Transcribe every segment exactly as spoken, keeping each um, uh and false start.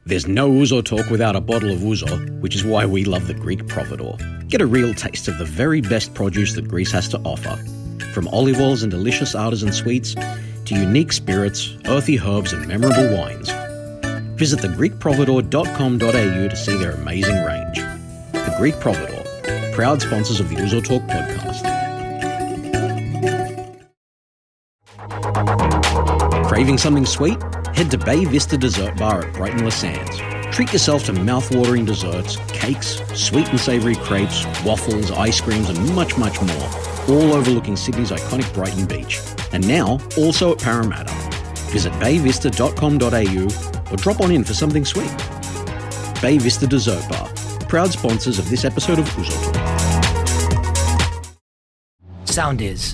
There's no Ouzo talk without a bottle of Ouzo, which is why we love the Greek Providor. Get a real taste of the very best produce that Greece has to offer. From olive oils and delicious artisan sweets, to unique spirits, earthy herbs and memorable wines. Visit the greek providor dot com dot a u to see their amazing range. The Greek Providor, proud sponsors of the Ouzo Talk podcast. Craving something sweet? Head to Bay Vista Dessert Bar at Brighton Les Sands. Treat yourself to mouth-watering desserts, cakes, sweet and savoury crepes, waffles, ice creams and much, much more, all overlooking Sydney's iconic Brighton Beach. And now, also at Parramatta. Visit bay vista dot com dot a u or drop on in for something sweet. Bay Vista Dessert Bar, proud sponsors of this episode of Ouzo Talk. Sound is.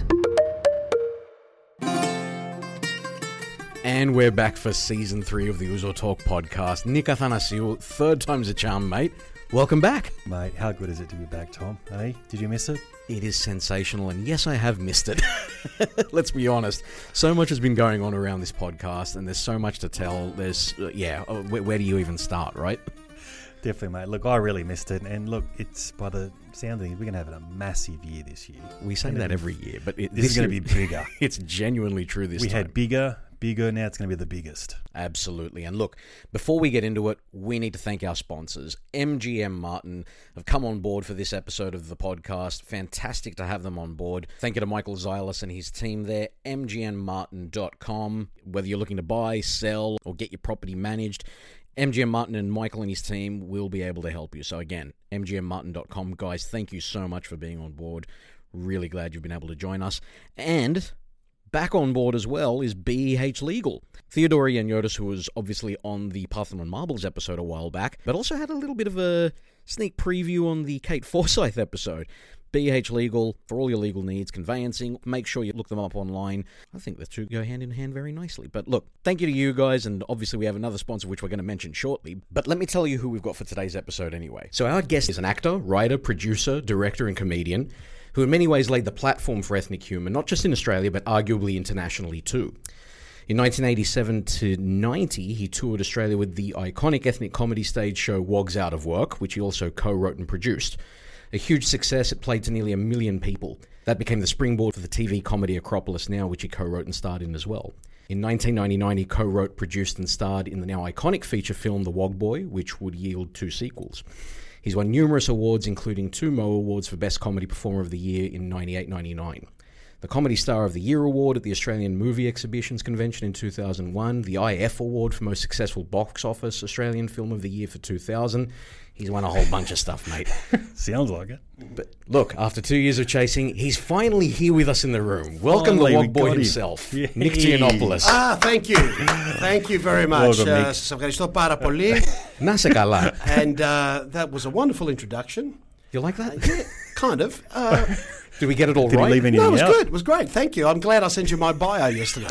And we're back for season three of the Ouzo Talk podcast. Nick Athanasiou, third time's a charm, mate. Welcome back. Mate, how good is it to be back, Tom? Hey, did you miss it? It is sensational, and yes, I have missed it. Let's be honest. So much has been going on around this podcast, and there's so much to tell. There's, uh, yeah, uh, where, where do you even start, right? Definitely, mate. Look, I really missed it, and look, it's by the sound of things, we're going to have a massive year this year. We say that every year, but it, this, this is going to be bigger. It's genuinely true this we time. We had bigger, bigger, now it's going to be the biggest. Absolutely. And look, before we get into it, we need to thank our sponsors. M G M Martin have come on board for this episode of the podcast. Fantastic to have them on board. Thank you to Michael Zylis and his team there, m g m martin dot com. Whether you're looking to buy, sell, or get your property managed, M G M Martin and Michael and his team will be able to help you. So again, m g m martin dot com. Guys, thank you so much for being on board. Really glad you've been able to join us. And back on board as well is B E H Legal. Theodora Yaniotis, who was obviously on the Parthenon Marbles episode a while back, but also had a little bit of a sneak preview on the Kate Forsyth episode. B E H Legal, for all your legal needs, conveyancing, make sure you look them up online. I think the two go hand in hand very nicely. But look, thank you to you guys, and obviously we have another sponsor which we're going to mention shortly. But let me tell you who we've got for today's episode anyway. So our guest is an actor, writer, producer, director, and comedian who in many ways laid the platform for ethnic humour, not just in Australia, but arguably internationally too. In nineteen eighty-seven to ninety, he toured Australia with the iconic ethnic comedy stage show Wogs Out of Work, which he also co-wrote and produced. A huge success, it played to nearly a million people. That became the springboard for the T V comedy Acropolis Now, which he co-wrote and starred in as well. In nineteen ninety-nine, he co-wrote, produced and starred in the now iconic feature film The Wog Boy, which would yield two sequels. He's won numerous awards, including two Mo Awards for Best Comedy Performer of the Year in ninety-eight ninety-nine. The Comedy Star of the Year Award at the Australian Movie Exhibitions Convention in two thousand one, the I F Award for Most Successful Box Office Australian Film of the Year for two thousand. He's won a whole bunch of stuff, mate. Sounds like it. But look, after two years of chasing, he's finally here with us in the room. Welcome Finally, the we Wog Boy got him. himself, Yay. Nick Giannopoulos. Ah, thank you. Thank you very much. Welcome, Uh, Nick. σας ευχαριστώ πάρα πολύ. Να σε καλά. And uh, that was a wonderful introduction. You like that? Kind of. Uh, Did we get it all Did right? he leave anything no, it was out? good. It was great. Thank you. I'm glad I sent you my bio yesterday.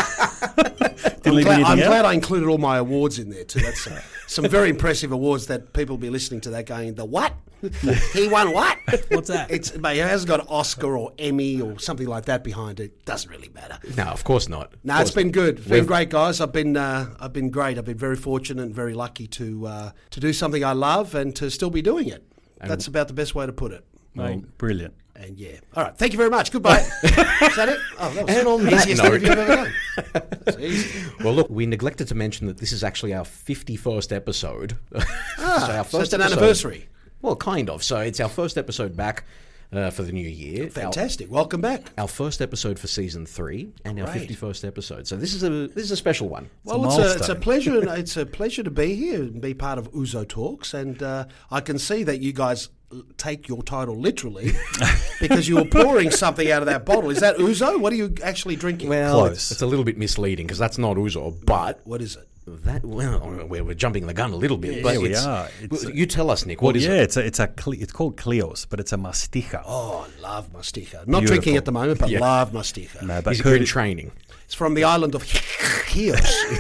Didn't I'm, leave glad, anything I'm out? glad I included all my awards in there too. That's uh, some very impressive awards that people will be listening to that going, the what? He won what? What's that? It's, mate, it hasn't got an Oscar or Emmy or something like that behind it. Doesn't really matter. No, of course not. Of No, course it's been good. It's We've- been great, guys. I've been uh, I've been great. I've been very fortunate and very lucky to uh, to do something I love and to still be doing it. That's about the best way to put it. Mate, brilliant. And yeah. All right. Thank you very much. Goodbye. Is that it? Oh, that was And on the that easiest note- interview I've ever done. That's easy. Well, look, we neglected to mention that this is actually our fifty-first episode. Ah, our so it's an episode- anniversary. Well, kind of. So it's our first episode back uh, for the new year. Fantastic. Welcome back. Our, our first episode for season three and our Great. fifty-first episode. So this is a this is a special one. Well, a it's a, it's a milestone. pleasure. And it's a pleasure to be here and be part of Ouzo Talks. And uh, I can see that you guys l- take your title literally because you were pouring something out of that bottle. Is that Ouzo? What are you actually drinking? Well, Close. it's, it's a little bit misleading because that's not Ouzo, but What is it? that well, we're, we're jumping the gun a little bit. Yeah, but we it's, are. It's well, a- you tell us, Nick. What Well, is yeah, it? it's a, it's a Cle- it's called Cleos, but it's a masticha. Oh, I love Masticha. Not Beautiful. drinking at the moment, but Yeah. love Masticha. No, but He's in Curtis- training. It's from the island of Chios.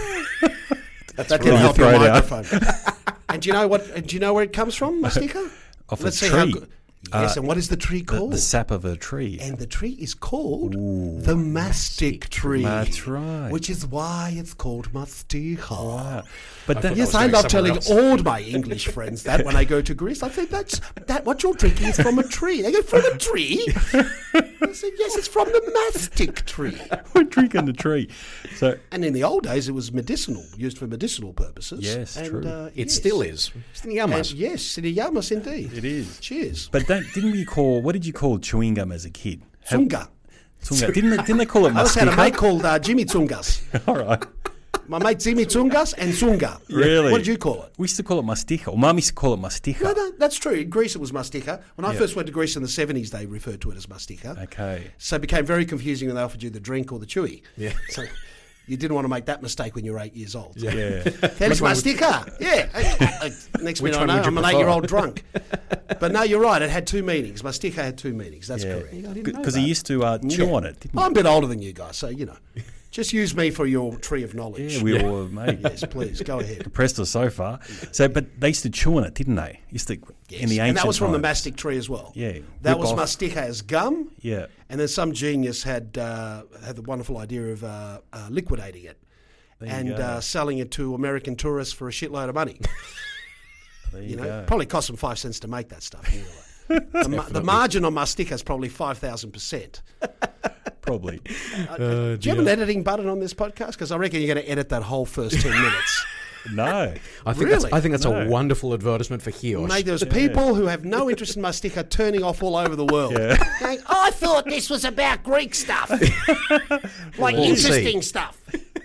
that didn't right. help your Throw it out. microphone. And do you know what? And do you know where it comes from, Masticha? Off a Let's see how tree. good. Yes, and what is the tree The, called? the sap of a tree. And the tree is called the mastic tree. That's right. Which is why it's called mastica. Wow. But that, Yes, was I going love somewhere telling else. all my English friends that when I go to Greece. I say, that's that what you're drinking is from a tree. They go, from a tree? I said, yes, it's from the mastic tree. we're drinking the tree. So And in the old days, it was medicinal, used for medicinal purposes. Yes, and, true. Uh, It yes. still is. It's in the And Yamas. yes, Siniyamas indeed. it is. Cheers. But don't, didn't we call, what did you call chewing gum as a kid? Have- Tsunga. Tsunga. Didn't they, didn't they call it I also had a mate mastica? called uh, Jimmy Tsungas. All right. My mate Jimmy Tsungas and Tsunga. Really? What did you call it? We used to call it mastica. Or Mum used to call it mastica. No, no, that's true. In Greece, it was mastica. When I Yeah. first went to Greece in the seventies, they referred to it as mastica. Okay. So it became very confusing when they offered you the drink or the chewy. Yeah. So you didn't want to make that mistake when you were eight years old. Yeah. There's mastica. Yeah. I- I- Next Which minute I one know, would you I'm an prefer? eight-year-old drunk. But no, you're right. It had two meanings. Mastica had two meanings. That's Yeah. correct. Because he used to uh, chew Yeah. on it, didn't Well, I'm a bit older than you guys, so, you know. Just use me for your tree of knowledge. he? Yeah, we all mate. Yes, please, go ahead. Impressed us so far. So, but they used to chew on it, didn't they? Used to in the ancient and that was from the times. mastic tree as well. Yeah, That rip was off. mastica as gum. Yeah. And then some genius had uh, had the wonderful idea of uh, uh, liquidating it There you and go. uh, selling it to American tourists for a shitload of money. There you, You know, go. probably cost them five cents to make that stuff. Anyway. the, ma- the margin on mastica is probably five thousand percent. Probably. Do you have an editing button on this podcast? Because I reckon you're going to edit that whole first ten minutes. No. I think that's, Really? I think that's No. a wonderful advertisement for Hiosh. Mate, there's people who have no interest in mastica turning off all over the world. Yeah. Going, I thought this was about Greek stuff. like We'll interesting see. stuff.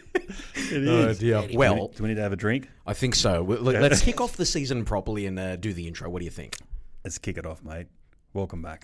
It Oh, is. dear. Do we- Well, do we need to have a drink? I think so. Well, look, let's kick off the season properly and uh, do the intro. What do you think? Let's kick it off, mate. Welcome back.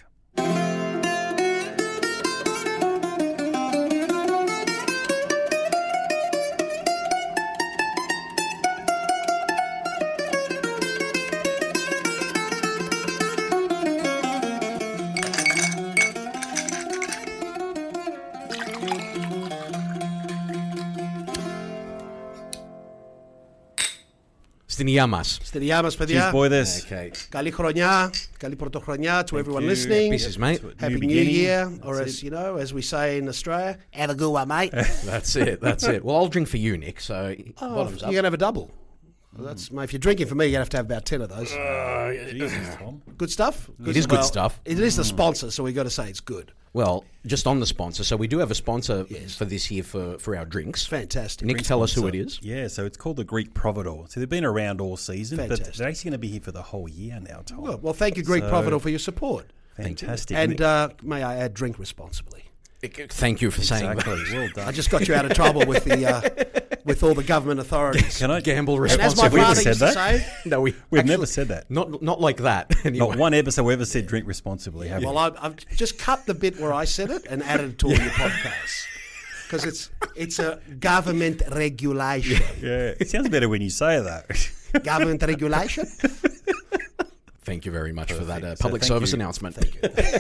Στην Yamas. Στηριάμας, παιδιά. Cheers, boy, this. Okay. Καλή χρονιά, καλή πρωτοχρονιά to everyone you. listening. Pieces, mate. Happy New New, beginning. Year, or That's as you know, as we say in Australia, have a good one, mate. That's it. That's it. Well, I'll drink for you, Nick. So Oh, bottoms you're up. gonna have a double. Well, that's mate, if you're drinking for me, you're gonna have to have about ten of those. Jesus, Tom. Good stuff. It is good stuff. It is the sponsor, so we got to say it's good. Well, just on the sponsor. So we do have a sponsor for this year for, for our drinks. Fantastic. Nick, tell us who it is. Yeah, so it's called the Greek Providor. So they've been around all season, but Fantastic. they're actually going to be here for the whole year now, Tom. Well, well, thank you, Greek So- Providor, for your support. Fantastic. And uh, may I add, drink responsibly. Thank you for saying exactly. that. Well done. I just got you out of trouble with the uh, with all the government authorities. Can I Gamble And as my responsibly. We've father said used to that? say, No, we We've actually- never said that. Not not like that. Anyway. Not one episode we ever said drink responsibly, have well, we? I, I've just cut the bit where I said it and added it to all your podcasts because it's it's a government regulation. Yeah, it sounds better when you say that. Government regulation. Thank you very much for that uh, So public thank service you. announcement. Thank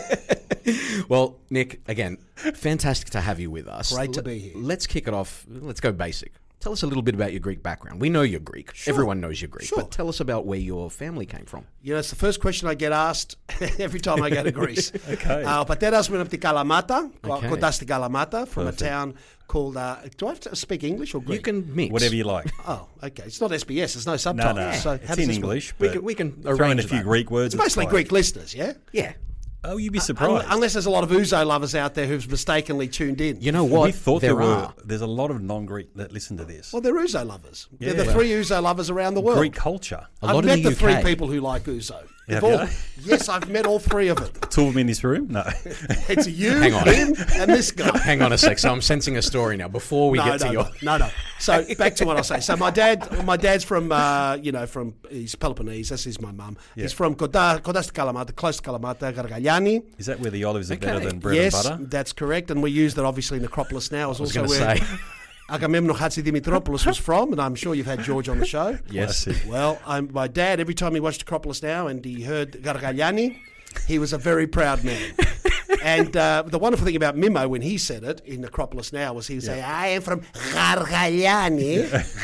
you. Well, Nick, again, fantastic to have you with us. Great to Let- be here. Let's kick it off. Let's go basic. Tell us a little bit about your Greek background. We know you're Greek. Everyone knows you're Greek. Sure. But tell us about where your family came from. You know, it's the first question I get asked every time I go to Greece. Okay. Uh, πατέρας μου είναι από την Καλαμάτα, Okay. κοντά στην Καλαμάτα, from Perfect. a town called. Uh, do I have to speak English or Greek? You can mix. Whatever you like. Oh, okay. It's not S B S. There's no No, subtitles. no. So how It's does in this work? English. We but can, we can throw in arrange a few that. Greek words. It's mostly fine. Greek listeners, yeah. Yeah. Oh, you'd be Un- surprised. unless there's a lot of Uzo lovers out there who've mistakenly tuned in. You know what? we thought there, there, were. are. There's a lot of non-Greek that listen to this. Well, they're Uzo lovers. They're Yeah. the three Uzo lovers around the world. Greek culture. A I've lot met in the, the three U K. people who like Uzo. They've Have all, you? yes, I've met all three of them. Two of them in this room? No. It's you, Hang on. him, and this guy. Hang on a sec. So I'm sensing a story now. Before we no, get no, to your... no, no, no. So back to what I say. So my dad, my dad's from, uh, you know, from he's Peloponnese. This is my mum. He's from Koda, Kodas Kalamata, close to Kalamata, Gargalyani. Is that where the olives are better Okay. than bread Yes, and butter? that's correct, and we use that obviously in Acropolis now. It's I was also going to where say... Agamemnon Hatzidimitropoulos was from, and I'm sure you've had George on the show. Yes. Classic. Well, I'm, my dad, every time he watched Acropolis Now and he heard Gargalyani, he was a very proud man. And uh, the wonderful thing about Mimo when he said it in Acropolis Now was he would say, I am from Gargalyani.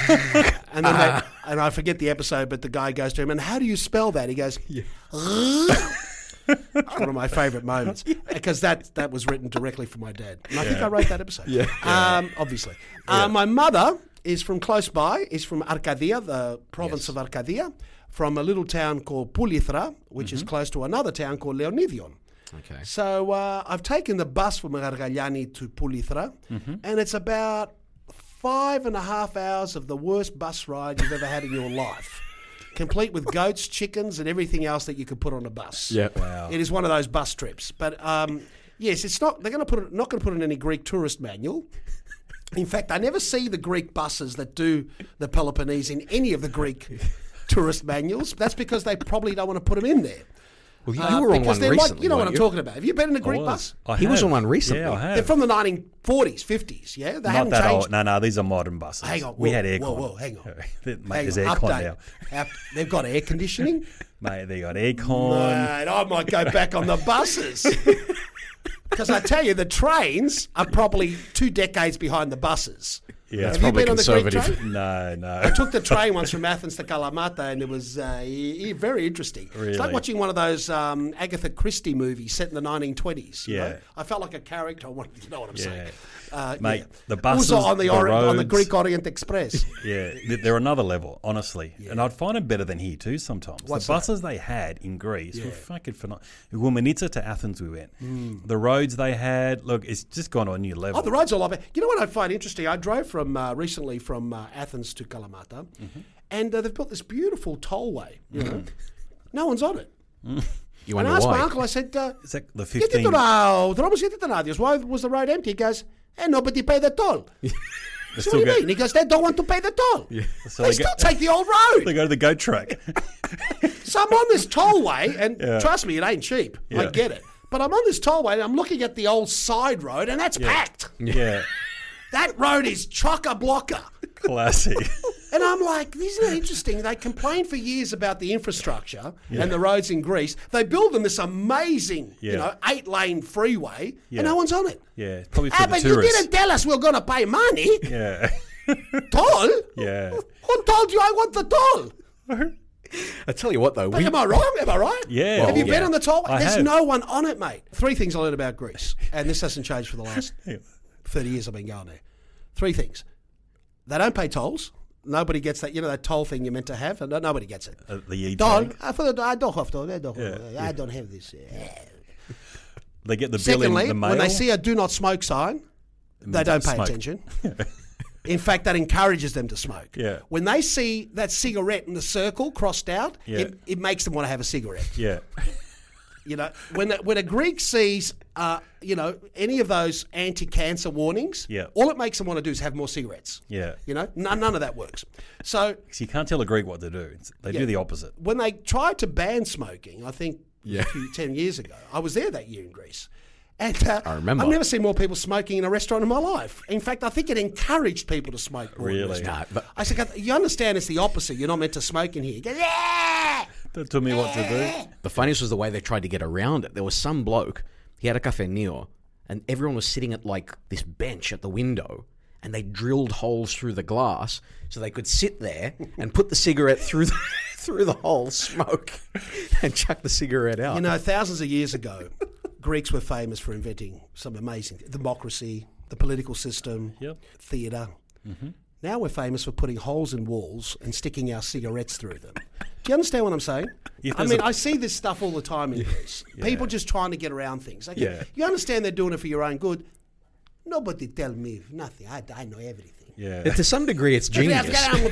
and then they, and I forget the episode, but the guy goes to him, and how do you spell that? He goes, It's one of my favourite moments because that that was written directly for my dad. And I think I wrote that episode. Yeah. Um, obviously. Uh, my mother is from close by, is from Arcadia, the province Yes. of Arcadia, from a little town called Pulithra, which Mm-hmm. is close to another town called Leonidion. Okay. So uh, I've taken the bus from Gargagliani to Pulithra, Mm-hmm. and it's about five and a half hours of the worst bus ride you've ever had in your life, complete with goats, chickens, and everything else that you could put on a bus. Yeah. Wow. It is one of those bus trips. But um, yes, it's not. They're going to put it, not going to put in any Greek tourist manual. In fact, I never see the Greek buses that do the Peloponnese in any of the Greek tourist manuals. That's because they probably don't want to put them in there. Well, you, Uh, you were on because one they're recently. like, you know what weren't I'm you? talking about. Have you been in a I Greek was. bus? I He was have. on one recently. Yeah, I have. They're from the nineteen forties, fifties, yeah? They Not haven't that changed. old. No, no, these are modern buses. Hang on. We whoa, had aircon. Whoa, whoa, hang on. Mate, Hang there's on, aircon update. now. Up- They've got air conditioning? Mate, they got aircon. Mate, I might go back on the buses. Because I tell you, the trains are probably two decades behind the buses. Yeah. Have you probably been on the Greek conservative. train? No, no. I took the train once from Athens to Kalamata, and it was uh, e- e- very interesting. It's like Really? watching one of those um, Agatha Christie movies set in the nineteen twenties. You Yeah. know? I felt like a character. I wanted, you know what I'm Yeah. saying? Uh, Mate, yeah. the buses, also on the, the Ori- on the roads. Greek Orient Express. Yeah, th- they're another level, honestly. And I'd find them better than here too sometimes. What's the that? buses they had in Greece Yeah. were fucking phenomenal. Gumenitsa to Athens we went. Mm. The roads they had, look, it's just gone to a new level. Oh, the roads are a lot better. You know what I find interesting? I drove from uh, recently from uh, Athens to Kalamata, Mm-hmm. and uh, they've built this beautiful tollway. You know, no one's on it. You And wonder I asked why? my uncle. I said, uh, It's like the "Γιατί fifteen. τώρα, δρόμος γιατί ήταν άδειος? Why was the road empty?" He goes, "Eh, nobody paid the toll." They So still what do you go, mean? He goes, "They don't want to pay the toll. So they, they still go- take the old road." they go to the goat track. So I'm on this tollway, and Yeah. trust me, it ain't cheap. I Yeah. get it. But I'm on this tollway, and I'm looking at the old side road, and that's packed. yeah, That road is chock-a-blocker. classic. And I'm like, isn't it interesting? They complained for years about the infrastructure and the roads in Greece. They build them this amazing, you Yeah. know, eight-lane freeway, Yeah. and no one's on it. Yeah, probably for Ah, the but you tourists. didn't tell us we we're going to pay money. Yeah, Toll? yeah. Who told you I want the toll? I tell you what, though, But we, am I wrong? Am I right? Yeah. Have you Well, been yeah. on the toll? I There's have. no one on it, mate. Three things I learned about Greece, and this hasn't changed for the last Yeah. thirty years I've been going there. Three things. They don't pay tolls. Nobody gets that. You know that toll thing you're meant to have? And nobody gets it. Uh, the E Toll? tag. I, thought, I don't have toll. I don't, have, Yeah, I don't have this. They get the bill in Secondly, the mail. when they see a do not smoke sign, they don't pay smoke. attention. In fact, that encourages them to smoke. Yeah. When they see that cigarette in the circle crossed out, Yeah. it, it makes them want to have a cigarette. Yeah, You know, when a, when a Greek sees, uh, you know, any of those anti-cancer warnings, Yeah. all it makes them want to do is have more cigarettes. yeah. You know, none, none of that works. So So you can't tell a Greek what to do. It's- They Yeah. do the opposite. when they tried to ban smoking, I think Yeah. a few, ten years ago, I was there that year in Greece. And uh, I remember. I've never seen more people smoking in a restaurant in my life. In fact, I think it encouraged people to smoke more in Really? restaurants. Nah, but- I said, you understand it's the opposite. You're not meant to smoke in here. He goes, yeah! Don't tell me what to do. the funniest was the way they tried to get around it. There was some bloke, he had a cafeneo, and everyone was sitting at like this bench at the window, and they drilled holes through the glass so they could sit there and put the cigarette through the, through the hole, smoke, and chuck the cigarette out. You know, thousands of years ago, Greeks were famous for inventing some amazing democracy, the political system, Yep. theatre. Now we're famous for putting holes in walls and sticking our cigarettes through them. Do you understand what I'm saying? If I there's mean, a- I see this stuff all the time in Greece. People just trying to get around things. Okay, Yeah. you understand they're doing it for your own good. Nobody tell me nothing. I, I know everything. Yeah. to some degree, it's genius.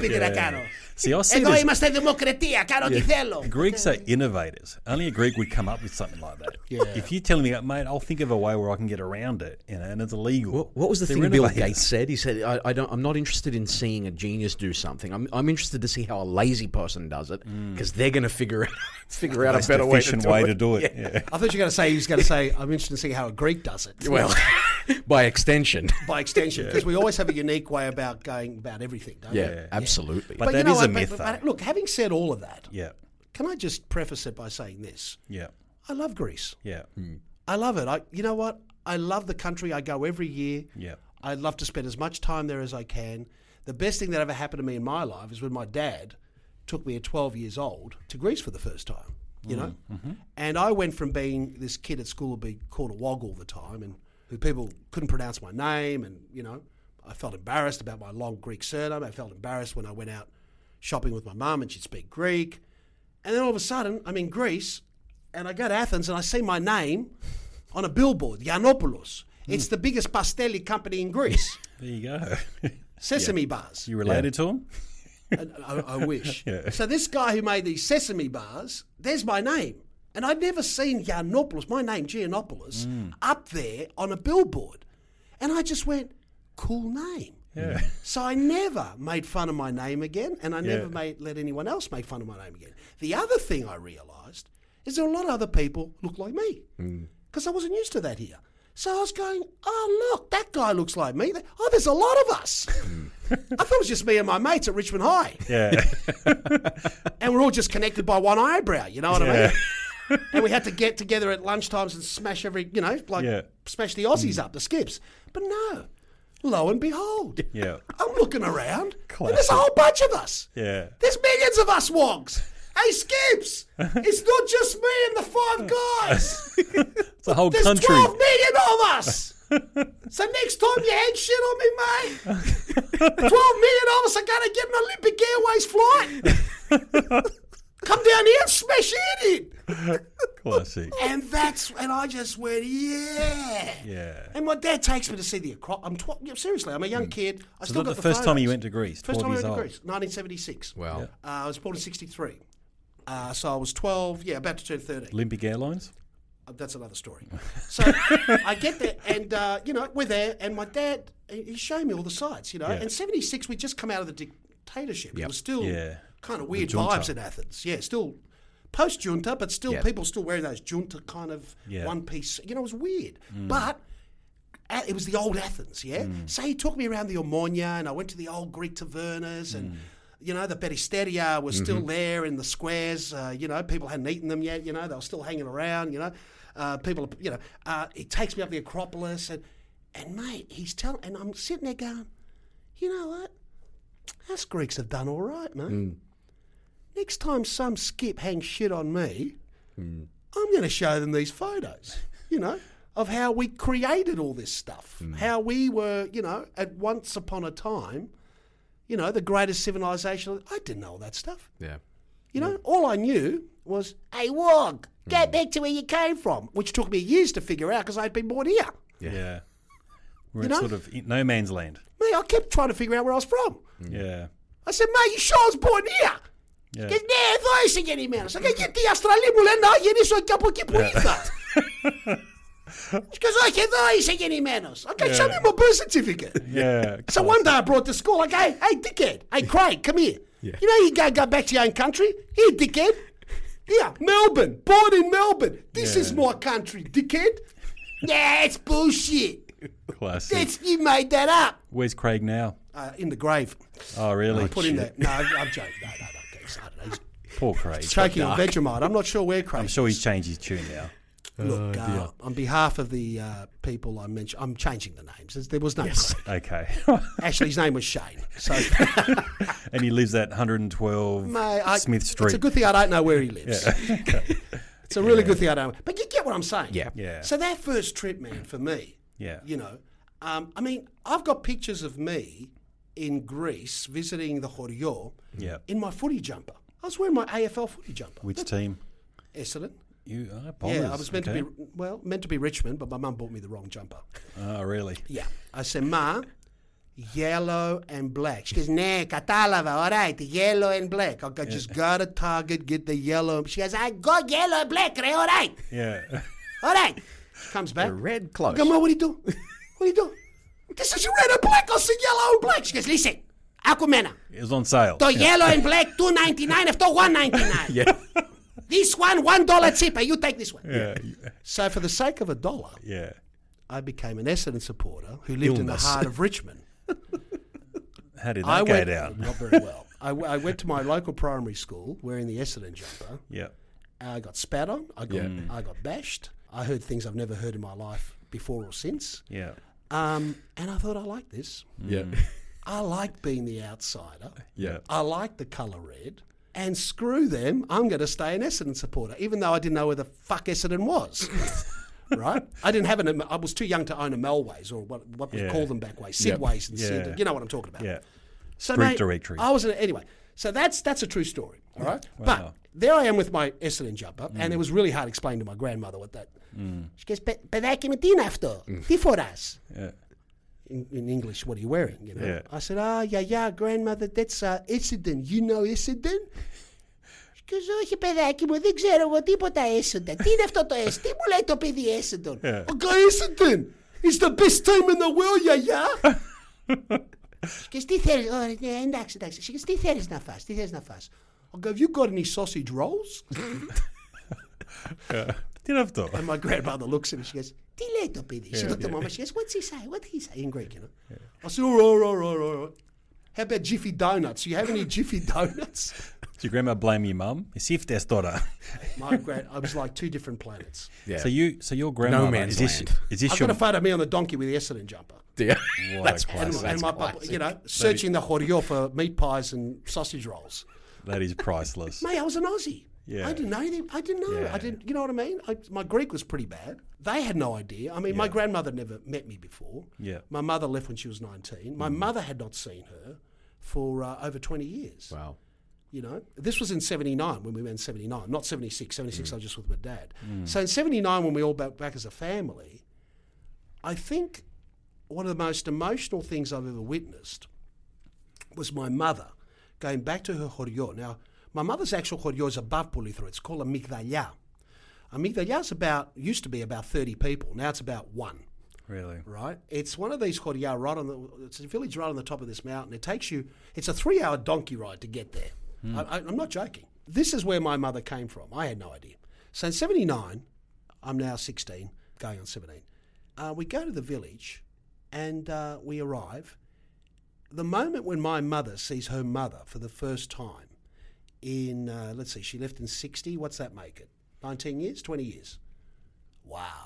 See, I see Εδώ this. είμαστε δημοκρατία. Κάνω τι θέλω. Greeks are innovators. Only a Greek would come up with something like that. Yeah. If you're telling me, mate, I'll think of a way where I can get around it, you know, and it's illegal. What, what was the They're thing Bill innovators. Gates said? He said, I, I don't, I'm not interested in seeing a genius do something. I'm, I'm interested to see how a lazy person does it, because they're going to figure, figure out a Most better way to efficient do way it. to do it. Yeah. I thought you were going to say he was going to say, I'm interested to see how a Greek does it. Well, by extension. by extension, because we always have a unique way about going about everything, don't Yeah, we? absolutely. But you that know is a what, myth, but- though. but look, having said all of that, Yeah. can I just preface it by saying this? Yeah. I love Greece. Yeah. I love it. I, you know what? I love the country. I go every year. Yeah. I love to spend as much time there as I can. The best thing that ever happened to me in my life is when my dad took me at twelve years old to Greece for the first time. you know. Mm-hmm. And I went from being this kid at school who'd be called a wog all the time and who people couldn't pronounce my name and, you know, I felt embarrassed about my long Greek surname. I felt embarrassed when I went out shopping with my mum and she'd speak Greek. And then all of a sudden, I'm in Greece and I go to Athens and I see my name on a billboard, Yiannopoulos. Mm. It's the biggest pastelli company in Greece. There you go. Sesame yeah. bars. You related yeah. to him? I, I, I wish. yeah. So this guy who made these sesame bars, there's my name. And I'd never seen Yiannopoulos, my name, Giannopoulos, mm. up there on a billboard. And I just went, cool name. Yeah. So I never made fun of my name again, and I yeah. never made let anyone else make fun of my name again. The other thing I realised is there are a lot of other people look like me because mm. I wasn't used to that here. So I was going, oh, look, that guy looks like me. Oh, there's a lot of us. I thought it was just me and my mates at Richmond High. Yeah. And we're all just connected by one eyebrow, you know what yeah. I mean? And we had to get together at lunchtimes and smash every, you know, like yeah. smash the Aussies mm. up, the skips. But no, lo and behold, yeah. I'm looking around Classic. and there's a whole bunch of us. Yeah. There's millions of us wogs. Hey, Skips, it's not just me and the five guys. It's a whole There's country. There's twelve million of us. So next time you hate shit on me, mate, twelve million of us are going to get an Olympic Airways flight. Come down here and smash it in. Classic. And that's, and I just went, yeah. Yeah. And my dad takes me to see the Acropolis. I'm tw- yeah, seriously, I'm a young mm. kid. I so still got got the, the first photos. time you went to Greece. First time I went old. to Greece, nineteen seventy-six. Wow. Yeah. Uh, I was born in sixty-three. Uh, so I was twelve, yeah, about to turn thirteen. Olympic Airlines? Uh, that's another story. So I get there, and, uh, you know, we're there, and my dad, he- he's showing me all the sights, you know. Yeah. And seventy-six, we'd just come out of the dictatorship. Yep. It was still Yeah. kind of weird junta. vibes in Athens. Yeah, still post-junta, but still Yep. people still wearing those junta kind of Yeah. one-piece. You know, it was weird. But uh, it was the old Athens, yeah? So he took me around the Omonia, and I went to the old Greek tavernas, and... You know, the Peristeria was mm-hmm. still there in the squares. Uh, you know, people hadn't eaten them yet. You know, they were still hanging around. You know, uh, people. You know, uh, he takes me up the Acropolis, and and mate, he's telling, and I'm sitting there going, you know what? Us Greeks have done all right, mate. Mm. Next time some skip hangs shit on me, mm. I'm going to show them these photos. You know, of how we created all this stuff, mm. how we were, you know, at once upon a time. You know, the greatest civilization. I didn't know all that stuff. Yeah. You know, yeah. all I knew was, hey, Wog, get mm. back to where you came from, which took me years to figure out because I'd been born here. Yeah. yeah. We're you in know? sort of no man's land. Me, I kept trying to figure out where I was from. Mm. Yeah. I said, mate, you sure I was born here? Yeah. Και ναι, εδώ είσαι γεννημένος. Και γιατί οι Αυστραλοί μου λένε να γεννήσω κάπου εκεί που ήρθα. Because όχι, εδώ είσαι γεννημένος. Okay, yeah. show me my birth certificate. Yeah. So one day I brought to school, like, hey, hey, dickhead, hey, Craig, come here. Yeah. You know you go go back to your own country? Here, dickhead. Here, Melbourne, born in Melbourne. This yeah. is my country, dickhead. Yeah, it's bullshit. Classic. That's, you made that up. Where's Craig now? Uh, in the grave. Oh, really? I put him there. No, I'm joking. No, no, no. He's, I don't know. He's Poor Craig. choking on Vegemite. I'm not sure where Craig I'm sure is. he's changed his tune now. Look, oh, uh, on behalf of the uh, people I mentioned, I'm changing the names. There was no yes. Craig. Okay. Actually, his name was Shane. So, and he lives at one twelve Mate, I, Smith Street. It's a good thing I don't know where he lives. Yeah. Okay. It's a really yeah. good thing I don't know. But you get what I'm saying. Yeah. Yeah. So that first trip, man, for me, yeah. you know, um, I mean, I've got pictures of me in Greece visiting the Chorio yeah. in my footy jumper. I was wearing my A F L footy jumper. Which That, team? Essendon. You are Bombers. Yeah, I was meant okay. to be, well, meant to be Richmond, but my mum bought me the wrong jumper. Oh, really? Yeah. I said, Ma, yellow and black. She goes, nah, katalava, all right, yellow and black. I go, Yeah. just go to Target, get the yellow. She goes, I got yellow and black, right? All right. Yeah. All right. She comes back. The red close. I go, Ma, what are you doing? What are you doing? This is red and black. I said yellow and black. She goes, listen, Akumena. It was on sale. The yellow and black, two ninety-nine, after one ninety-nine. Yeah. This one, one dollar cheaper. You take this one. Yeah. So for the sake of a dollar, Yeah. I became an Essendon supporter who lived in the Illness. heart of Richmond. How did that I go went, down? Not very well. I, w- I went to my local primary school wearing the Essendon jumper. Yeah. I got spat on. I got, Yeah. I got bashed. I heard things I've never heard in my life before or since. Yeah. Um, and I thought, I like this. Yeah. I like being the outsider. Yeah. I like the colour red. And screw them, I'm going to stay an Essendon supporter, even though I didn't know where the fuck Essendon was. Right? I didn't have an. I was too young to own a Melways or what what Yeah. we call them back way, Yep. Sidways and Yeah. Sid. You know what I'm talking about. Yeah. So, Street mate, directory. I was an, anyway. So that's that's a true story. All right. Wow. But there I am with my Essendon jumper, and it was really hard explaining to my grandmother what that. She goes, "But but I came in after. Τι φοράς?" Yeah. In, in English, what are you wearing? You know. Yeah. I said, "Ah, yeah, yeah, grandmother, that's uh, Essendon. You know Essendon?" She goes, "Όχι, παιδάκι μου, δεν ξέρω εγώ τίποτα Essendon. Τι είναι αυτό το Essendon? Τι μου λέει το παιδί Essendon? Yeah. I go, Essendon. It's the best team in the world, yeah, yeah." She goes, "Τι θέλεις?" Oh, ναι, εντάξει, εντάξει. She goes, "Τι θέλεις να φας? Τι θέλεις να φας?" I go, "Have you got any sausage rolls?" Τι είναι αυτό? And my grandmother looks at me. She goes, "Τι λέει το παιδί?" She looked at mama. She goes, "What's he say? What did he say in Greek?" You know. I said, "All right, all right, all right. How about Jiffy Donuts? You have any Jiffy Donuts?" Did your grandma blame your mum? Εσύ φταίς τώρα. My grand, I was like two different planets. Yeah. So you, so your grandmother, man's is this, land. is this I've your, got a photo of me on the donkey with the Essendon jumper. Yeah. What That's a classic. And, classic. and That's my, classic. you know, searching the Horio for meat pies and sausage rolls. that is priceless. Mate, I was an Aussie. Yeah. I didn't know anything. I didn't know. Yeah. I didn't. You know what I mean? I, my Greek was pretty bad. They had no idea. I mean, my Yeah. grandmother never met me before. Yeah. My mother left when she was nineteen. My mother had not seen her for uh, over twenty years. Wow. You know, this was in seventy-nine when we went in seventy-nine, not seventy-six. seventy-six, I was just with my dad. So in seventy-nine, when we all back, back as a family, I think one of the most emotional things I've ever witnessed was my mother going back to her χωριό. Now, my mother's actual χωριό is above Pulithra. It's called Amygdalya. Amygdalya's about, used to be about thirty people. Now it's about one. Really? Right, it's one of these χωριά right on the. It's a village right on the top of this mountain. It takes you. It's a three-hour donkey ride to get there. I, I, I'm not joking. This is where my mother came from. I had no idea. So in seventy-nine, I'm now sixteen, going on seventeen. Uh, we go to the village, and uh, we arrive. The moment when my mother sees her mother for the first time, in uh, let's see, she left in sixty. What's that make it? Nineteen years, twenty years. Wow.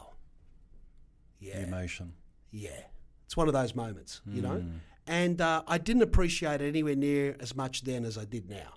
Yeah. The emotion. Yeah, it's one of those moments, you know. And uh, I didn't appreciate it anywhere near as much then as I did now.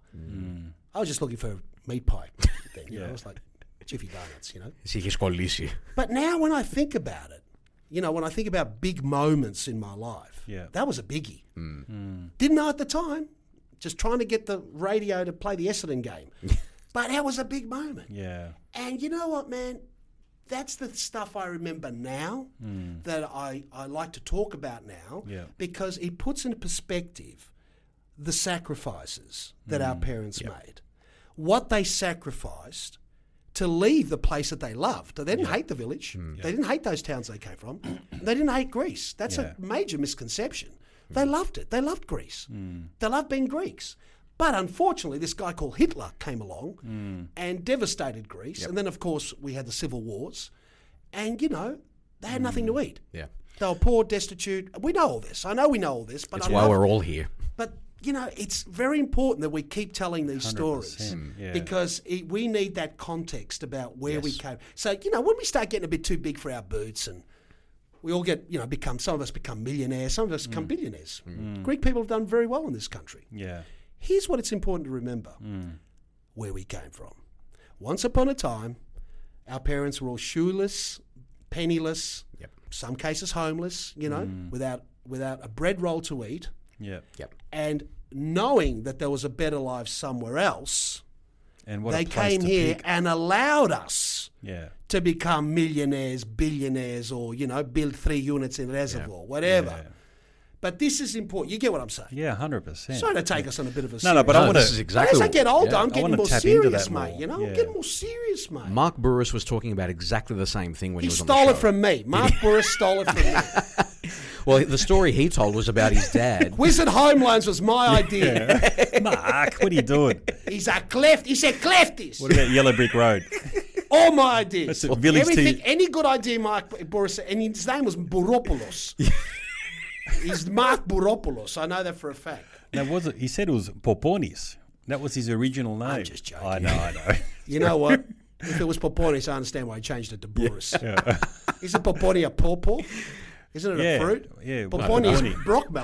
I was just looking for a meat pie then, you know. I was like Jiffy Donuts, you know. Εσύ είχες κολλήσει. But now when I think about it, you know, when I think about big moments in my life, Yeah. that was a biggie. Didn't know at the time, just trying to get the radio to play the Essendon game. But that was a big moment. Yeah. And you know what, man? That's the stuff I remember now that I, I like to talk about now Yeah. because it puts into perspective the sacrifices that our parents made. What they sacrificed to leave the place that they loved. They didn't hate the village. They didn't hate those towns they came from. They didn't hate Greece. That's Yeah. a major misconception. They loved it. They loved Greece. They loved being Greeks. But unfortunately, this guy called Hitler came along and devastated Greece. And then, of course, we had the civil wars. And, you know, they had nothing to eat. Yeah. They were poor, destitute. We know all this. I know we know all this. But It's I why love- we're all here. But, you know, it's very important that we keep telling these one hundred stories percent, yeah. because it, we need that context about where we Yes. came. So, you know, when we start getting a bit too big for our boots and we all get, you know, become, some of us become millionaires, some of us become billionaires. Greek people have done very well in this country. Yeah. Here's what it's important to remember where we came from. Once upon a time, our parents were all shoeless, penniless, Yep. some cases homeless, you know, without without a bread roll to eat, Yeah. Yep. and knowing that there was a better life somewhere else, And what they a place came to here pick. and allowed us Yeah. to become millionaires, billionaires, or, you know, build three units in reservoir, whatever. Yeah. But this is important. You get what I'm saying? Yeah, one hundred percent. Sorry to take us on a bit of a No, no, but I No, want this is to... exactly. As I get older, yeah. I'm I getting wanna more tap into serious, that mate. more. You know, I'm Yeah. getting more serious, mate. Mark Burris was talking about exactly the same thing when he, he was stole on the it show. from me. Mark Burris stole it from me. Well, the story he told was about his dad. Wizard Home Loans was my idea. Mark, what are you doing? He's a cleft. He's a cleftist. What about Yellow Brick Road? All my ideas. That's a village Everything, tea- any good idea, Mark Burris, and his name was Bouropoulos. He's Mark Bouropoulos. I know that for a fact. That was it. He said it was Poponis. That was his original name. just joking. I know, I know. You know what? If it was Poponis, I understand why he changed it to Burris. Isn't Poponi a pawpaw? Isn't it Yeah, a fruit? yeah, Poponi is Poponi. brockmelon.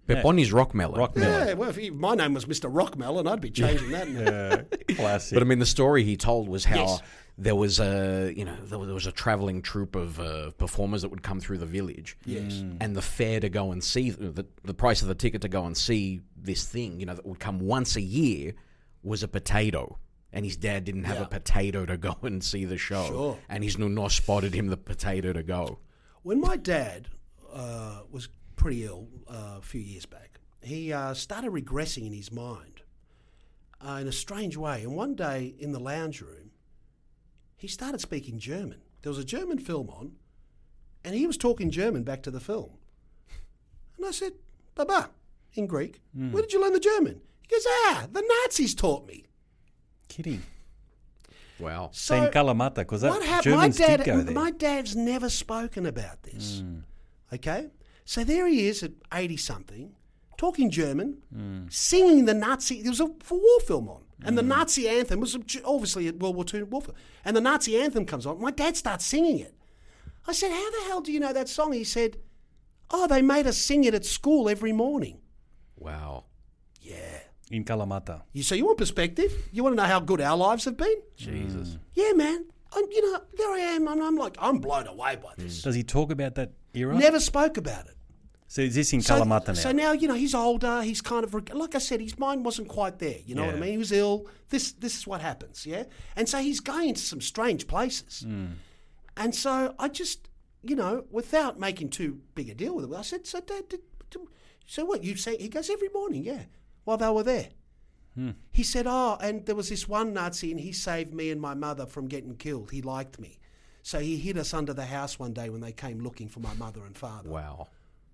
But Yeah. Bonnie's Rockmelon. Rockmelon. Yeah, well, if he, my name was Mister Rockmelon, I'd be changing that. Yeah, classic. But I mean, the story he told was how Yes. there was a, you know, there was there was a traveling troupe of uh, performers that would come through the village. Yes. And the fare to go and see, the, the price of the ticket to go and see this thing, you know, that would come once a year was a potato. And his dad didn't have Yeah. a potato to go and see the show. Sure. And his nunno spotted him the potato to go. When my dad uh, was pretty ill uh, a few years back, he uh, started regressing in his mind uh, in a strange way. And one day in the lounge room, he started speaking German. There was a German film on, and he was talking German back to the film. And I said, Baba, in Greek, where did you learn the German? He goes, ah, the Nazis taught me. Kidding. Wow. So Same Kalamata, because that what happened? My Germans dad, did go there. my dad's never spoken about this. Okay, so there he is at eighty something, talking German, singing the Nazi. There was a war film on, and the Nazi anthem was obviously a World War Two war film, and the Nazi anthem comes on. My dad starts singing it. I said, "How the hell do you know that song?" He said, "Oh, they made us sing it at school every morning." Wow. Yeah. In Kalamata. You so you want perspective? You want to know how good our lives have been? Jesus. Yeah, man. I'm, you know, there I am, and I'm like, I'm blown away by this. Does he talk about that era? Never spoke about it. So is this in So, Kalamata now? so now, you know, he's older. He's kind of, reg- like I said, his mind wasn't quite there. You know what I Yeah. mean? He was ill. This this is what happens, yeah? And so he's going into some strange places. And so I just, you know, without making too big a deal with it, I said, so Dad, did, did, so what, you say? He goes, every morning, yeah, while they were there. He said, oh, and there was this one Nazi and he saved me and my mother from getting killed. He liked me. So he hid us under the house one day when they came looking for my mother and father. Wow.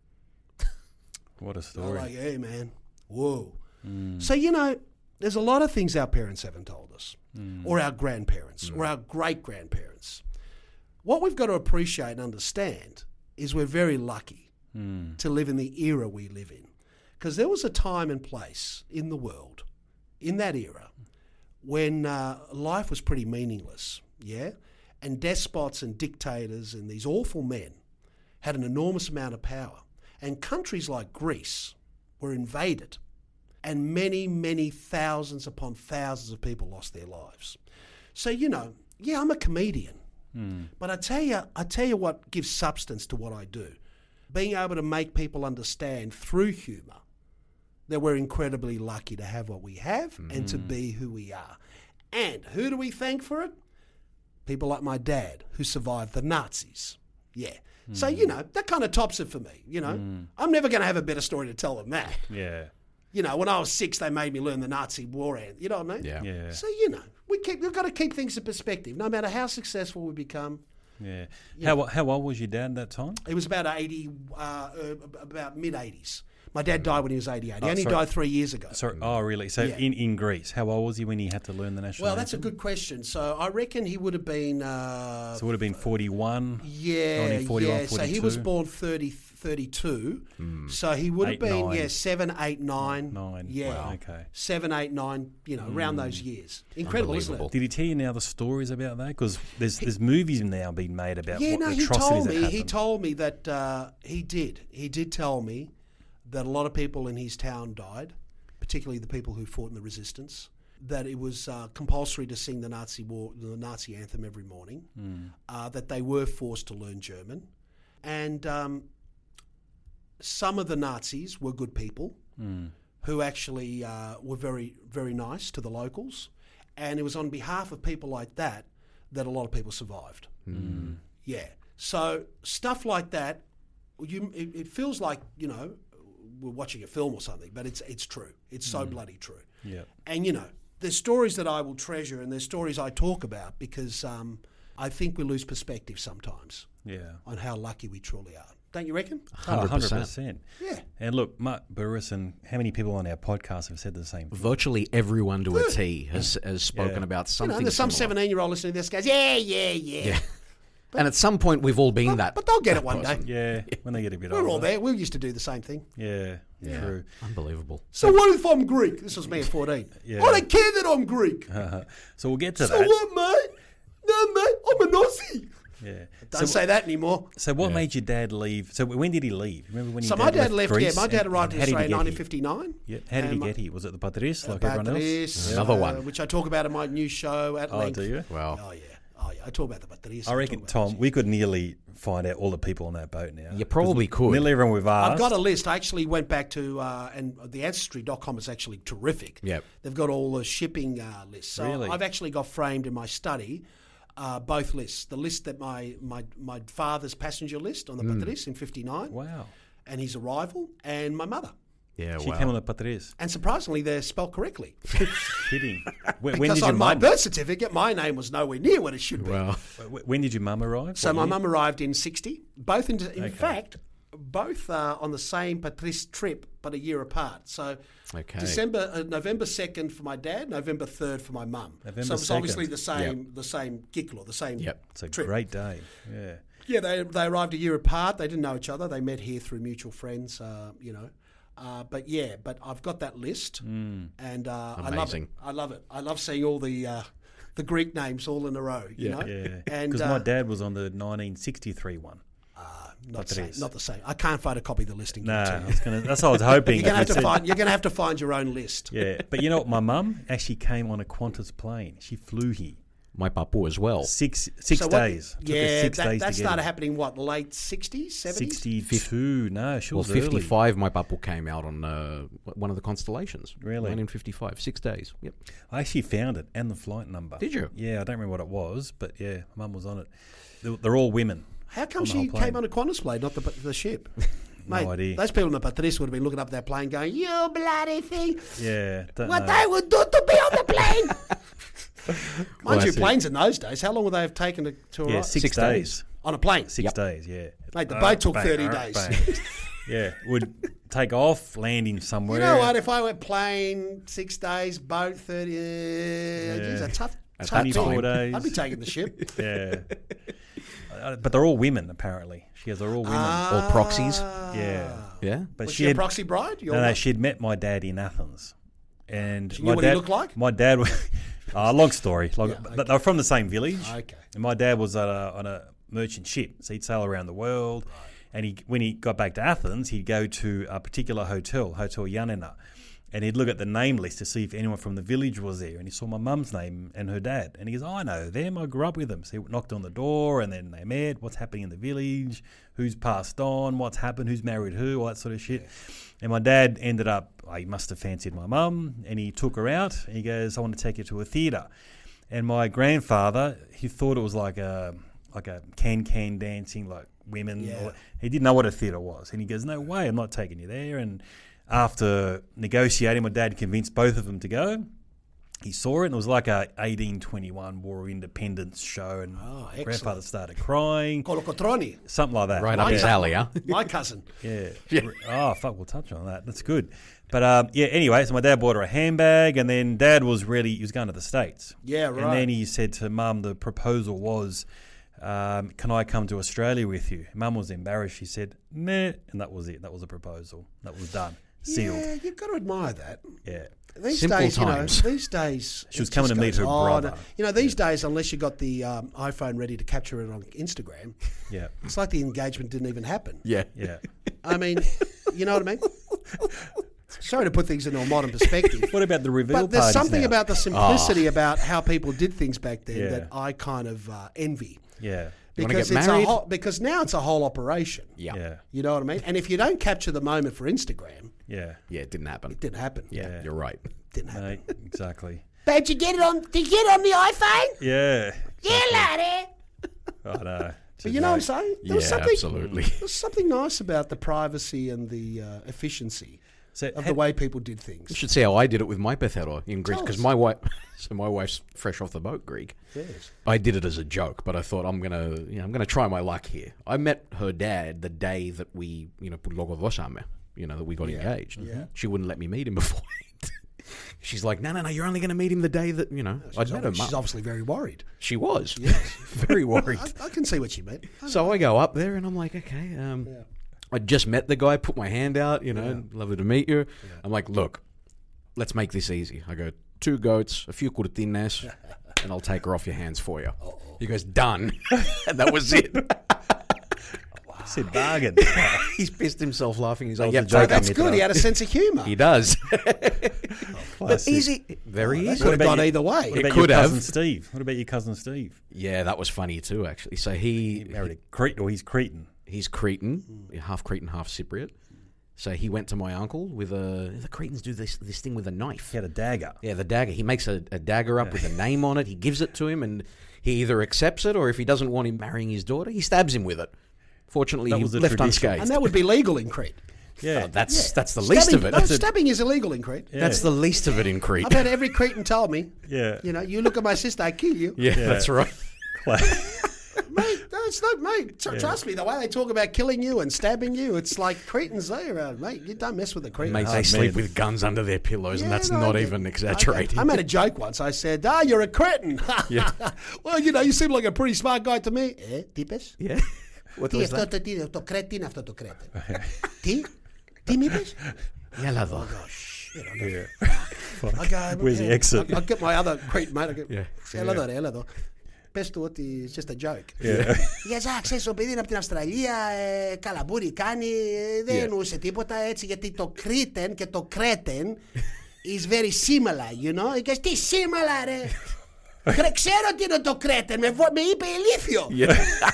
What a I'm story. like, hey, man, whoa. So, you know, there's a lot of things our parents haven't told us, or our grandparents, or our great-grandparents. What we've got to appreciate and understand is we're very lucky to live in the era we live in. Because there was a time and place in the world, in that era, when uh, life was pretty meaningless, yeah? And despots and dictators and these awful men had an enormous amount of power. And countries like Greece were invaded, and many, many thousands upon thousands of people lost their lives. So, you know, yeah, I'm a comedian, but I tell you, I tell you what gives substance to what I do. Being able to make people understand through humour that we're incredibly lucky to have what we have and to be who we are. And who do we thank for it? People like my dad, who survived the Nazis. Yeah. So, you know, that kind of tops it for me, you know. I'm never going to have a better story to tell than that. Yeah. You know, when I was six, they made me learn the Nazi war anthem. You know what I mean? Yeah. Yeah. So, you know, we keep, we've got to keep things in perspective. No matter how successful we become, Yeah. How how old was your dad at that time? it was about eighty, uh, uh, about mid-eighties. My dad died when he was eighty-eight. He Oh, only sorry. died three years ago. Sorry. Oh, really? So Yeah. in, in Greece, how old was he when he had to learn the national Well, that's a anthem? good question. So I reckon he would have been... Uh, So it would have been forty-one. yeah, nineteen forty-one, yeah. So he was forty-two. born thirty, thirty-two. So he would have Eight, been, nine. yeah, seven, eight, nine. Nine. Yeah. Wow. Okay. Seven, eight, nine, you know, around those years. Incredible, isn't Unbelievable. it? Did he tell you now the stories about that? Because there's there's movies now being made about Yeah, what no, the he atrocities told that me. He happened. told me that uh, he did. He did tell me that a lot of people in his town died, particularly the people who fought in the resistance. That it was uh, compulsory to sing the Nazi war, the Nazi anthem every morning. Uh, that they were forced to learn German, and um, some of the Nazis were good people who actually uh, were very, very nice to the locals. And it was on behalf of people like that that a lot of people survived. Yeah. So stuff like that, you it, it feels like, you know, we're watching a film or something, but it's it's true. It's so bloody true. Yeah. And, you know, there's stories that I will treasure and there's stories I talk about because um, I think we lose perspective sometimes Yeah. on how lucky we truly are. Don't you reckon? Oh, one hundred percent. percent. Yeah. And look, Mark Burris and how many people on our podcast have said the same thing? Virtually everyone to a T has, has spoken Yeah. about You something. know, there's some similar. seventeen-year-old listening to this goes, yeah, yeah, yeah. Yeah. And at some point, we've all been that. But they'll get it one day. person. Yeah, when they get a bit We're older. all there. We used to do the same thing. Yeah, true. Unbelievable. So what if I'm Greek? This was me at fourteen. Yeah. I don't care that I'm Greek. So we'll get to So that. what, mate? No, mate, I'm a Nazi. Yeah. Don't say that anymore. So what Yeah. made your dad leave? So when did he leave? Remember when So your my dad dad left, yeah, Greece? my dad And- arrived and in how did he Australia in get nineteen here? fifty-nine. Yeah. How did he And my- get here? Was it the Patris like everyone else? Patris, Another uh, one. which I talk about in my new show at Oh, length. do you? Wow. Oh, yeah. Oh, yeah. I talk about the Patris. I reckon, Tom, we could nearly find out all the people on that boat now. You probably 'Cause could. Nearly everyone we've asked. I've got a list. I actually went back to, uh, and the ancestry dot com is actually terrific. Yep. They've got all the shipping uh, lists. So Really? I've actually got framed in my study uh, both lists. The list that my, my, my father's passenger list on the Patris in fifty-nine, Wow. and his arrival, and my mother. Yeah, She wow. came on the Patris. And surprisingly, they're spelled correctly. Kidding. When, when Because did your on my mum? birth certificate, my name was nowhere near what it should be. Wow. When did your mum arrive? So What my year? mum arrived in sixty. Both, in, in fact, both uh, on the same Patrice trip, but a year apart. So Okay. December, uh, November second for my dad, November third for my mum. November So it was obviously second. the same, the same giggle, the same Yep. It's a trip. great day. Yeah. Yeah, they they arrived a year apart. They didn't know each other. They met here through mutual friends. Uh, you know. Uh, but yeah, but I've got that list, and uh, I love it. Amazing. I love it. I love seeing all the uh, the Greek names all in a row. You Yeah. know, Yeah. and Because uh, my dad was on the nineteen sixty-three one. not the, same, Patrice. not the same. I can't photocopy the listing. No, to I you. was gonna, that's what I was hoping. You're gonna have If to it said- find. You're gonna have to find your own list. Yeah, but you know what? My mum actually came on a Qantas plane. She flew here My papu as well. six six So what- days. Took her Yeah, six that, days that to get started here. happening. What, late sixties, seventies? sixty-two. No, she Well, was early. fifty-five, my papu came out on uh, one of the constellations. Really? nineteen fifty-five. Six days. Yep. I actually found it and the flight number. Did you? Yeah, I don't remember what it was, but yeah, my mum was on it. They're, they're all women. How come on the she whole plane. came on a Qantas plane, not the the ship? Mate, idea. Those people in the Patrice would have been looking up that plane, going, "You bloody thing! Yeah, don't What know. they would do to be on the plane!" Mind you, that's it. planes in those days. How long would they have taken to, to Yeah, arrive? six, Six days. days. on a plane? Six Yep. days, yeah. Mate, the Uh, boat took bang, thirty uh, days. bang. Yeah, would take off, landing somewhere. You know what? If I went plane six days, boat thirty, uh, geez, a tough, At tough that time. time. days. I'd be taking the ship. Yeah. Uh, but they're all women, apparently. She has, they're all women. Or proxies. yeah. Yeah. But Was she she a had, proxy bride? Your no, no, wife? she'd met my dad in Athens. And She my knew what he dad, looked like? My dad was, uh, long story. Long, Yeah, but okay. they were from the same village. Okay. And my dad was on a, on a merchant ship, so he'd sail around the world. And he, when he got back to Athens, he'd go to a particular hotel, Hotel Yanina, and he'd look at the name list to see if anyone from the village was there. And he saw my mum's name and her dad. And he goes, oh, I know them. I grew up with them. So he knocked on the door, and then they met. What's happening in the village? Who's passed on? What's happened? Who's married who? All that sort of shit. And my dad ended up, oh, he must have fancied my mum, and he took her out. And he goes, I want to take you to a theatre. And my grandfather, he thought it was like a like a can-can dancing, like women. Yeah. Or, he didn't know what a theatre was. And he goes, no way, I'm not taking you there. And after negotiating, my dad convinced both of them to go. He saw it, and it was like a eighteen twenty-one War of Independence show, and Oh, my excellent. grandfather started crying, Colocotroni, something like that. Right up My his cousin. alley, huh? my cousin. Yeah. Oh, fuck, we'll touch on that. That's good. But um, yeah, anyway, so my dad bought her a handbag, and then dad was ready, he was going to the States. Yeah, And right. then he said to mum, the proposal was, um, can I come to Australia with you? Mum was embarrassed. She said, nah. And that was it. That was the proposal. That was done. Sealed. Yeah, you've got to admire that. Yeah. These Simple days, times. you know, these days She was it coming just to meet goes her on. brother. You know, these days, unless you got the um, iPhone ready to capture it on Instagram, Yeah. it's like the engagement didn't even happen. Yeah. Yeah. I mean, you know what I mean? Sorry to put things into a modern perspective. What about the reveal But there's parties something now? about the simplicity about how people did things back then Yeah. that I kind of uh, envy. Yeah. You wanna Because get it's married? a whole, because now it's a whole operation. Yeah. Yeah. You know what I mean? And if you don't capture the moment for Instagram, Yeah. Yeah, it didn't happen. it didn't happen. Yeah, Yeah. you're right. Didn't happen. Mate, exactly. Babe, did you get it on? Did you get it on the iPhone? Yeah. Yeah, laddie. I know. But you know what I'm saying? There was Yeah, something, absolutely. There was something nice about the privacy and the uh, efficiency So of had- the way people did You things. should see how I did it with my Bethero in Greece, Tell because us. my wife, so my wife's fresh off the boat, Greek. Yes. I did it as a joke, but I thought I'm gonna, you know, I'm gonna try my luck here. I met her dad the day that we, you know, put logodosame, you know, that we got engaged. yeah. She wouldn't let me meet him before. She's like, no, no, no, you're only going to meet him the day that, you know, I'd She's, met her obvi- she's mum. obviously very worried. She was very worried. I, I can see what you meant. So I go up there and I'm like, okay, um, Yeah. I just met the guy, put my hand out, you know, lovely to meet you. I'm like, look, let's make this easy. I go, two goats, a few curtines, and I'll take her off your hands for you. He goes, done. And that was it. I said bargain. He's pissed himself laughing. He's That like, was yep, a joke. take That's him, good. Hitler. He had a sense of humour. He does. But Classic. easy. Very That easy. could have about gone you? either way. What It about could your have. cousin Steve? What about your cousin Steve? Yeah, that was funny too, actually. So he, He married a Cretan, or he's Cretan. he's Cretan, half Cretan, half Cypriot. So he went to my uncle with a. The Cretans do this this thing with a knife. He had a dagger. Yeah, the dagger. He makes a, a dagger up with a name on it. He gives it to him, and he either accepts it, or if he doesn't want him marrying his daughter, he stabs him with it. Fortunately, That he was the left tradition. unscathed. And that would be legal in Crete. Yeah. Oh, that's Yeah. that's the least Stabbing- of it. No, That's, a- stabbing is illegal in Crete. Yeah. that's the least of it in Crete. I've had every Cretan tell me, Yeah. you know, you look at my sister, I kill you. Yeah, Yeah. that's right. Mate, no, it's not, mate. Tr- Trust me, the way they talk about killing you and stabbing you, it's like Cretans there, uh, mate. You don't mess with the Cretans. Mate, Oh, they sleep man. with guns under their pillows, and Yeah, that's no, not I- even I- exaggerating. I, made a joke once. I said, ah, you're a Cretan. Yeah. Well, you know, you seem like a pretty smart guy to me. Eh, tipes? Yeah. What Τι was αυτό that? το, τι, το Κρέτη είναι αυτό το Κρέτη. Τι, τι μ' είπες? Yellow though. Oh, shit, I go, Yeah. I go, Where's the yeah, exit? I'll, I'll get my other Cretan mate. I'll get, Yeah. Έλα εδώ, ρε, έλα εδώ. Πες του ότι it's just a joke. Yeah. Για ζά, ξέρεις, ο παιδί είναι από την Αυστραλία, ε, καλαμπούρι κάνει, ε, δεν Yeah. εννοούσε τίποτα έτσι, γιατί το Cretan και το Cretan is very similar, you know. Και τι similar, ρε. Κρε, ξέρω τι είναι το Cretan, με, βο- με είπε ηλίθιο. Yeah.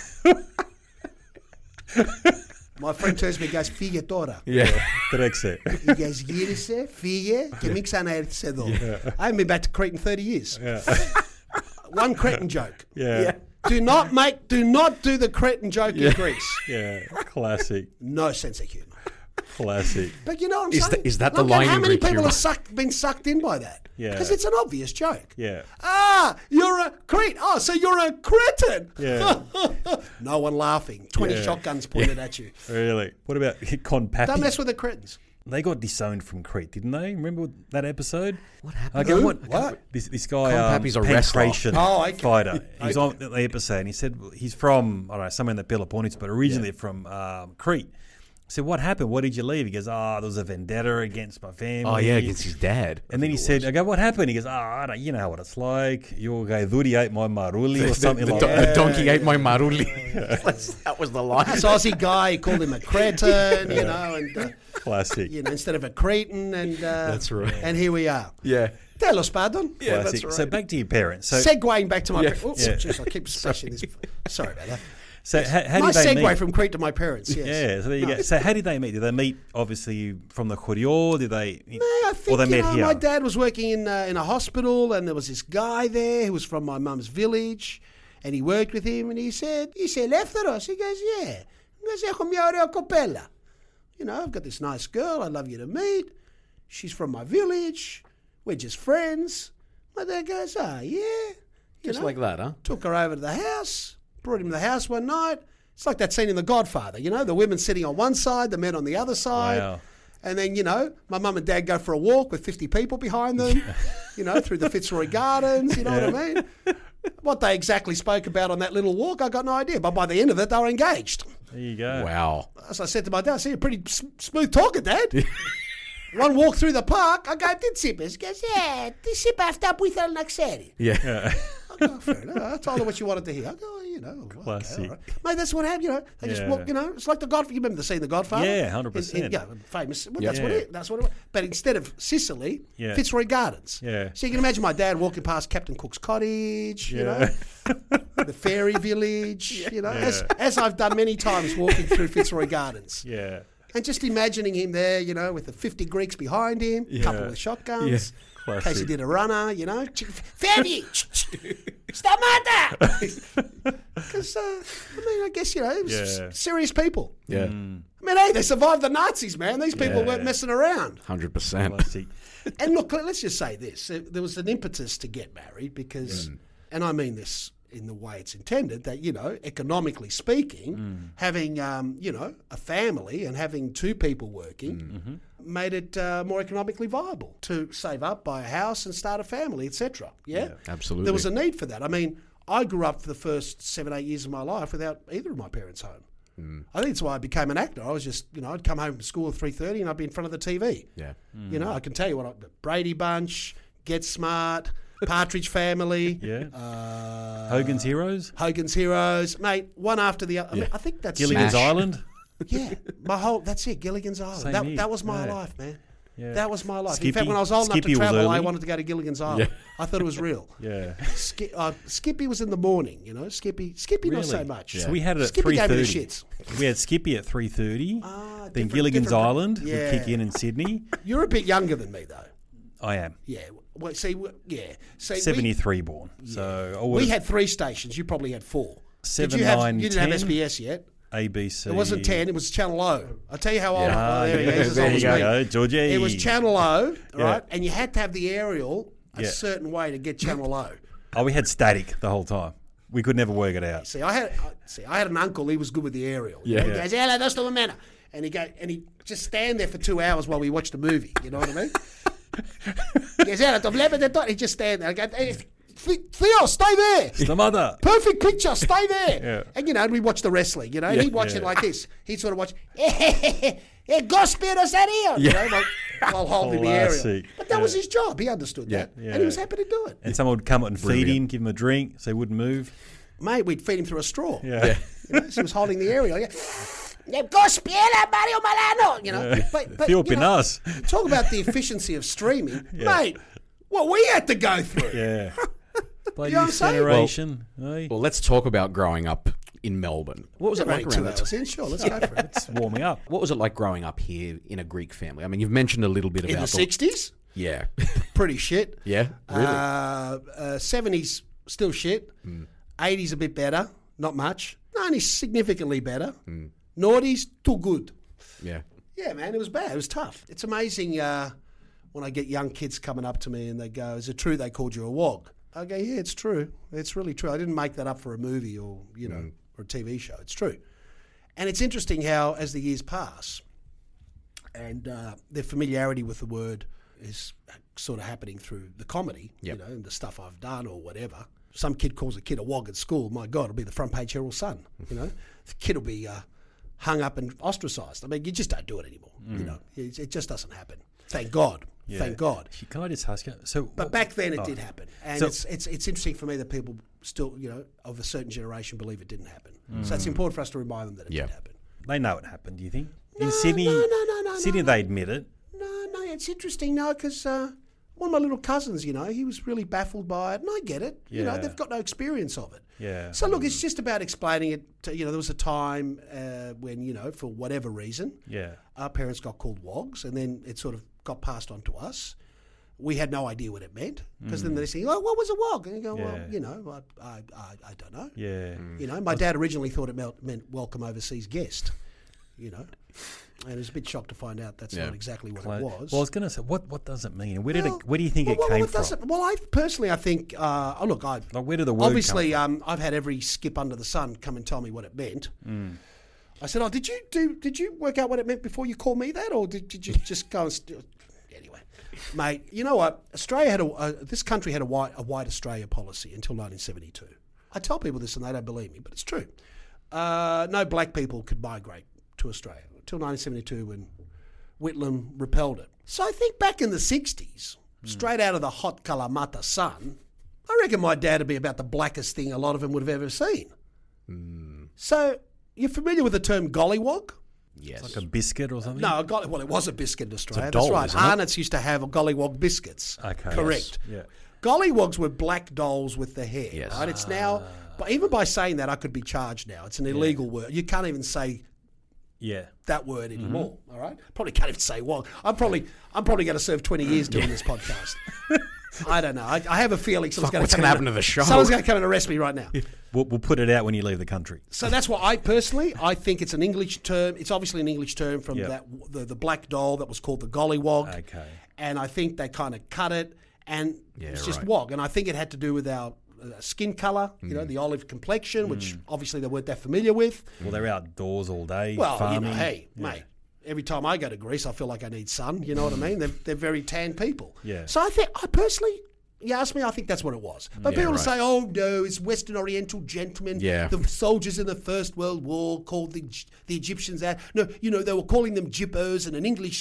My friend tells me, guys, φύγε τώρα. Yeah. Τρέξε. Guys, γύρισε, φύγε και μην ξαναέρθεις εδώ. I haven't been back to Crete in thirty years. One Cretan joke. Yeah. Do not make, do not do the Cretan joke in Greece. Yeah. Classic. No sense of humour. Classic. But you know what I'm Is saying? that- is that the Look at line how in many Greek people humour? have sucked, been sucked in by that? Yeah. Because it's an obvious joke. Yeah. Ah, you're a Crete. Oh, so you're a Cretan. Yeah. No one laughing. twenty Yeah. shotguns pointed at you. Really. What about Con Pappy? Don't mess with the Cretans. They got disowned from Crete, didn't they? Remember that episode? What happened? Okay, Who? what? What? This this guy, Con um, Pappy's a wrestler. pancration Oh, okay. fighter. He was on the episode, and he said he's from I don't know somewhere in the Peloponnese, but originally from um, Crete. I said, "What happened? Why did you leave?" He goes, "Oh, there was a vendetta against my family." Oh yeah, against his dad. And then he said, "I go, what happened?" He goes, "Oh, I don't, you know what it's like. Your guy Duri ate my maruli or something the, like do- that." the donkey ate my maruli. That's- that was the line. This Aussie guy, he called him a Cretan, you know, and uh, Classic. you know, instead of a Cretan, and uh, That's right. And here we are. Yeah. Telos pardon. Yeah, that's Classic. right. So back to your parents. So, Segueing back to my. Yeah. Pa- Oops, Yeah. jeez, I keep splashing this. Sorry about that. so how, how Nice did they segue meet? from Crete to my parents. Yes. Yeah, so there you go. So how did they meet? Did they meet obviously from the Chorior? Did they? No, I think or they you met know, here? my dad was working in uh, in a hospital, and there was this guy there who was from my mum's village, and he worked with him, and he said, "Είσαι ελεύθερος?" He goes, "Yeah." He goes, "Έχω μια ωραία κοπέλα. You know, I've got this nice girl I'd love you to meet. She's from my village. We're just friends." My dad goes, "Ah, yeah." You Just know, like that, huh? took her over to the house, brought him to the house one night. It's like that scene in The Godfather, you know, the women sitting on one side, the men on the other side. Wow. And then, you know, my mum and dad go for a walk with fifty people behind them, you know, through the Fitzroy Gardens, you know what I mean? What they exactly spoke about on that little walk, I got no idea. But by the end of it, they were engaged. There you go. Wow. As I said to my dad, I said, you're pretty s- smooth talker, Dad. One walk through the park, I go, τι τσίπες? He goes, yeah, τι είπε αυτά που ήθελε να ξέρει. Yeah. I go, fair enough. I told her what she wanted to hear. I go, oh, you know, okay, Classic. all right. Mate, that's what happened. You know, they just Yeah. walk. You know, it's like the Godfather. You remember the scene, The Godfather? Yeah, one hundred In- percent. in- Yeah, famous. Well, Yeah. That's what Yeah. it. That's what it was. But instead of Sicily, Yeah. Fitzroy Gardens. Yeah. So you can imagine my dad walking past Captain Cook's cottage. You Yeah. know, the fairy village. You know, Yeah. as as I've done many times walking through Fitzroy Gardens. Yeah. And just imagining him there, you know, with the fifty Greeks behind him, a couple Yeah. with shotguns, Yeah. in case he Classic. did a runner, you know. Fairy! Stamata! Because, uh, I mean, I guess, you know, it was Yeah. serious people. Yeah. I mean, hey, they survived the Nazis, man. These people Yeah. weren't messing around. Hundred percent. Classic. And look, let's just say this. Uh, There was an impetus to get married because, and I mean this in the way it's intended, that, you know, economically speaking, having, um, you know, a family and having two people working made it uh, more economically viable to save up, buy a house and start a family, et cetera. Yeah? Absolutely. There was a need for that. I mean, I grew up for the first seven, eight years of my life without either of my parents home. I think that's why I became an actor. I was just, you know, I'd come home from school at three thirty and I'd be in front of the T V. Yeah. You know, I can tell you what, I, Brady Bunch, Get Smart, Partridge Family. Yeah. Uh, Hogan's Heroes. Hogan's Heroes. Mate, one after the other. I, mean, I think that's Gilligan's Smash. Island. Yeah, my whole, that's it, Gilligan's Island. Same That, here. that was my Yeah. life, man. Yeah. That was my life. In Skippy- fact, when I was old Skippy enough was to travel, I early. wanted to go to Gilligan's Island. Yeah. I thought it was real. Yeah. Ski, uh, Skippy was in the morning, you know. Skippy, Skippy not so Really? much. So we had it at Skippy three gave me the thirty. shits. We had Skippy at three thirty. Ah, then different- Gilligan's different- Island yeah. would kick in in Sydney. You're a bit younger than me, though. I am Yeah. Well, see, w- yeah. See, seventy-three born. So I we, would we had three stations. You probably had four. Seven, Did you have? nine, you didn't have ten. S B S yet. A B C. It wasn't ten. It was Channel O. I'll tell you how old. Yeah. Oh, there he Ah, is. As there old you as go, me. Georgie. It was Channel O, Yeah. right? And you had to have the aerial a Yeah. certain way to get Channel O. Oh, we had static the whole time. We could never work it out. See, I had I- see, I had an uncle. He was good with the aerial. Yeah. He Yeah. goes, hello, that's the man. And he go, and he just stand there for two hours while we watched the movie. You know what I mean? He goes, hello, the left, the dot. He just stand there. I go, hey, Theo, stay there. It's the mother. Perfect picture, stay there. Yeah. And, you know, and we watch the wrestling, you know. He'd watch Yeah. it like this. He'd sort of watch, hey, Gospel Serio, you know, like, while holding the aerial. Classic. But that was his job. He understood that. Yeah. And he was happy to do it. And someone would come up and feed Brilliant. him, give him a drink, so he wouldn't move. Mate, we'd feed him through a straw. Yeah. You know, so he was holding the aerial. Yeah. Yeah, Gospel Mario Milano, you know. But, but, Theo you know, Pinas. talk about the efficiency of streaming. Mate, what we had to go through. Yeah. Bloody know what I'm saying? generation. eh? Well, let's talk about growing up in Melbourne. What was it We're like only around two that hours time? in. Sure, let's go for it. It's warming up. What was it like growing up here in a Greek family? I mean, you've mentioned a little bit In about the sixties, Yeah. pretty shit. Yeah, really? Uh, uh, seventies, still shit. eighties, a bit better. Not much. Nineties, significantly better. Noughties, too good. yeah. Yeah, man, it was bad. It was tough. It's amazing uh, when I get young kids coming up to me and they go, is it true they called you a wog? I go, yeah, it's true. It's really true. I didn't make that up for a movie or, you know, or a T V show. It's true. And it's interesting how, as the years pass, and uh, their familiarity with the word is sort of happening through the comedy, Yep. you know, and the stuff I've done or whatever. Some kid calls a kid a wog at school. My God, it'll be the front page Herald Sun. You know, the kid will be uh, hung up and ostracised. I mean, you just don't do it anymore. You know, it, it just doesn't happen. Thank God. Yeah. Thank God. Can I just ask you? So, But back then it oh. did happen, and So- it's it's it's interesting for me that people still, you know, of a certain generation believe it didn't happen. So it's important for us to remind them that it Yeah. did happen. They know it happened, do you think? No, In Sydney, no, no, no, no, Sydney, no, they admit it. No, no, it's interesting, no, because uh, one of my little cousins, you know, he was really baffled by it, and I get it. You know, Yeah. they've got no experience of it. Yeah. So look, it's just about explaining it. To, you know, there was a time uh, when, you know, for whatever reason, Yeah. our parents got called wogs, and then it sort of got passed on to us. We had no idea what it meant because then they say, "Oh, what was a wog?" And you go, "Well, Mm. Yeah. you know, I, I, I, I don't know." Yeah. You know, my dad originally thought it meant, meant welcome overseas guest. You know, and I was a bit shocked to find out that's Yeah. not exactly what Cla- it was. Well, I was going to say, what what does it mean? Where did Well, it? Where do you think well, it well, came what does from? it- well, I personally, I think. Uh, oh, look, I Like, where did the word obviously, come um, I've had every skip under the sun come and tell me what it meant. Mm. I said, "Oh, did you do? Did you work out what it meant before you called me that, or did, did you just go and?" St- anyway, mate, you know what? Australia had a uh, this country had a white a white Australia policy until nineteen seventy-two. I tell people this and they don't believe me, but it's true. Uh, no black people could migrate to Australia until nineteen seventy-two when Whitlam repelled it. So I think back in the sixties, straight out of the hot Kalamata sun, I reckon my dad would be about the blackest thing a lot of them would have ever seen. So you're familiar with the term gollywog? Yes. Like a biscuit or something? No, a golly, well, it was a biscuit in Australia. doll, That's right. isn't it? Arnott's used to have a gollywog biscuits. Okay. Correct. Yes. Yeah. Gollywogs were black dolls with the hair. Yes. Right? It's now, but even by saying that, I could be charged now. It's an illegal word. You can't even say Yeah. that word anymore. All right, probably can't even say wog. I'm probably, I'm probably going to serve twenty years doing this podcast. I don't know. I, I have a feeling someone's Fuck, going what's to gonna happen to the show? Someone's going to come and arrest me right now. We'll, we'll put it out when you leave the country. So that's what I personally, I think it's an English term. It's obviously an English term from Yep. that the, the black doll that was called the gollywog. Okay. And I think they kind of cut it, and Yeah, it's just right. wog. And I think it had to do with our uh, skin colour, you know, the olive complexion, which obviously they weren't that familiar with. Well, they're outdoors all day. Well, farming. you know, hey, mate. Every time I go to Greece, I feel like I need sun. You know what I mean? They're, they're very tan people. Yeah. So I think, I personally, you ask me, I think that's what it was. But Yeah, people right. say, oh, no, it's Western Oriental gentlemen. Yeah. The soldiers in the First World War called the the Egyptians out. No, you know, they were calling them jippos, and an English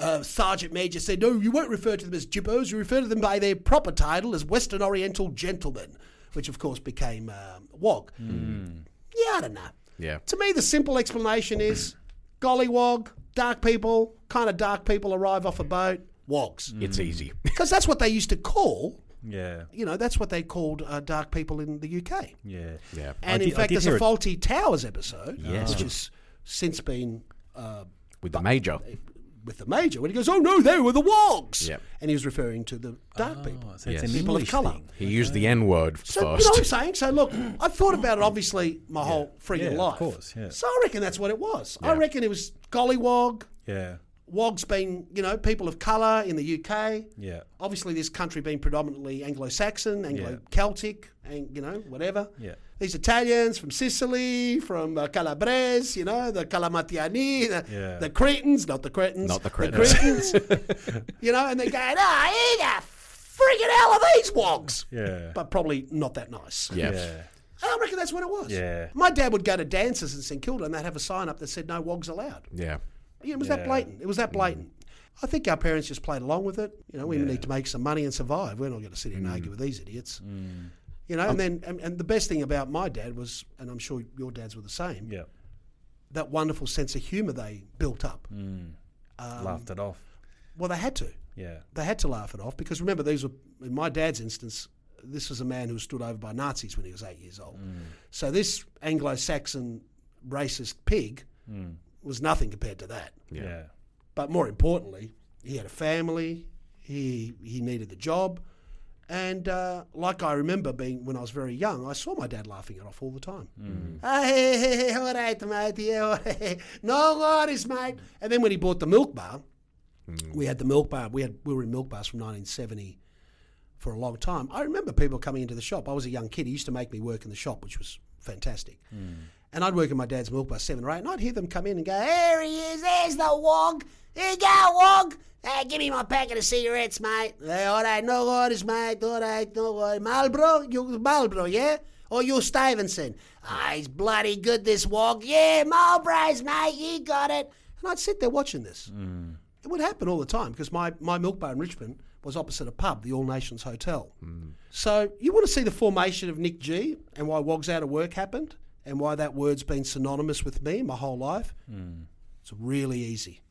uh, Sergeant Major said, no, you won't refer to them as jibbos, you refer to them by their proper title as Western Oriental Gentlemen, which of course became um, wog. Mm. Yeah, I don't know. Yeah. To me, the simple explanation is gollywog, dark people, kind of dark people arrive off a boat, wogs. It's easy. Because that's what they used to call, Yeah. you know, that's what they called uh, dark people in the U K. Yeah. Yeah. I And in did- I fact, did there's hear a it- Faulty Towers episode, Yes. which has since been uh, With the major. with the Major, when he goes, oh no, they were the wogs. Yep. And he was referring to the dark Oh, people. so it's Yes. an People of English colour. thing. He used the N word So, you know first. what I'm saying? So, look, I've thought about it, obviously, my whole frigging Yeah, of life. course, yeah. So I reckon that's what it was. I Yeah. reckon it was gollywog, Yeah. wogs being, you know, people of colour in the U K. Yeah. Obviously, this country being predominantly Anglo-Saxon, Anglo-Celtic, and, you know, whatever. Yeah. These Italians from Sicily, from uh, Calabrese, you know, the Calamatiani, the, Yeah. the Cretans, not the Cretans. Not the The Cretans. Cretans. You know, and they're going, oh, who the friggin' hell are these wogs? Yeah. But probably not that nice. Yeah. Yeah. I reckon that's what it was. Yeah. My dad would go to dances in St Kilda and they'd have a sign up that said no wogs allowed. Yeah. Yeah, it was Yeah. that blatant. It was that blatant. I think our parents just played along with it. You know, we Yeah. need to make some money and survive. We're not going to sit here and argue with these idiots. Mm. You know, and then and, and the best thing about my dad was, and I'm sure your dads were the same, Yeah. that wonderful sense of humour they built up. Mm. Um, Laughed it off. Well, they had to. Yeah. They had to laugh it off because remember, these were in my dad's instance. This was a man who was stood over by Nazis when he was eight years old. So this Anglo-Saxon racist pig Mm. was nothing compared to that. Yeah. Yeah. But more importantly, he had a family. He he needed the job, and uh, like I remember being when I was very young, I saw my dad laughing it off all the time. Mm. Ah, hey, hey, hey, all right, mate. Yeah, all right. No worries, mate. And then when he bought the milk bar, we had the milk bar. We had we were in milk bars from nineteen seventy for a long time. I remember people coming into the shop. I was a young kid. He used to make me work in the shop, which was fantastic. And I'd work in my dad's milk bar seven or eight, and I'd hear them come in and go, "There he is. There's the wog. Here you go, wog. Hey, give me my packet of cigarettes, mate. Hey, all right, no worries, mate. All right, no worries. Marlboro? You Marlboro, yeah? Or you Stevenson? Ah, he's bloody good, this wog. Yeah, Marlboro's, mate. You got it." And I'd sit there watching this. It would happen all the time because my, my milk bar in Richmond was opposite a pub, the All Nations Hotel. So you want to see the formation of Nick G and why Wogs Out of Work happened and why that word's been synonymous with me my whole life? It's really easy.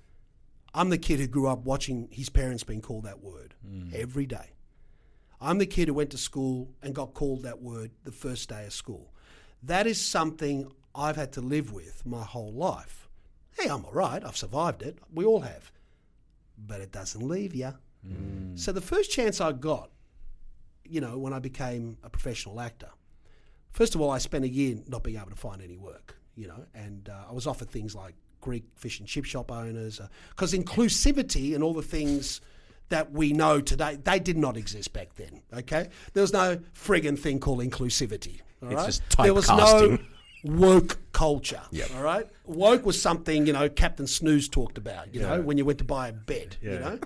I'm the kid who grew up watching his parents being called that word every day. I'm the kid who went to school and got called that word the first day of school. That is something I've had to live with my whole life. Hey, I'm all right. I've survived it. We all have. But it doesn't leave you. Mm. So the first chance I got, you know, when I became a professional actor, first of all, I spent a year not being able to find any work, you know, and uh, I was offered things like Greek fish and chip shop owners, because uh, inclusivity and all the things that we know today, they did not exist back then, okay? There was no friggin' thing called inclusivity, all It's right? just There was no typecasting. woke culture, Yep. all right? Woke was something, you know, Captain Snooze talked about, you Yeah. know, when you went to buy a bed, you Yeah. know?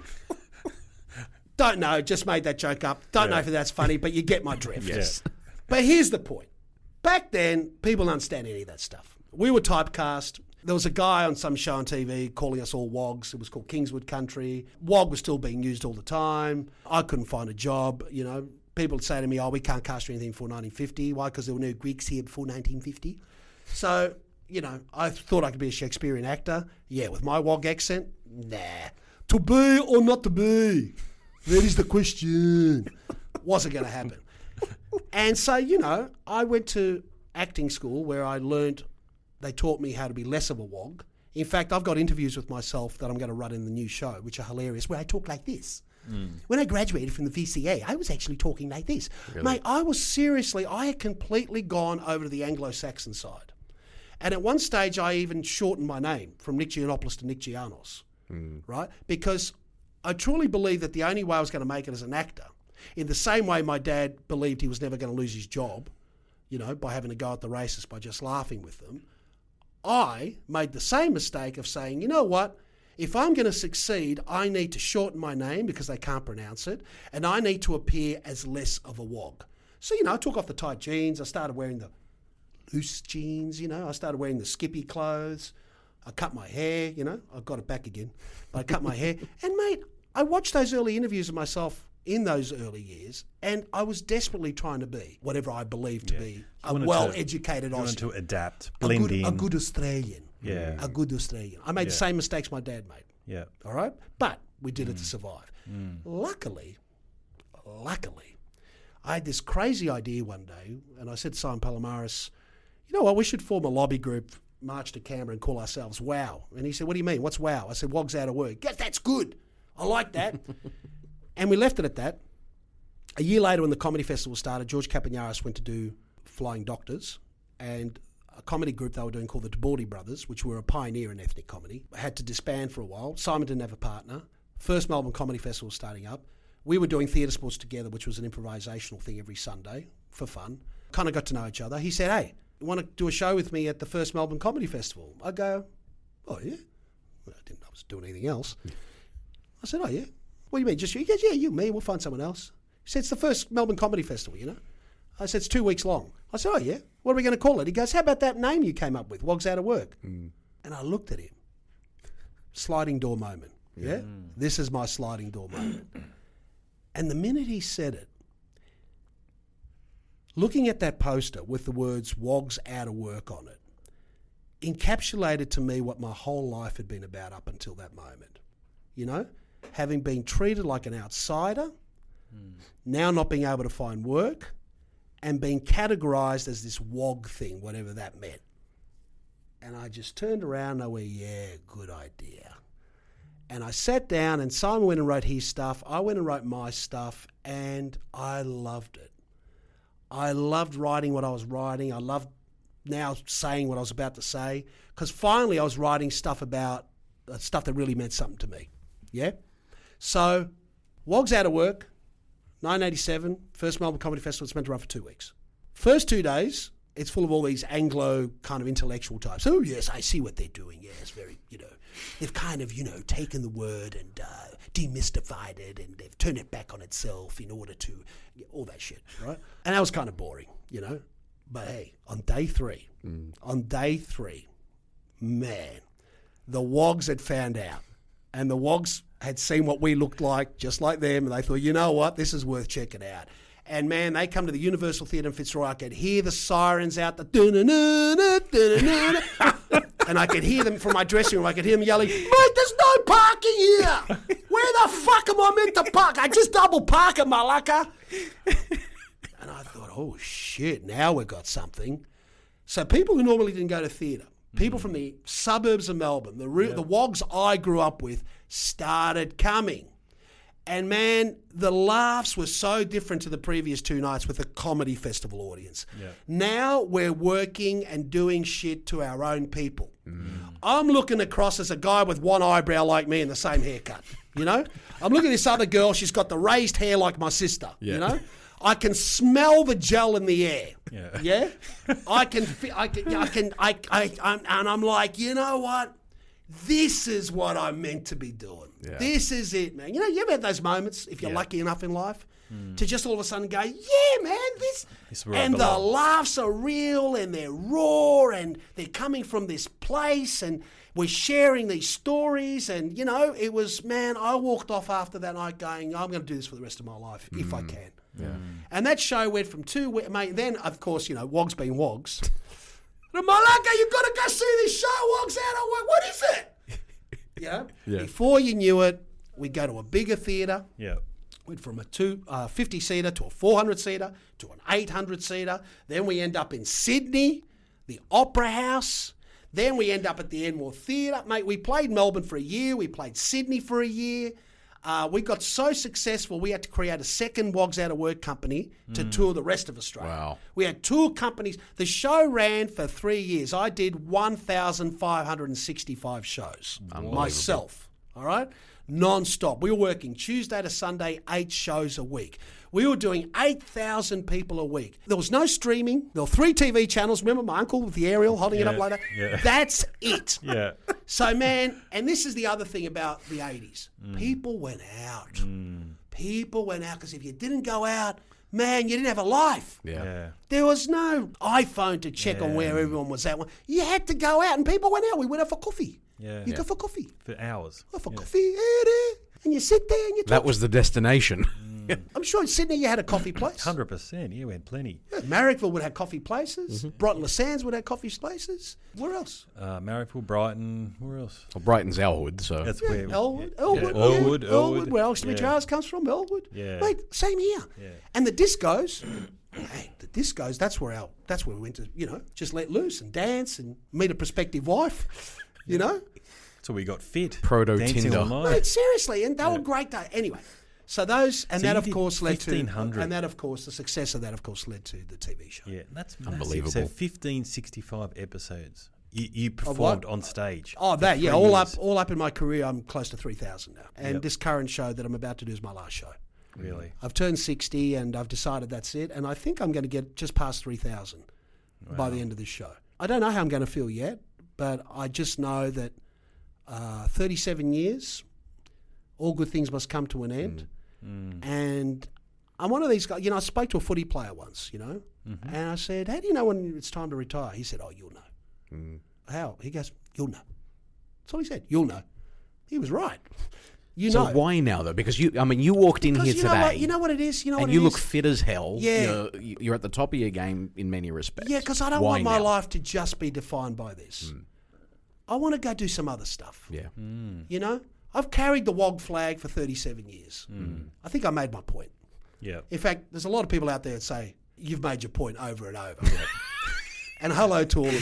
Don't know, just made that joke up. Don't know Yeah. if that's funny, but you get my drift. Yes. But here's the point. Back then, people didn't understand any of that stuff. We were typecast. There was a guy on some show on T V calling us all wogs. It was called Kingswood Country. Wog was still being used all the time. I couldn't find a job, you know. People would say to me, oh, we can't cast you anything before nineteen fifty. Why? Because there were no Greeks here before nineteen fifty. So, you know, I thought I could be a Shakespearean actor. Yeah, with my Wog accent? Nah. To be or not to be? That is the question. Wasn't going to happen. And so, you know, I went to acting school where I learned, they taught me how to be less of a wog. In fact, I've got interviews with myself that I'm going to run in the new show, which are hilarious, where I talk like this. Mm. When I graduated from the V C A, I was actually talking like this. Really? Mate, I was seriously, I had completely gone over to the Anglo-Saxon side. And at one stage, I even shortened my name from Nick Giannopoulos to Nick Gianos, mm. right? Because I truly believe that the only way I was going to make it as an actor, in the same way my dad believed he was never going to lose his job, you know, by having to go at the races by just laughing with them, I made the same mistake of saying, you know what, if I'm going to succeed, I need to shorten my name because they can't pronounce it, and I need to appear as less of a wog. So, you know, I took off the tight jeans, I started wearing the loose jeans, you know, I started wearing the skippy clothes. I cut my hair, you know. I got it back again. But I cut my hair. And, mate, I watched those early interviews of myself in those early years, and I was desperately trying to be whatever I believed to Yeah. be You a wanted to- well-educated You wanted Aussie. to adapt, A blend good, in. a good Australian. Yeah. A good Australian. I made the Yeah. same mistakes my dad made. Yeah. All right? But we did it to survive. Luckily, luckily, I had this crazy idea one day, and I said to Simon Palomares, you know what, we should form a lobby group, march to Canberra and call ourselves WOW. And he said, what do you mean? What's WOW? I said, Wog's out of work. Yes, that's good. I like that. And we left it at that. A year later, when the comedy festival started, George Campagnaris went to do Flying Doctors, and a comedy group they were doing called the Tabordi Brothers, which were a pioneer in ethnic comedy, had to disband for a while. Simon didn't have a partner. First Melbourne Comedy Festival was starting up. We were doing Theatre Sports Together, which was an improvisational thing every Sunday for fun. Kind of got to know each other. He said, hey, you want to do a show with me at the first Melbourne Comedy Festival? I go, oh, yeah? Well, I didn't know I was doing anything else. I said, oh, yeah? What do you mean, just you? He goes, yeah, you, me, we'll find someone else. He said, it's the first Melbourne Comedy Festival, you know? I said, it's two weeks long. I said, oh, yeah? What are we going to call it? He goes, how about that name you came up with, Wog's Out of Work? Mm. And I looked at him. Sliding door moment, yeah? Mm. This is my sliding door moment. And the minute he said it, looking at that poster with the words Wog's Out of Work on it, encapsulated to me what my whole life had been about up until that moment. You know? Having been treated like an outsider, mm. now not being able to find work, and being categorised as this wog thing, whatever that meant. And I just turned around and I went, yeah, good idea. And I sat down and Simon went and wrote his stuff. I went and wrote my stuff, and I loved it. I loved writing what I was writing. I loved now saying what I was about to say, because finally I was writing stuff about uh, stuff that really meant something to me. Yeah? So, Wog's Out of Work, nineteen eighty-seven, first Melbourne Comedy Festival. It's meant to run for two weeks. First two days, it's full of all these Anglo kind of intellectual types. Oh, yes, I see what they're doing. Yeah, it's very, you know, they've kind of, you know, taken the word and uh, demystified it, and they've turned it back on itself in order to, all that shit, right? And that was kind of boring, you know. But hey, on day three, mm. on day three, man, the Wogs had found out. And the Wogs had seen what we looked like, just like them, and they thought, you know what, this is worth checking out. And man, they come to the Universal Theatre in Fitzroy. I could hear the sirens out, the dun-dun-dun, dun-dun-dun, and I could hear them from my dressing room. I could hear them yelling, mate, there's no parking here. Where the fuck am I meant to park? I just double park at Malacca. And I thought, oh shit, now we've got something. So people who normally didn't go to theatre, people mm. from the suburbs of Melbourne, the, re- yeah. the Wogs I grew up with, started coming. And man, the laughs were so different to the previous two nights with the comedy festival audience. Yeah. Now we're working and doing shit to our own people. Mm. I'm looking across as a guy with one eyebrow like me and the same haircut, you know? I'm looking at this other girl, she's got the raised hair like my sister, yeah. you know? I can smell the gel in the air. Yeah, yeah? I can, I can, I can, I, I, I'm, and I'm like, you know what? This is what I'm meant to be doing. Yeah. This is it, man. You know, you ever had those moments, if you're yeah. lucky enough in life, mm. to just all of a sudden go, yeah, man, this, this and the laughs are real and they're raw and they're coming from this place and we're sharing these stories. And, you know, it was, man, I walked off after that night going, I'm going to do this for the rest of my life, mm. if I can. Yeah. And that show went from two, mate, then, of course, you know, Wogs being Wogs. Malacca, you've got to go see this show, Wogs Out of Work. What is it? Yeah. yeah. Before you knew it, we go to a bigger theatre. Yeah. Went from a two, uh, fifty-seater to a four hundred seater to an eight hundred seater. Then we end up in Sydney, the Opera House. Then we end up at the Enmore Theatre. Mate, we played Melbourne for a year. We played Sydney for a year. Uh, we got so successful, we had to create a second Wogs Out of Work company to mm. tour the rest of Australia. Wow. We had tour companies. The show ran for three years. I did one thousand five hundred sixty-five shows myself, all right? Non-stop. We were working Tuesday to Sunday, eight shows a week. We were doing eight thousand people a week. There was no streaming. There were three T V channels. Remember my uncle with the aerial holding yeah, it up like that? Yeah. That's it. Yeah. So, man, and this is the other thing about the eighties. Mm. People went out. Mm. People went out because if you didn't go out, man, you didn't have a life. Yeah. Yeah. There was no iPhone to check on where everyone was at. You had to go out, and people went out. We went out for coffee. Yeah. You Yeah. go for coffee. For hours. Go for Yeah. coffee. eh, eh, And you sit there and you talk. That was the destination. I'm sure in Sydney you had a coffee place. one hundred percent. Yeah, we had plenty. Marrickville would have coffee places. Mm-hmm. Brighton Les Sands would have coffee places. Where else? Uh, Marrickville, Brighton, where else? Well, Brighton's our hood, so That's Yeah, where we- Elwood, yeah. Elwood, Yeah. yeah. Elwood, Elwood, Elwood. where Oxley Yeah. Jars comes from, Elwood. Yeah. Mate, same here. Yeah. And the discos, hey, the discos, that's where our, that's where we went to, you know, just let loose and dance and meet a prospective wife, you know? So we got fit. Proto dancing Tinder. all night. Mate, seriously, and they were great days. Anyway, so those, and So that you of did course led to, fifteen hundred. and that of course, the success of that of course led to the T V show. Yeah, that's massive. Unbelievable. So fifteen sixty-five episodes. You, you what? performed on stage. Oh, for that, yeah, three all years. up, all up in my career, I'm close to three thousand now. And Yep. this current show that I'm about to do is my last show. Really? I've turned sixty and I've decided that's it. And I think I'm going to get just past three thousand by the end of this show. I don't know how I'm going to feel yet, but I just know that uh, thirty-seven years, all good things must come to an end. And I'm one of these guys, you know, I spoke to a footy player once, you know, and I said, how do you know when it's time to retire? He said, oh, you'll know. How? He goes, you'll know. That's all he said. You'll know. He was right. You so know. why now though? Because you, I mean, you walked in Because here you know today, what? You know what it is? You know and what you it look is? fit as hell. Yeah. You're, you're at the top of your game in many respects. Yeah, because I don't Why want my now? life to just be defined by this. I want to go do some other stuff. Yeah. You know? I've carried the W O G flag for thirty-seven years. I think I made my point. Yeah. In fact, there's a lot of people out there that say, you've made your point over and over. And hello to all of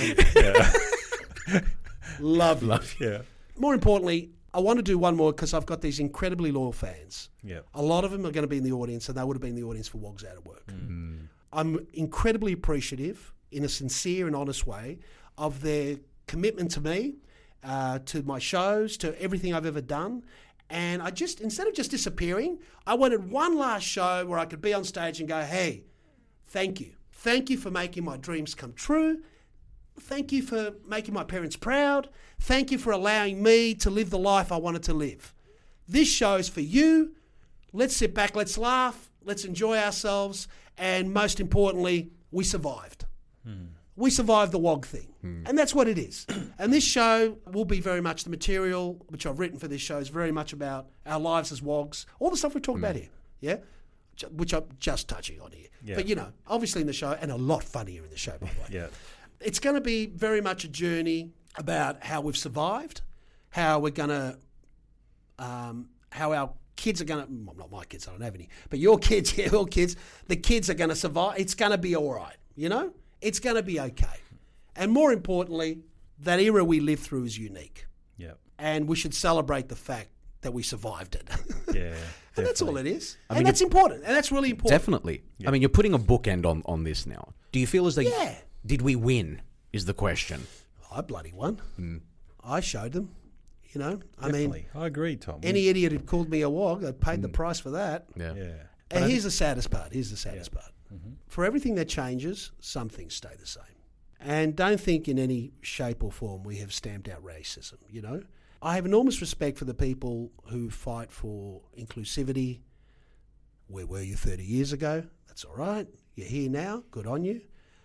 you. Love you. Yeah. More importantly, I want to do one more because I've got these incredibly loyal fans. Yeah. A lot of them are going to be in the audience, and they would have been in the audience for Wogs Out of Work. I'm incredibly appreciative, in a sincere and honest way, of their commitment to me, uh, to my shows, to everything I've ever done. And I just, instead of just disappearing, I wanted one last show where I could be on stage and go, hey, thank you. Thank you for making my dreams come true. Thank you for making my parents proud. Thank you for allowing me to live the life I wanted to live. This show is for you. Let's sit back, let's laugh, let's enjoy ourselves, and most importantly, we survived. We survived the W O G thing. And that's what it is. And this show will be very much the material which I've written for this show is very much about our lives as W O Gs, all the stuff we talk about here, yeah? Ju- Which I'm just touching on here. Yeah. But, you know, obviously in the show, and a lot funnier in the show, by the way. Yeah. It's going to be very much a journey about how we've survived, how we're going to, um, how our kids are going to, well, not my kids, I don't have any, but your kids, yeah, your kids, the kids are going to survive. It's going to be all right, you know? It's going to be okay. And more importantly, that era we lived through is unique. Yeah. And we should celebrate the fact that we survived it. Yeah. And that's all definitely. it is. mean, and that's important. And that's really important. Definitely. I mean, you're putting a bookend on, on this now. Do you feel as though Yeah. did we win? Is the question. I bloody won. I showed them. You know, I mean, Definitely. I agree, Tom. any idiot who called me a wog, I paid the price for that. Yeah. Yeah. And here's the saddest part. Here's the saddest part. For everything that changes, some things stay the same. And don't think in any shape or form we have stamped out racism, you know. I have enormous respect for the people who fight for inclusivity. Where were you thirty years ago? That's all right. You're here now. Good on you.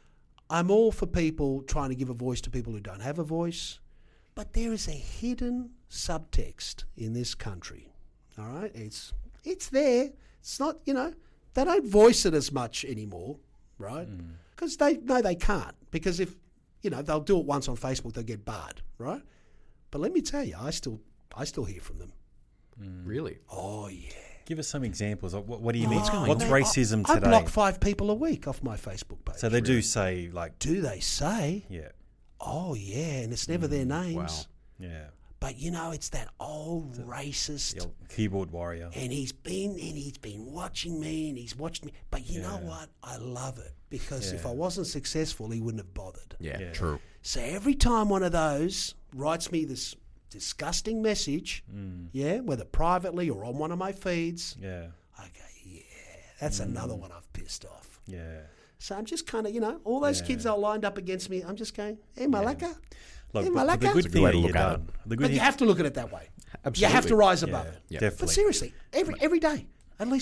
I'm all for people trying to give a voice to people who don't have a voice. But there is a hidden subtext in this country. All right? It's it's there. It's not, you know, they don't voice it as much anymore, right? Because they know they can't. Because if, you know, they'll do it once on Facebook, they'll get barred, right? But let me tell you, I still I still hear from them. Really? Oh, yeah. Give us some examples. Of what, what do you mean? What's going What's on? racism I, I today? block five people a week off my Facebook page. so they do say, like, Do they say? yeah, Oh, yeah, and it's never their names. Wow. yeah, But, you know, it's that old racist... the old keyboard warrior. And he's been and he's been watching me and he's watched me. But you know what? I love it because if Yeah. I wasn't successful, he wouldn't have bothered. Yeah, Yeah. true. So every time one of those writes me this disgusting message, yeah, whether privately or on one of my feeds, Yeah, I go, yeah, that's another one I've pissed off. yeah. So I'm just kind of, you know, all those Yeah. kids that are lined up against me, I'm just going, hey, Malaka. Look, Hey, but, but the Malaka. good It's a good thing way that to you've look at done. The good But you thing, have to look at it that way. Absolutely. You have to rise above yeah, it. Yeah. definitely. But seriously, every every day, at least five.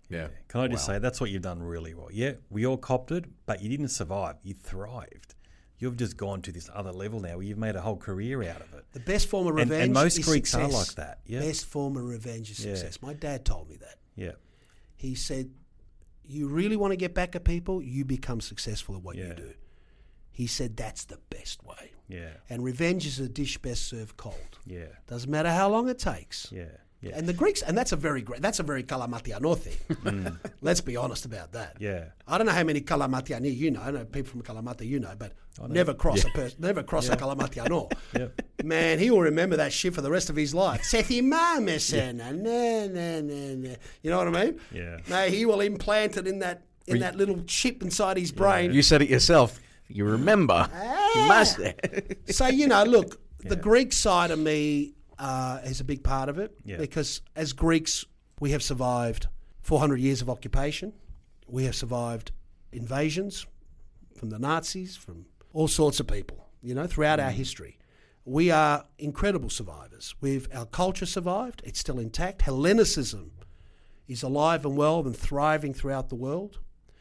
Yeah. Can I just Wow. say, that's what you've done really well. Yeah, we all copped it, but you didn't survive. You thrived. You've just gone to this other level now where you've made a whole career out of it. The best form of And- revenge and most is Greeks success. are like that, yeah. Best form of revenge is Yeah. success. My dad told me that. Yeah. He said, you really want to get back at people, you become successful at what Yeah. you do. He said that's the best way. Yeah. And revenge is a dish best served cold. Yeah. Doesn't matter how long it takes. Yeah. Yeah. And the Greeks, and that's a very great, that's a very Kalamatiano thing. Let's be honest about that. Yeah. I don't know how many Kalamatiani you know. I know people from Kalamata you know, but never cross a person, never cross a Kalamatiano. Yep. Man, he will remember that shit for the rest of his life. Sethi mama sana, na na na na. You know what I mean? Yeah. No, he will implant it in that in that little chip inside his brain. You said it yourself. You remember. You must. So, you know, look, the Greek side of me uh, is a big part of it Yeah. because as Greeks, we have survived four hundred years of occupation. We have survived invasions from the Nazis, from all sorts of people, you know, throughout our history. We are incredible survivors. We've Our culture survived. It's still intact. Hellenicism is alive and well and thriving throughout the world.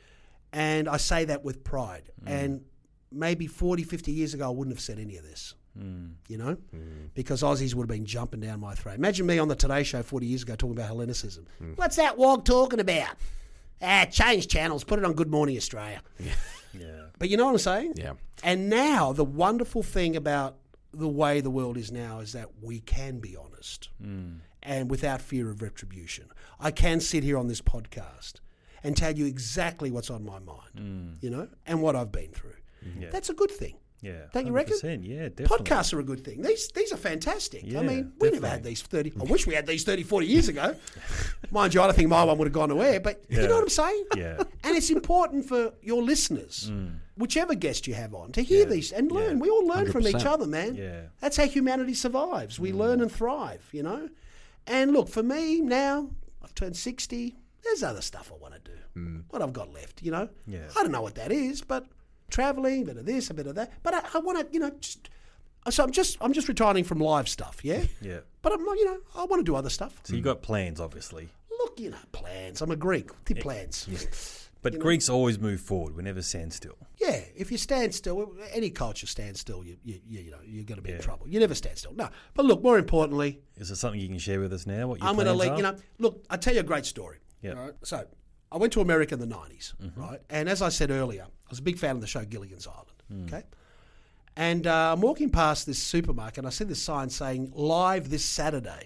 And I say that with pride. And maybe forty, fifty years ago, I wouldn't have said any of this, you know, because Aussies would have been jumping down my throat. Imagine me on the Today Show forty years ago talking about Hellenicism. What's that wog talking about? Ah, change channels, put it on Good Morning Australia. Yeah. But you know what I'm saying? Yeah. And now the wonderful thing about the way the world is now is that we can be honest and without fear of retribution. I can sit here on this podcast and tell you exactly what's on my mind, you know, and what I've been through. Yeah. That's a good thing. Yeah. Don't you reckon? one hundred percent. Yeah, definitely. Podcasts are a good thing. These these are fantastic. Yeah, I mean, we never definitely. had these thirty. I wish we had these thirty, forty years ago. Mind you, I don't think my one would have gone to air, but you Yeah. know what I'm saying? Yeah. And it's important for your listeners, whichever guest you have on, to hear Yeah. these and learn. Yeah. We all learn from each one hundred percent. other, man. Yeah. That's how humanity survives. We learn and thrive, you know? And look, for me now, I've turned sixty. There's other stuff I want to do. What I've got left, you know? Yeah. I don't know what that is, but traveling, a bit of this, a bit of that. But I, I want to, you know, just. So I'm just, I'm just retiring from live stuff, yeah. Yeah. But I'm not, you know, I want to do other stuff. So you got plans, obviously. Look, you know, plans. I'm a Greek. The plans. But Greeks always move forward. We never stand still. Yeah, if you stand still, any culture stands still, you you, you, you know, you're going to be in Yeah. trouble. You never stand still. No. But look, more importantly, Is there something you can share with us now? What your I'm going to plans let are? you know. Look, I'll tell you a great story. Yeah. all right? So, I went to America in the nineties, right? And as I said earlier, I was a big fan of the show Gilligan's Island. Okay. And uh, I'm walking past this supermarket, and I see this sign saying live this Saturday,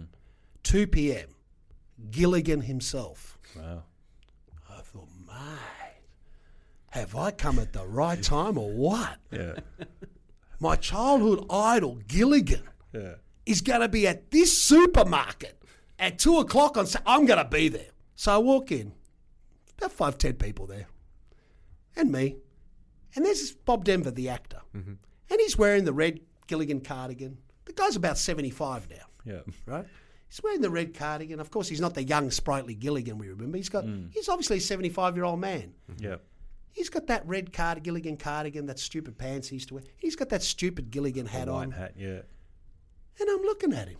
two p.m. Gilligan himself. Wow. I thought, mate, have I come at the right time or what? Yeah. My childhood idol, Gilligan, Yeah. is going to be at this supermarket at two o'clock on Saturday. I'm going to be there. So I walk in, about five, ten people there, and me. And there's Bob Denver, the actor. And he's wearing the red Gilligan cardigan. The guy's about seventy-five now, Yeah. right? He's wearing the red cardigan. Of course, he's not the young, sprightly Gilligan we remember. He's got. He's obviously a seventy-five-year-old man. Yeah. He's got that red card, Gilligan cardigan, that stupid pants he used to wear. He's got that stupid Gilligan hat White on. hat. Yeah. And I'm looking at him.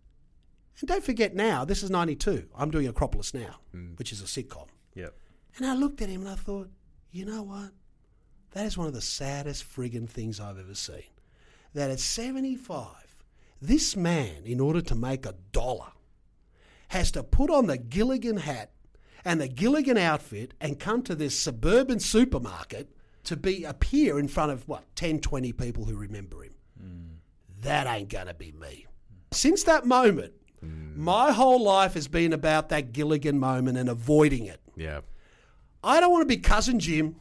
And don't forget now, this is ninety-two. I'm doing Acropolis Now, which is a sitcom. Yeah. And I looked at him and I thought, you know what? That is one of the saddest friggin' things I've ever seen. That at seventy-five, this man, in order to make a dollar, has to put on the Gilligan hat and the Gilligan outfit and come to this suburban supermarket to be appear in front of, what, ten, twenty people who remember him. That ain't going to be me. Since that moment, my whole life has been about that Gilligan moment and avoiding it. Yeah. I don't want to be Cousin Jim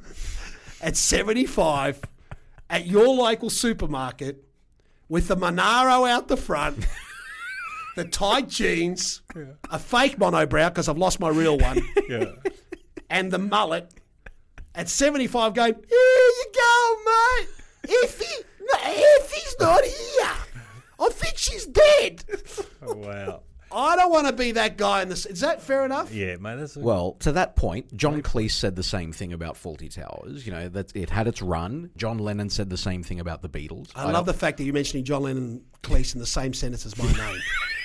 at seventy-five at your local supermarket with the Monaro out the front, the tight jeans, a fake monobrow because I've lost my real one, Yeah. and the mullet at seventy-five going, here you go, mate. Effie, no, Effie's not here. I think she's dead. Oh, wow. I don't want to be that guy in this. Is that fair enough? Yeah, mate. That's a, Well, to that point, John Cleese said the same thing about Fawlty Towers. You know, that it had its run. John Lennon said the same thing about the Beatles. I love the fact that you're mentioning John Lennon and Cleese in the same sentence as my name.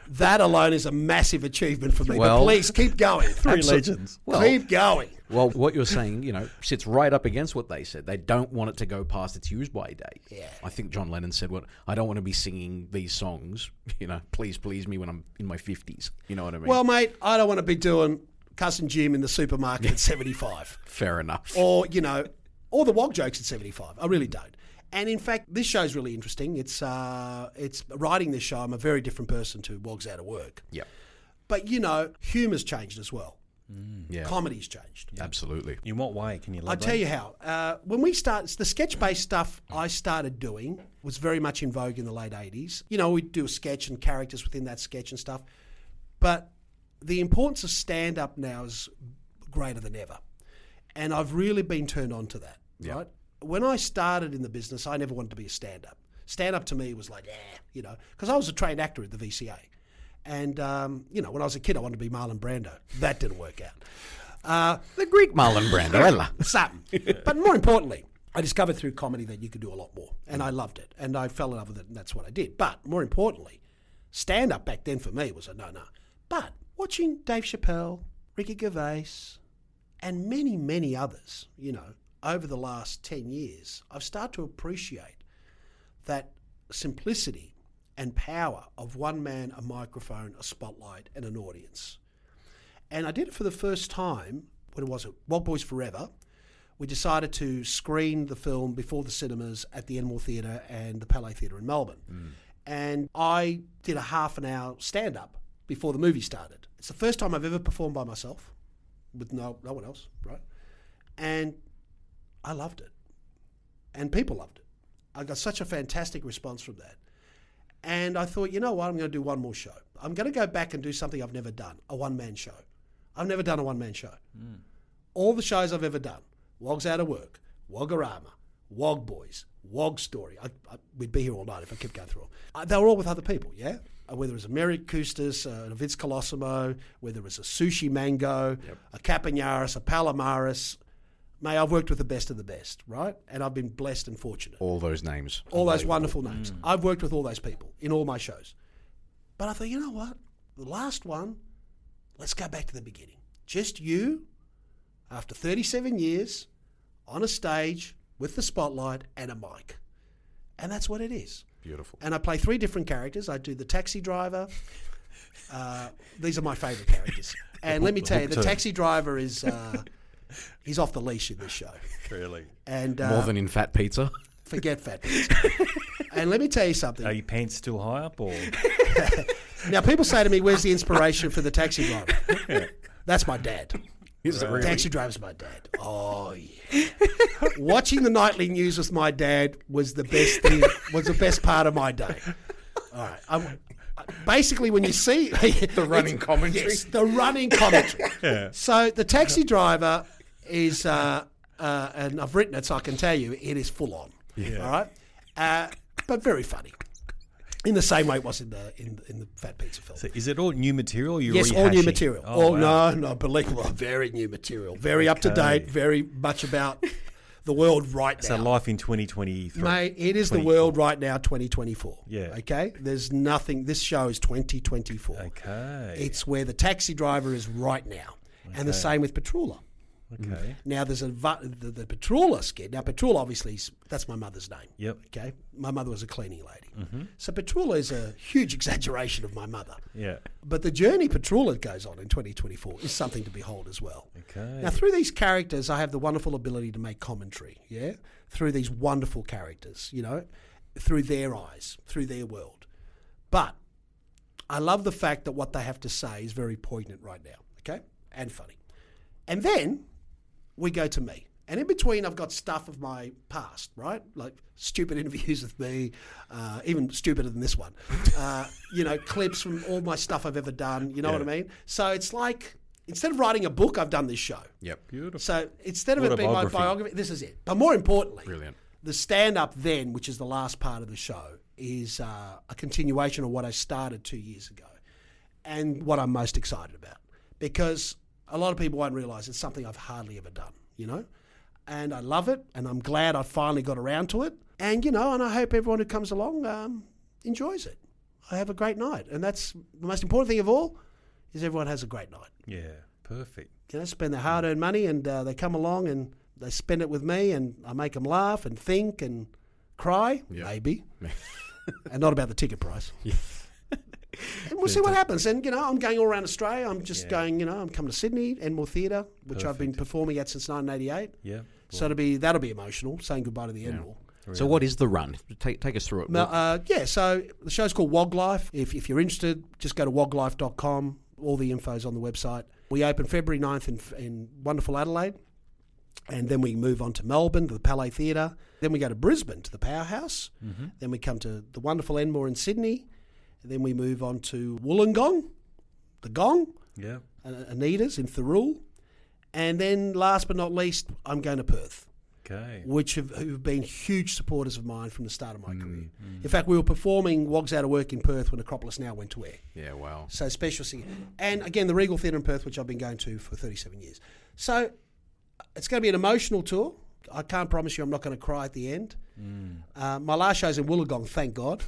That alone is a massive achievement for me. Well- but please keep going. Three Absol- legends. Well, keep going. well, what you're saying, you know, sits right up against what they said. They don't want it to go past its use-by date. Yeah. I think John Lennon said, "What I don't want to be singing these songs, you know, please please me when I'm in my fifties." You know what I mean? Well, mate, I don't want to be doing Cousin Jim in the supermarket at seventy-five. fair enough. Or, you know, or the Wog jokes at seventy-five. I really don't. And in fact, this show's really interesting. It's uh, it's writing this show. I'm a very different person to Wog's Out of Work. Yeah, But, you know, humour's changed as well. yeah, Comedy's changed. absolutely. In what way can you I'll elaborate? tell you how. Uh, when we start, the sketch-based stuff I started doing was very much in vogue in the late eighties. You know, we'd do a sketch and characters within that sketch and stuff. But the importance of stand-up now is greater than ever. And I've really been turned on to that, Yeah. right? When I started in the business, I never wanted to be a stand-up. Stand-up to me was like, eh, you know, because I was a trained actor at the V C A. And, um, you know, when I was a kid, I wanted to be Marlon Brando. That didn't work out. Uh, The Greek Marlon Brando, ella. something. But more importantly, I discovered through comedy that you could do a lot more. And I loved it. And I fell in love with it, and that's what I did. But more importantly, stand-up back then for me was a no-no. But watching Dave Chappelle, Ricky Gervais, and many, many others, you know, over the last ten years, I've started to appreciate that simplicity and power of one man, a microphone, a spotlight, and an audience. And I did it for the first time, when was it? Wog Boys Forever. We decided to screen the film before the cinemas at the Enmore Theatre and the Palais Theatre in Melbourne. Mm. And I did a half an hour stand-up before the movie started. It's the first time I've ever performed by myself, with no no one else, right? And I loved it. And people loved it. I got such a fantastic response from that. And I thought, you know what, I'm going to do one more show. I'm going to go back and do something I've never done, a one-man show. I've never done a one-man show. Mm. All the shows I've ever done, Wog's Out of Work, Wogorama, Wog Boys, Wog Story. I, I, we'd be here all night if I kept going through them. Uh, they were all with other people, yeah? Uh, whether it was a Merrick Kustis, uh, a Vince Colosimo, whether it was a Sushi Mango, yep. a Capañaris, a Palomares. Mate, I've worked with the best of the best, right? And I've been blessed and fortunate. All those names. All those wonderful names. Mm. I've worked with all those people in all my shows. But I thought, you know what? The last one, let's go back to the beginning. Just you, after thirty-seven years, on a stage with the spotlight and a mic. And that's what it is. Beautiful. And I play three different characters. I do the taxi driver. Uh, these are my favourite characters. And let me tell you, the taxi driver is... Uh, he's off the leash in this show. Really? And uh, More than in Fat Pizza? Forget Fat Pizza. And let me tell you something. Are your pants still high up? Or Now, people say to me, where's the inspiration for the taxi driver? Yeah. That's my dad. Is it really? Taxi driver's my dad. Oh, yeah. Watching the nightly news with my dad was the best thing, was the best part of my day. All right. I'm, basically, when you see... the running commentary? Yes, the running commentary. Yeah. So the taxi driver is... Uh, uh, and I've written it, so I can tell you, it is full on. Yeah. All right? Uh, but very funny. In the same way it was in the in, in the Fat Pizza film. So is it all new material? You're yes, rehashing? all new material. Oh, all wow. no, no, believe me, very new material. Very Okay. up to date. Very much about the world right now. So life in twenty twenty-three. Mate, it is the world right now, twenty twenty-four. Yeah. Okay? There's nothing. This show is twenty twenty-four. Okay. It's where the taxi driver is right now. Okay. And the same with Petrula. Okay. Now there's a the, the Petrula skit. Now Petrula, obviously, that's my mother's name. Yep. Okay. My mother was a cleaning lady. Mm-hmm. So Petrula is a huge exaggeration of my mother. Yeah. But the journey Petrula goes on in twenty twenty-four is something to behold as well. Okay. Now through these characters, I have the wonderful ability to make commentary. Yeah. Through these wonderful characters, you know, through their eyes, through their world. But I love the fact that what they have to say is very poignant right now. Okay, and funny. And then we go to me. And in between, I've got stuff of my past, right? Like stupid interviews with me, uh, even stupider than this one. Uh, you know, clips from all my stuff I've ever done. You know Yeah. what I mean? So it's like, instead of writing a book, I've done this show. Yep. Beautiful. So instead of it being my Autobiography. biography, this is it. But more importantly, Brilliant. the stand-up then, which is the last part of the show, is uh, a continuation of what I started two years ago and what I'm most excited about. Because a lot of people won't realise it's something I've hardly ever done, you know? And I love it, and I'm glad I finally got around to it. And, you know, and I hope everyone who comes along um, enjoys it. I have a great night. And that's the most important thing of all, is everyone has a great night. Yeah, perfect. You know, spend their hard-earned money, and uh, they come along and they spend it with me, and I make them laugh and think and cry, Yeah. maybe, and not about the ticket price. And we'll see what happens. And, you know, I'm going all around Australia. I'm just Yeah. going, you know, I'm coming to Sydney, Enmore Theatre, which I've been Perfect. performing at since nineteen eighty-eight. Yeah. So it'll be, that'll be emotional, saying goodbye to the Enmore. So what is the run? Take take us through it. No, uh, yeah, so the show's called Wog Life. If, if you're interested, just go to wog life dot com. All the info's on the website. We open February ninth in, in wonderful Adelaide. And then we move on to Melbourne, to the Palais Theatre. Then we go to Brisbane, to the Powerhouse. Mm-hmm. Then we come to the wonderful Enmore in Sydney. And then we move on to Wollongong, the Gong, Yeah. uh, Anita's in Thirroul. And then last but not least, I'm going to Perth, Okay. which have, who've been huge supporters of mine from the start of Mm, my career. In fact, we were performing Wogs Out of Work in Perth when Acropolis Now went to air. Yeah, wow. So special singing. And again, the Regal Theatre in Perth, which I've been going to for thirty-seven years. So it's going to be an emotional tour. I can't promise you I'm not going to cry at the end. Mm. Uh, my last show's in Wollongong, thank God.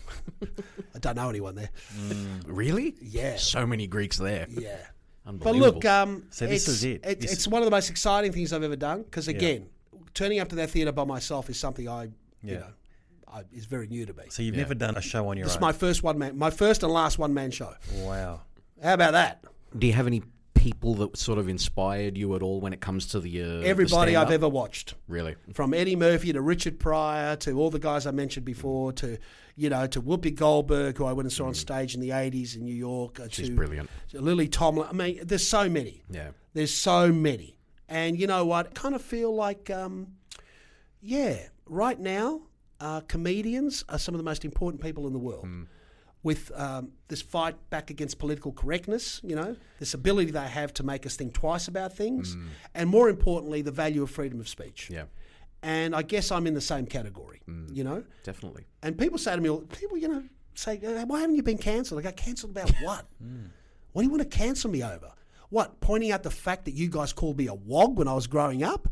I don't know anyone there. Really? Yeah. So many Greeks there. Yeah. But Unbelievable. look, um, So this it's, is it. It's, This- it's one of the most exciting things I've ever done because, again, turning up to that theatre by myself is something I, you Yeah. know, I, is very new to me. So you've never done a show on your This is own? my first one man, my first and last one man show. Wow. How about that? Do you have any people that sort of inspired you at all when it comes to the uh, Everybody the I've stand-up? ever watched. Really? From Eddie Murphy to Richard Pryor to all the guys I mentioned before to, you know, to Whoopi Goldberg, who I went and saw on stage in the eighties in New York. Uh, She's to, brilliant. to Lily Tomlin. I mean, there's so many. Yeah. There's so many. And you know what? I kind of feel like, um, yeah, right now, uh, comedians are some of the most important people in the world. With um, this fight back against political correctness, you know, this ability they have to make us think twice about things, and more importantly, the value of freedom of speech. Yeah. And I guess I'm in the same category, you know. Definitely. And people say to me, people, you know, say, "Uh, why haven't you been cancelled? I go, cancelled about what? What do you want to cancel me over? What, pointing out the fact that you guys called me a wog when I was growing up?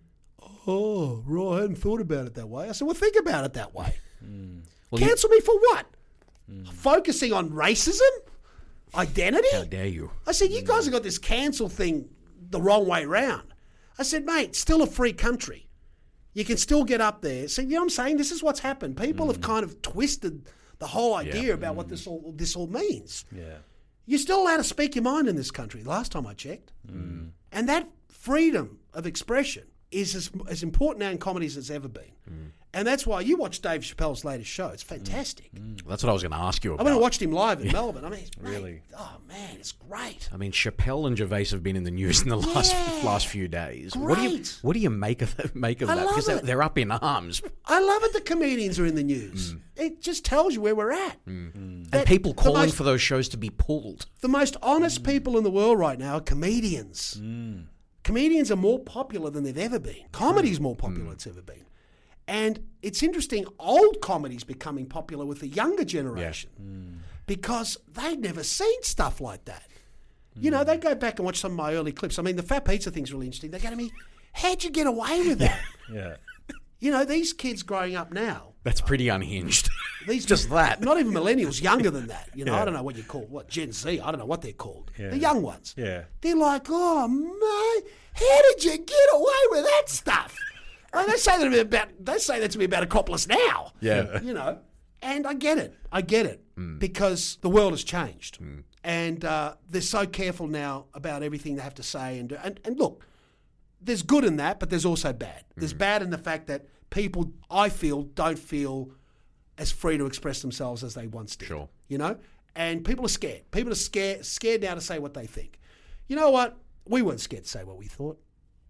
Oh, right, I hadn't thought about it that way. I said, well, think about it that way. Well, you- Cancel me for what? Focusing on racism? Identity? How dare you? I said, you guys have got this cancel thing the wrong way round. I said, mate, still a free country. You can still get up there. So, you know what I'm saying? This is what's happened. People have kind of twisted the whole idea about what this all this all means. Yeah. You're still allowed to speak your mind in this country, last time I checked. And that freedom of expression is as, as important now in comedy as it's ever been. And that's why you watch Dave Chappelle's latest show. It's fantastic. That's what I was going to ask you I about. went and watched him live in Melbourne. I mean, it's, mate, Really? oh, man, it's great. I mean, Chappelle and Gervais have been in the news in the last Yeah. last few days. What do you Great. what do you make of that, make of I that? love Because they're, it. they're up in arms, I love it that comedians are in the news. It just tells you where we're at. and That- people the calling most- for those shows to be pulled. The most honest people in the world right now are comedians. Comedians are more popular than they've ever been. Comedy's more popular than it's ever been. And it's interesting, old comedy's becoming popular with the younger generation because they'd never seen stuff like that. You know, they go back and watch some of my early clips. I mean, the Fat Pizza thing's really interesting. They go to me, how'd you get away with that? Yeah. You know, these kids growing up now, That's pretty unhinged. these Just that. not even millennials, younger than that. You know, Yeah. I don't know what you call what Gen Z. I don't know what they're called. Yeah. The young ones. Yeah. They're like, oh my, how did you get away with that stuff? I mean, they say that to me about they say that to me about Acropolis Now. Yeah. You know, and I get it. I get it because the world has changed, and uh, they're so careful now about everything they have to say and do. And, and look, there's good in that, but there's also bad. There's bad in the fact that people, I feel, don't feel as free to express themselves as they once did. Sure. You know? And people are scared. People are scared scared now to say what they think. You know what? We weren't scared to say what we thought.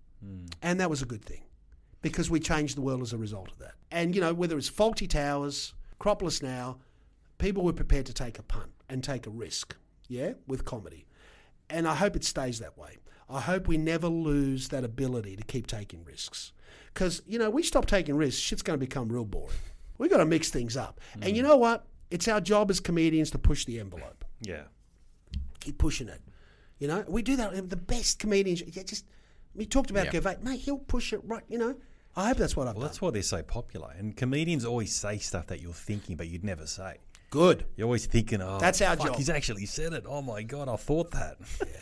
And that was a good thing because we changed the world as a result of that. And, you know, whether it's Faulty Towers, Acropolis Now, people were prepared to take a punt and take a risk, yeah, with comedy. And I hope it stays that way. I hope we never lose that ability to keep taking risks. Because, you know, we stop taking risks, shit's going to become real boring. We've got to mix things up. And you know what? It's our job as comedians to push the envelope. Yeah. Keep pushing it. You know, we do that. The best comedians, yeah, just, we talked about Yeah. Gervais, mate, he'll push it right, you know. I hope that's what I've Well, done. that's why they're so popular. And comedians always say stuff that you're thinking, but you'd never say. Good. You're always thinking, oh, That's our fuck, job. he's actually said it. Oh, my God, I thought that.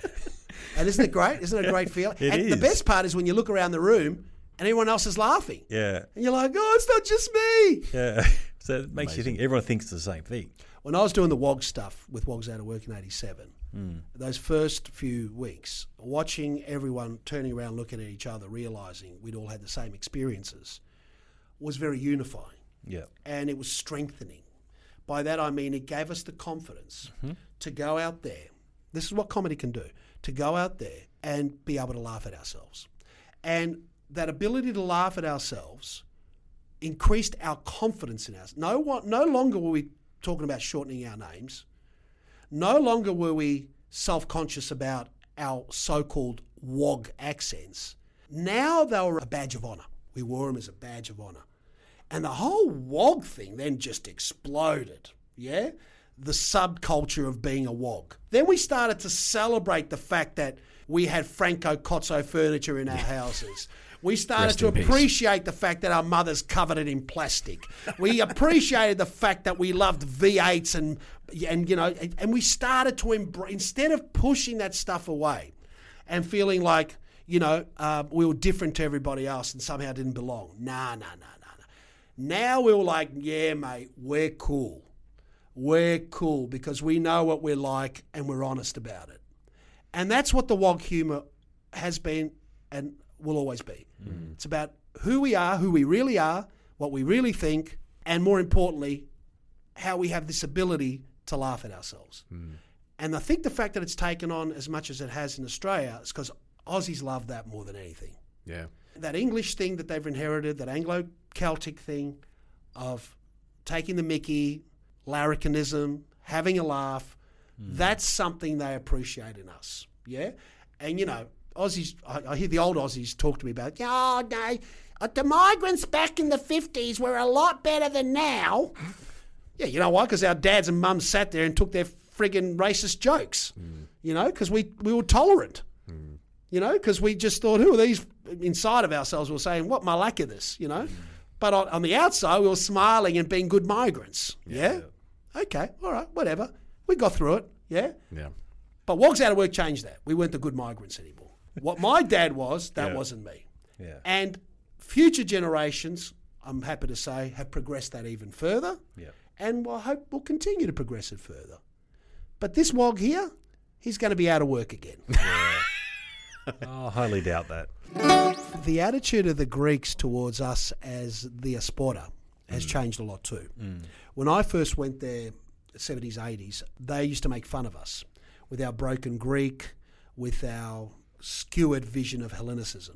And isn't it great? Isn't it a great feeling? It and is. the best part is when you look around the room and everyone else is laughing. Yeah. And you're like, oh, it's not just me. Yeah. So it makes you think everyone thinks the same thing. When I was doing the W O G stuff with W O G's Out of Work in eighty-seven, Mm. those first few weeks, watching everyone turning around looking at each other, realising we'd all had the same experiences, was very unifying. Yeah. And it was strengthening. By that I mean it gave us the confidence Mm-hmm. to go out there. This is what comedy can do, to go out there and be able to laugh at ourselves. And that ability to laugh at ourselves increased our confidence in us. No, one, no longer were we talking about shortening our names. No longer were we self-conscious about our so-called W O G accents. Now they were a badge of honour. We wore them as a badge of honour. And the whole W O G thing then just exploded, yeah? The subculture of being a W O G. Then we started to celebrate the fact that we had Franco Cozzo furniture in our houses. We started Rest to in peace. appreciate the fact that our mothers covered it in plastic. We appreciated the fact that we loved V eights and, and you know, and, and we started to embrace, instead of pushing that stuff away and feeling like, you know, uh, we were different to everybody else and somehow didn't belong. Nah, nah, nah, nah, nah. Now we were like, yeah, mate, we're cool. We're cool because we know what we're like and we're honest about it. And that's what the W O G humour has been and will always be. Mm. It's about who we are, who we really are, what we really think, and more importantly, how we have this ability to laugh at ourselves. Mm. And I think the fact that it's taken on as much as it has in Australia is because Aussies love that more than anything. Yeah. That English thing that they've inherited, that Anglo-Celtic thing of taking the mickey, larrikinism, having a laugh, mm. that's something they appreciate in us, yeah? And, you know, Aussies, I, I hear the old Aussies talk to me about, oh, no, uh, the migrants back in the fifties were a lot better than now. Yeah, you know why? Because our dads and mums sat there and took their friggin' racist jokes, mm. you know, because we, we were tolerant, mm. you know, because we just thought, who are these? Inside of ourselves, we were saying, what malaka this, you know? Mm. But on, on the outside, we were smiling and being good migrants, yeah? yeah? Okay, all right, whatever. We got through it, yeah? Yeah. But W O G's Out of Work changed that. We weren't the good migrants anymore. What my dad was, that Yeah. wasn't me. Yeah. And future generations, I'm happy to say, have progressed that even further. Yeah. And I hope we'll continue to progress it further. But this W O G here, he's going to be out of work again. Oh, I highly doubt that. The attitude of the Greeks towards us as the diaspora has mm. changed a lot too. Mm. When I first went there, seventies, eighties, they used to make fun of us with our broken Greek, with our skewered vision of Hellenicism.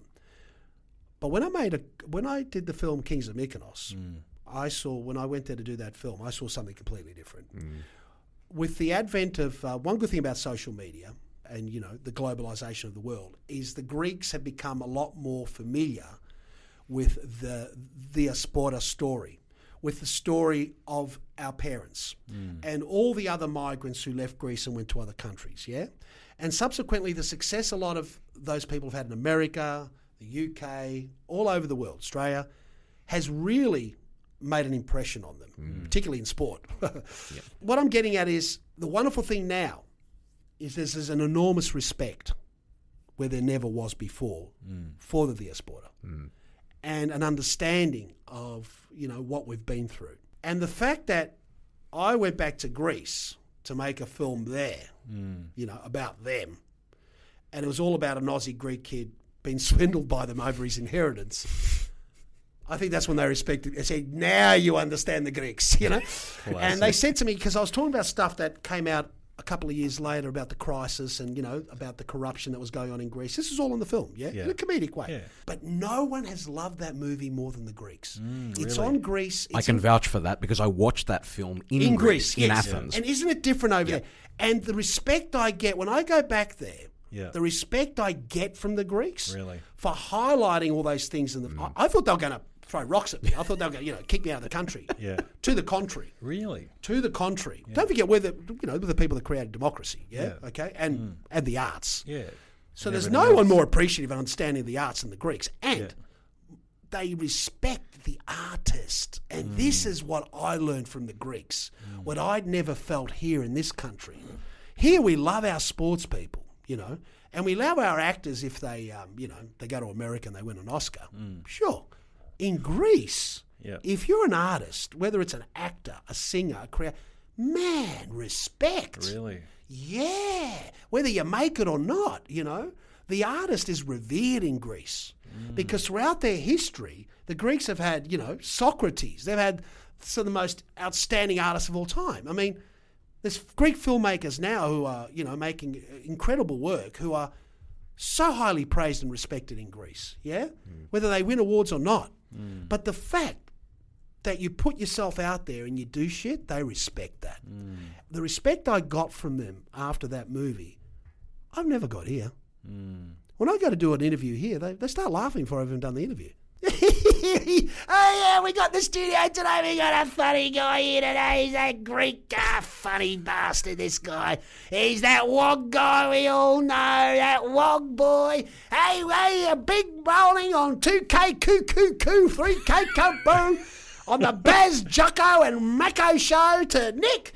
But when I made a, when I did the film Kings of Mykonos, mm. I saw, when I went there to do that film, I saw something completely different. Mm. With the advent of, uh, one good thing about social media and, you know, the globalisation of the world is the Greeks have become a lot more familiar with the diaspora story, with the story of our parents mm. and all the other migrants who left Greece and went to other countries, yeah? And subsequently, the success a lot of those people have had in America, the U K, all over the world, Australia, has really made an impression on them, mm. particularly in sport. Yep. What I'm getting at is the wonderful thing now is there's, there's an enormous respect where there never was before mm. for the diaspora mm. and an understanding of, you know, what we've been through. And the fact that I went back to Greece to make a film there, mm. you know, about them, and it was all about an Aussie Greek kid being swindled by them over his inheritance. I think that's when they respected. They said, "Now you understand the Greeks," you know. And they said to me, because I was talking about stuff that came out a couple of years later about the crisis and, you know, about the corruption that was going on in Greece. This is all in the film, yeah, yeah. in a comedic way. Yeah. But no one has loved that movie more than the Greeks. Mm, it's really? on Greece. It's I can in, vouch for that because I watched that film in, in Greece, Greece, in yes. Athens. And isn't it different over Yep. there? And the respect I get when I go back there, Yeah. the respect I get from the Greeks Really? for highlighting all those things. In the, Mm. I, I thought they were going to throw rocks at me. I thought they were going to, you know, kick me out of the country. Yeah. To the contrary. Really? To the contrary. Don't forget we're the, you know, we're the people that created democracy. Yeah. Yeah. Okay. And Mm. and the arts. Yeah. So And there's everything no one else. more appreciative and understanding of the arts than the Greeks. And Yeah. they respect the artist. And mm. this is what I learned from the Greeks, mm. what I'd never felt here in this country. Here we love our sports people, you know, and we love our actors if they, um, you know, they go to America and they win an Oscar. Mm. Sure. In Greece, yep. if you're an artist, whether it's an actor, a singer, a creator, man, respect. Really? Yeah. Whether you make it or not, you know, the artist is revered in Greece mm. because throughout their history, the Greeks have had, you know, Socrates. They've had some of the most outstanding artists of all time. I mean, there's Greek filmmakers now who are, you know, making incredible work, who are so highly praised and respected in Greece, yeah? Mm. Whether they win awards or not. Mm. But the fact that you put yourself out there and you do shit, they respect that. Mm. The respect I got from them after that movie, I've never got here. Mm. When I go to do an interview here, they, they start laughing before I've even done the interview. Oh yeah, we got the studio today, we got a funny guy here today, he's that Greek ah, funny bastard, this guy. He's that Wog guy we all know, that Wog boy. Hey, hey, a big rolling on two K coo coo coo, three K kaboo, on the Baz Jucko and Mako show to Nick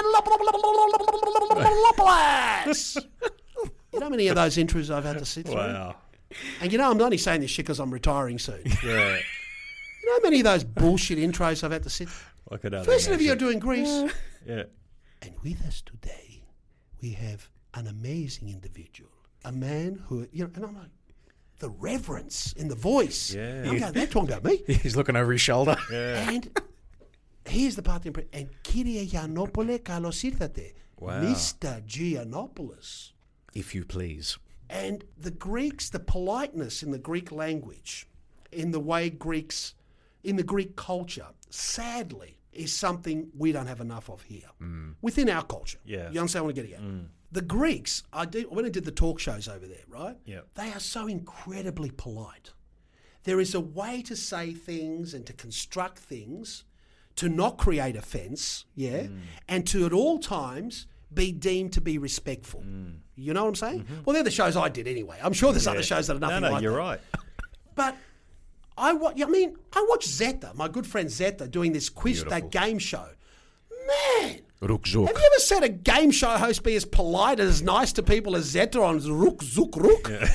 Giannopoulos. You know how many of those intros I've had to sit through? Wow. And you know, I'm only saying this shit because I'm retiring soon. Yeah. You know how many of those bullshit intros I've had to sit I could First interview I do in Greece. Yeah. And with us today, we have an amazing individual. A man who, you know, and I'm like, the reverence in the voice. Yeah. I'm going, they're talking about me. He's looking over his shoulder. Yeah. And here's the part. And Kyrie Giannopoulos, kalos ήρθατε. Wow. Mister Giannopoulos. If you please. And the Greeks, the politeness in the Greek language, in the way Greeks, in the Greek culture, sadly, is something we don't have enough of here. Mm. Within our culture. Yeah. You understand what I'm getting at? Mm. The Greeks, I did, when I did the talk shows over there, right? Yeah. They are so incredibly polite. There is a way to say things and to construct things to not create offence, yeah, mm. and to at all times be deemed to be respectful. Mm. You know what I'm saying? Mm-hmm. Well, they're the shows I did anyway. I'm sure there's yeah. other shows that are nothing no, no, like you're that. right. But I, wa- I mean, I watched Zeta, my good friend Zeta, doing this quiz, Beautiful. that game show. Man, Rook Zook. have you ever seen a game show host be as polite and as nice to people as Zeta on Rook Zook Rook? Yeah.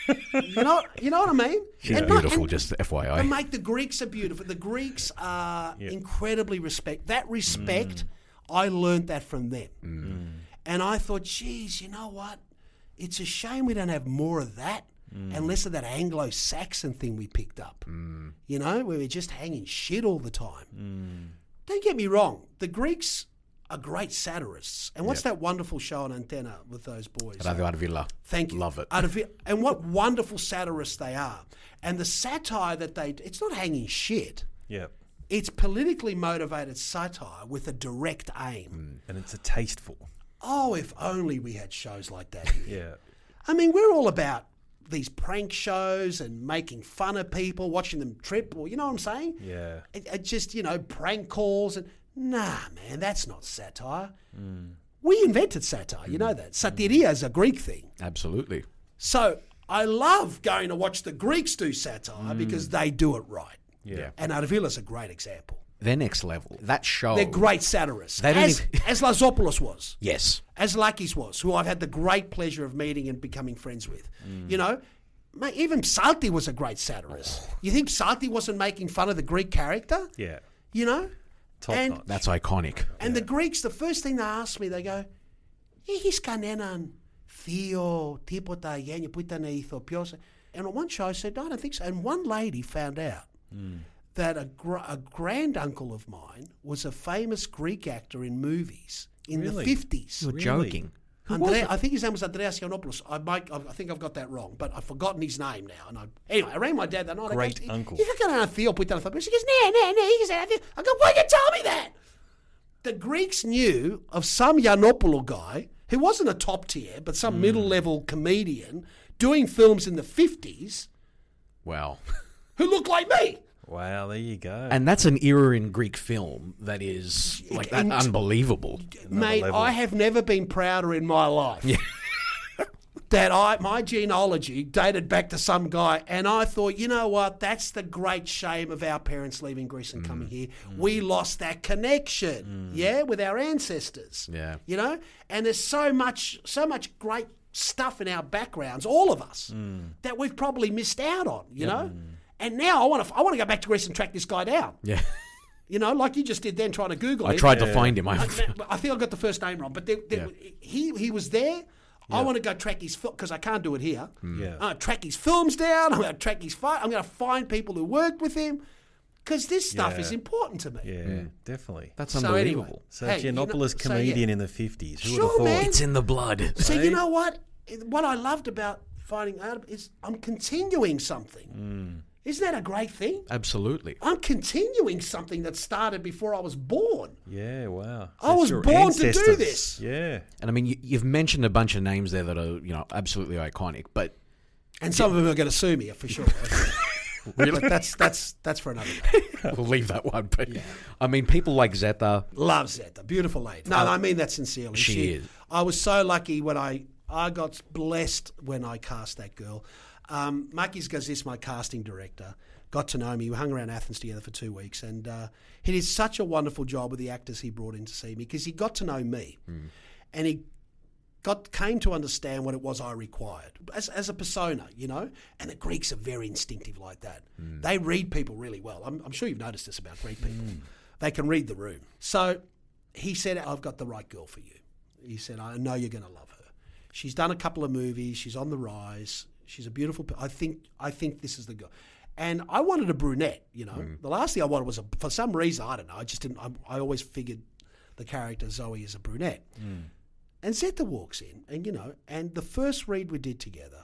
You know, you know what I mean? She's and beautiful, not, and, just F Y I. And mate, the Greeks are beautiful. The Greeks are yeah. incredibly respect. That respect, mm. I learned that from them. Mm. And I thought, geez, you know what? It's a shame we don't have more of that mm. and less of that Anglo-Saxon thing we picked up. Mm. You know, where we're just hanging shit all the time. Mm. Don't get me wrong. The Greeks are great satirists. And what's yep. that wonderful show on Antenna with those boys? Radio Arvilla. Thank you. Love it. Arvilla. And what wonderful satirists they are. And the satire that they... It's not hanging shit. Yeah. It's politically motivated satire with a direct aim. Mm. And it's a tasteful... Oh, if only we had shows like that here. Yeah. I mean, we're all about these prank shows and making fun of people, watching them trip, or you know what I'm saying? Yeah. It, it just, you know, prank calls. and Nah, man, that's not satire. Mm. We invented satire, you know that. Satiria is a Greek thing. Absolutely. So I love going to watch the Greeks do satire mm. because they do it right. Yeah. And Arvilla's a great example. They're next level. That show. They're great satirists. They don't as, even... as Lazopoulos was. Yes. As Lakis was, who I've had the great pleasure of meeting and becoming friends with. Mm. You know, mate, even Psalti was a great satirist. Oh. You think Psalti wasn't making fun of the Greek character? Yeah. You know? Top and, notch. That's iconic. And yeah. the Greeks, the first thing they ask me, they go, έχεις κανέναν θείο, τίποτα γένιο που ήταν ηθοποιός? And on one show I said, no, I don't think so. And one lady found out mm. that a, gr- a grand-uncle of mine was a famous Greek actor in movies in really? the fifties. You're really? joking. Andrea, I think his name was Andreas Giannopoulos. I might, I think I've got that wrong, but I've forgotten his name now. And I, anyway, I rang my dad that night. Great I go, uncle. You got a Theo put that on. She goes, no, no, no. He said, I go, why you tell me that? The Greeks knew of some Giannopoulos guy who wasn't a top tier, but some mm. middle-level comedian doing films in the fifties. Wow. Who looked like me. Wow, there you go. And that's an era in Greek film that is like that And- unbelievable. Mate, level. I have never been prouder in my life. Yeah. that I my genealogy dated back to some guy, and I thought, you know what? That's the great shame of our parents leaving Greece and coming here. We lost that connection, yeah, with our ancestors. Yeah. You know, and there's so much, so much great stuff in our backgrounds, all of us, that we've probably missed out on. You know, and now I want to, I want to go back to Greece and track this guy down. Yeah. You know, like you just did then, trying to Google I him. tried to find him. I, I, I think I got the first name wrong, but there, there, he he was there. I want to go track his film because I can't do it here. Yeah. I'm going to track his films down. I'm going to track his fight. I'm going to find people who worked with him because this stuff Yeah. is important to me. Yeah, definitely. that's So unbelievable. anyway, So hey, you know- Giannopoulos so, yeah. comedian in the fifties. Who would Sure, have thought? man. It's in the blood. So Hey? you know what? What I loved about finding out is I'm continuing something. Isn't that a great thing? Absolutely. I'm continuing something that started before I was born. Yeah, wow. I That's was your born to do ancestors. this. Yeah. And I mean, you, you've mentioned a bunch of names there that are, you know, absolutely iconic, but And some of them are going to sue me for sure. Really? But that's that's that's for another day. we'll leave that one. But I mean, people like Zeta, Love Zeta, beautiful lady. No, I mean that sincerely. She is. I was so lucky when I I got blessed when I cast that girl. Um, Makis Gazis, my casting director, got to know me. We hung around Athens together for two weeks, and uh, he did such a wonderful job with the actors he brought in to see me because he got to know me, and he got came to understand what it was I required as as a persona, you know. And the Greeks are very instinctive like that. They read people really well. I'm, I'm sure you've noticed this about Greek people. They can read the room. So he said, "I've got the right girl for you." He said, "I know you're going to love her. She's done a couple of movies. She's on the rise. She's a beautiful. I think. I think this is the girl." And I wanted a brunette. You know, the last thing I wanted was a. For some reason, I don't know. I just didn't. I, I always figured the character Zoe is a brunette. And Zeta walks in, and you know, and the first read we did together,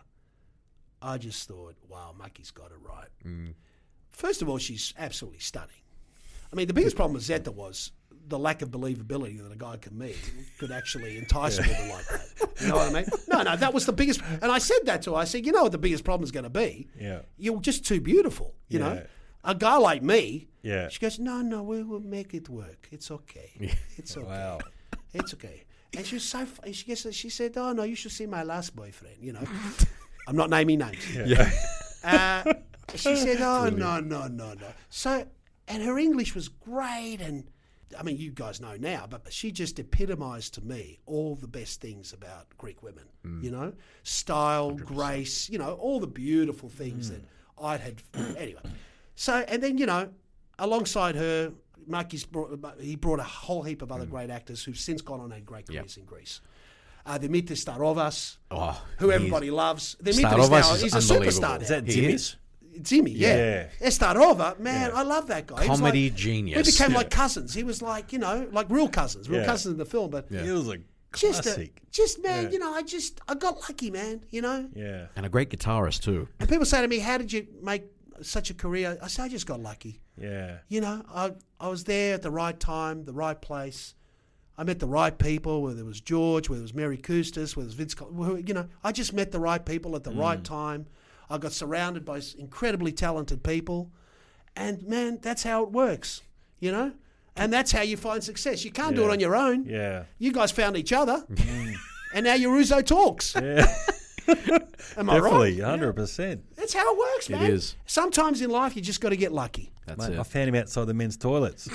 I just thought, wow, Maki's got it right. First of all, she's absolutely stunning. I mean, the biggest problem with Zeta was the lack of believability that a guy can me could actually entice a woman like that. You know what I mean? No, no, that was the biggest. And I said that to her. I said, you know what the biggest problem is going to be? Yeah. You're just too beautiful, you know? Yeah. A guy like me, Yeah. she goes, no, no, we will make it work. It's okay. It's okay. Wow. It's okay. And she was so. fu- She gets. She said, "Oh no, you should see my last boyfriend." You know, I'm not naming names. Yeah. Uh, she said, "Oh no, no, no, no." So, and her English was great, and I mean, you guys know now, but she just epitomised to me all the best things about Greek women. You know, style, grace. You know, all the beautiful things that I'd had. Anyway, so and then you know, alongside her. Makis brought, he brought a whole heap of other great actors who've since gone on and had great careers in Greece. Uh, Dimitris Starovas, Oh, who he everybody loves. Dimitris Starovas now, is he's a unbelievable. superstar now. Is that He Jimmy? is. Jimmy, yeah. Yeah. Starova, man, I love that guy. He was Comedy like, genius. We became Yeah. like cousins. He was like, you know, like real cousins, real Yeah. cousins in the film. But It was a just, a, classic. just man, Yeah. you know, I just, I got lucky, man, you know. Yeah. And a great guitarist too. And people say to me, how did you make such a career? I say, I just got lucky. Yeah. You know, I I was there at the right time, the right place. I met the right people, whether it was George, whether it was Mary Kustis, whether it was Vince, Col- who- you know, I just met the right people at the right time. I got surrounded by s- incredibly talented people. And, man, that's how it works, you know? And that's how you find success. You can't do it Yeah. on your own. Yeah. You guys found each other. And now you're Uzo Talks. Yeah. Am I right? Definitely, one hundred percent. That's how it works, man. is. Sometimes in life, you just got to get lucky. That's Mate, it. I found him outside the men's toilets.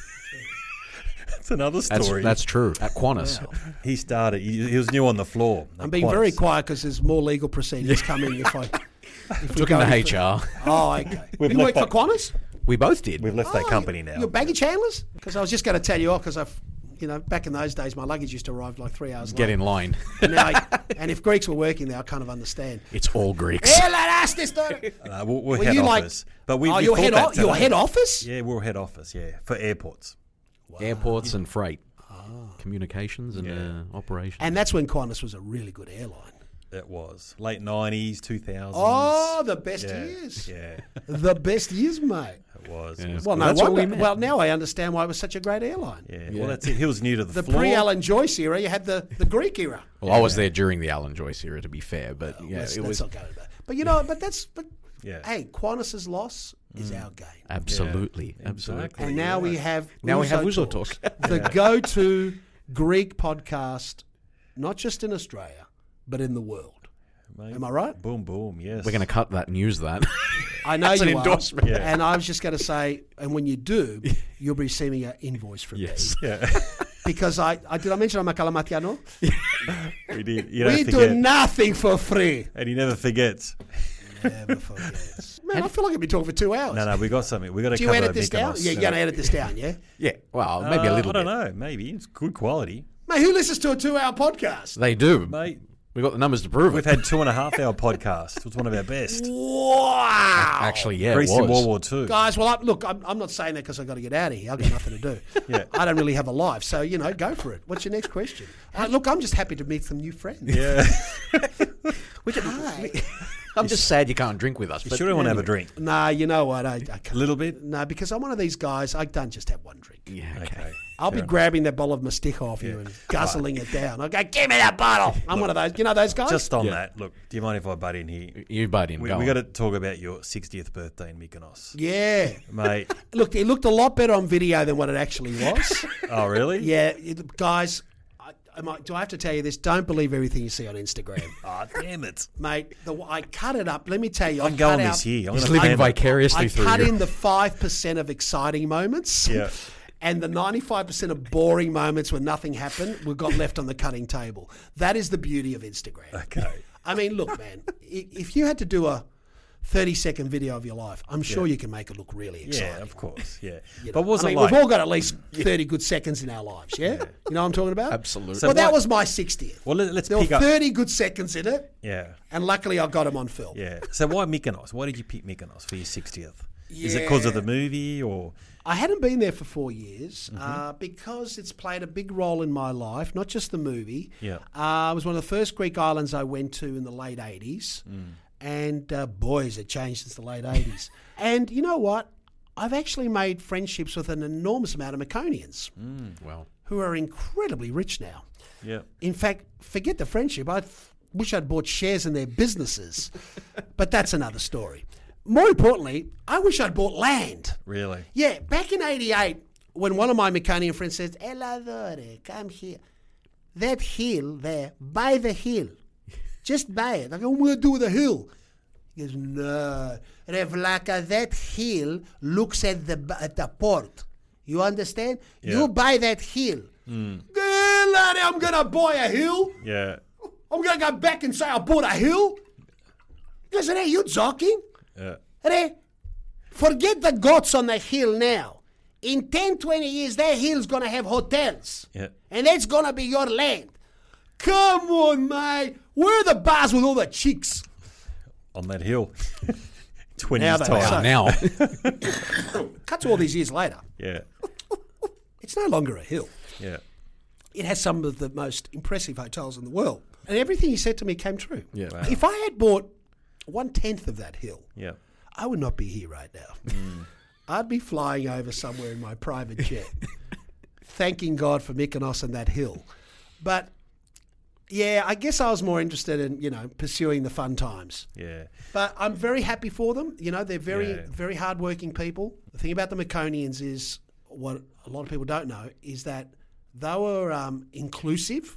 That's another That's, story. that's true. At Qantas. He started. He, he was new on the floor. I'm being very quiet because there's more legal proceedings coming if I... If we Took go him to any H R. Oh, okay. We've you work left for that- Qantas? We both did. We've left Oh, that company you- now. You're baggage handlers? Because I was just going to tell you off because I've, you know, back in those days, my luggage used to arrive like three hours Get late. in line. And, now I, and if Greeks were working there, I kind of understand. It's all Greeks. Eh, la, das, this, that. Uh, we're we're Were head you like- office. But we, oh, we your thought head, that o- your today. head office? Yeah, we're head office, yeah, for airports. Airports and freight. Communications and Yeah. uh, operations. And that's when Qantas was a really good airline. It was. Late nineties, two thousands. Oh, the best yeah. years. Yeah, the best years, mate. it was. Yeah. It was Well, good. no that's what wonder. we meant. Well, now I understand why it was such a great airline. Yeah. Yeah. Well, that's it. He was new to the, The floor. pre-Alan Joyce era, you had the, the Greek era. well, I was there during the Alan Joyce era, to be fair, but yeah, Let's- it let's was not go to that. But you know, but that's but Yeah. hey, Qantas's loss is our gain. absolutely, Yeah, absolutely. exactly. And now we have Now we have Uzo Talks, Talk. the go-to Greek podcast, not just in Australia, but in the world. Mate. Am I right? Boom, boom, yes. We're going to cut that and use that. I know That's you an endorsement. are. Yeah. And I was just going to say, and when you do, you'll be receiving an invoice from Yes. me. Yeah. Because I, I did I mention I'm a Kalamatiano? we did. You don't We forget. do nothing for free. And he never forgets. Never forgets. Man, I feel like I've been talking for two hours. No, no, we got something. We got to Do you cover edit this down? Mykonos. Yeah, you're going to edit this down, yeah? Yeah, well, maybe a Uh, little I bit. don't know. Maybe. It's good quality. Mate, who listens to a two-hour podcast? They do. Mate, We've got the numbers to prove we've it. had two and a half hour podcast. It was one of our best. Wow. Actually, yeah, Greece it was. in World War Two. Guys, well, I, look, I'm, I'm not saying that because I've got to get out of here. I've got nothing to do. Yeah. I don't really have a life. So, you know, go for it. What's your next question? Uh, look, I'm just happy to meet some new friends. Yeah. Which, Hi. I'm just sad you can't drink with us. You but sure want to have a anyway. drink? Nah, you know what? I, I can't. A little bit? No, because I'm one of these guys, I don't just have one drink. Yeah, okay. Okay. I'll be Fair enough. grabbing that bottle of Mastic off you and guzzling it down. I'll go, give me that bottle. I'm one of those, you know those guys? Just on Yeah. that, look, do you mind if I butt in here? You butt in. We, go we on. got to talk about your sixtieth birthday in Mykonos. yeah. Mate. Look, it looked a lot better on video than what it actually was. Oh, really? yeah, it, guys, I, am I, do I have to tell you this? Don't believe everything you see on Instagram. Oh, damn it. Mate, the, I cut it up. Let me tell you. I'm I going cut this out, year. I'm He's gonna living plan it. vicariously I through cut you. in the five percent of exciting moments. Yeah. And the ninety-five percent of boring moments where nothing happened were got left on the cutting table. That is the beauty of Instagram. Okay. I mean, look, man, i- if you had to do a thirty-second video of your life, I'm sure you can make it look really exciting. Yeah, of course. Yeah. You know? But what was I mean, it like? we've all got at least thirty good seconds in our lives, yeah? You know what I'm talking about? Absolutely. So well, that what- was my sixtieth. Well, let- let's there were pick up. thirty good seconds in it, Yeah. and luckily I got them on film. Yeah. So why Mykonos? Why did you pick Mykonos for your sixtieth? Is it because of the movie or? I hadn't been there for four years Mm-hmm. uh, because it's played a big role in my life, not just the movie. Yeah. Uh, it was one of the first Greek islands I went to in the late eighties. Mm. And uh, boys, it changed since the late eighties. And you know what? I've actually made friendships with an enormous amount of Myconians Well, who are incredibly rich now. Yeah. In fact, forget the friendship. I wish I'd bought shares in their businesses. But that's another story. More importantly, I wish I'd bought land. Really? Yeah, back in eighty-eight, when one of my Myconian friends says, Eladore, come here. That hill there, buy the hill. Just buy it. I go, what am I going to do with the hill? He goes, no. Revlaka, that hill looks at the at the port. You understand? Yeah. You buy that hill. Mm. Laddie, I'm going to buy a hill. Yeah. I'm going to go back and say I bought a hill. He goes, hey, you joking? Yeah. Hey, forget the goats on the hill now. In ten, twenty years, that hill's going to have hotels. Yeah. And that's going to be your land. Come on, mate. Where are the bars with all the chicks? On that hill. Twenty Now years they time. are. now. Cut to all these years later. Yeah. It's no longer a hill. Yeah. It has some of the most impressive hotels in the world. And everything he said to me came true. Yeah. Wow. If I had bought one-tenth of that hill, Yeah. I would not be here right now. I'd be flying over somewhere in my private jet, thanking God for Mykonos and that hill. But, yeah, I guess I was more interested in, you know, pursuing the fun times. Yeah. But I'm very happy for them. You know, they're very, Yeah. very hardworking people. The thing about the Myconians is, what a lot of people don't know, is that they were um, inclusive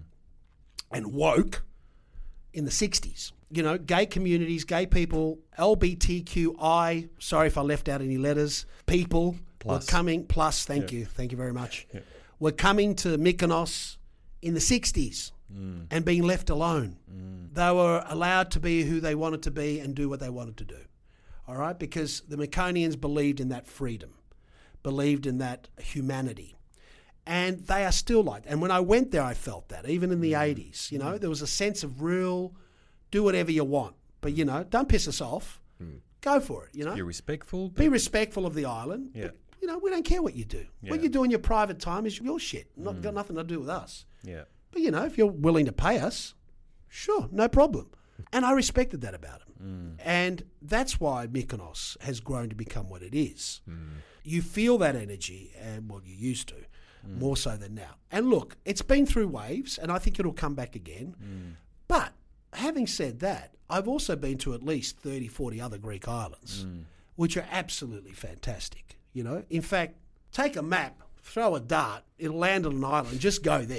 and woke in the sixties. You know, gay communities, gay people, L G B T Q I, sorry if I left out any letters, people Plus. were coming, plus, thank Yeah. you, thank you very much, were coming to Mykonos in the sixties and being left alone. They were allowed to be who they wanted to be and do what they wanted to do, all right? Because the Myconians believed in that freedom, believed in that humanity. And they are still like that. And when I went there, I felt that, even in the eighties. You know, there was a sense of real, do whatever you want. But, you know, don't piss us off. Go for it, you know. Be respectful. Be but- respectful of the island. Yeah. But, you know, we don't care what you do. What Yeah. you do in your private time is your shit. Not got nothing to do with us. Yeah. But, you know, if you're willing to pay us, sure, no problem. And I respected that about him. And that's why Mykonos has grown to become what it is. You feel that energy, and well, you used to, more so than now. And look, it's been through waves, and I think it'll come back again. But having said that, I've also been to at least thirty, forty other Greek islands, which are absolutely fantastic. You know, in fact, take a map, throw a dart, it'll land on an island, just go there.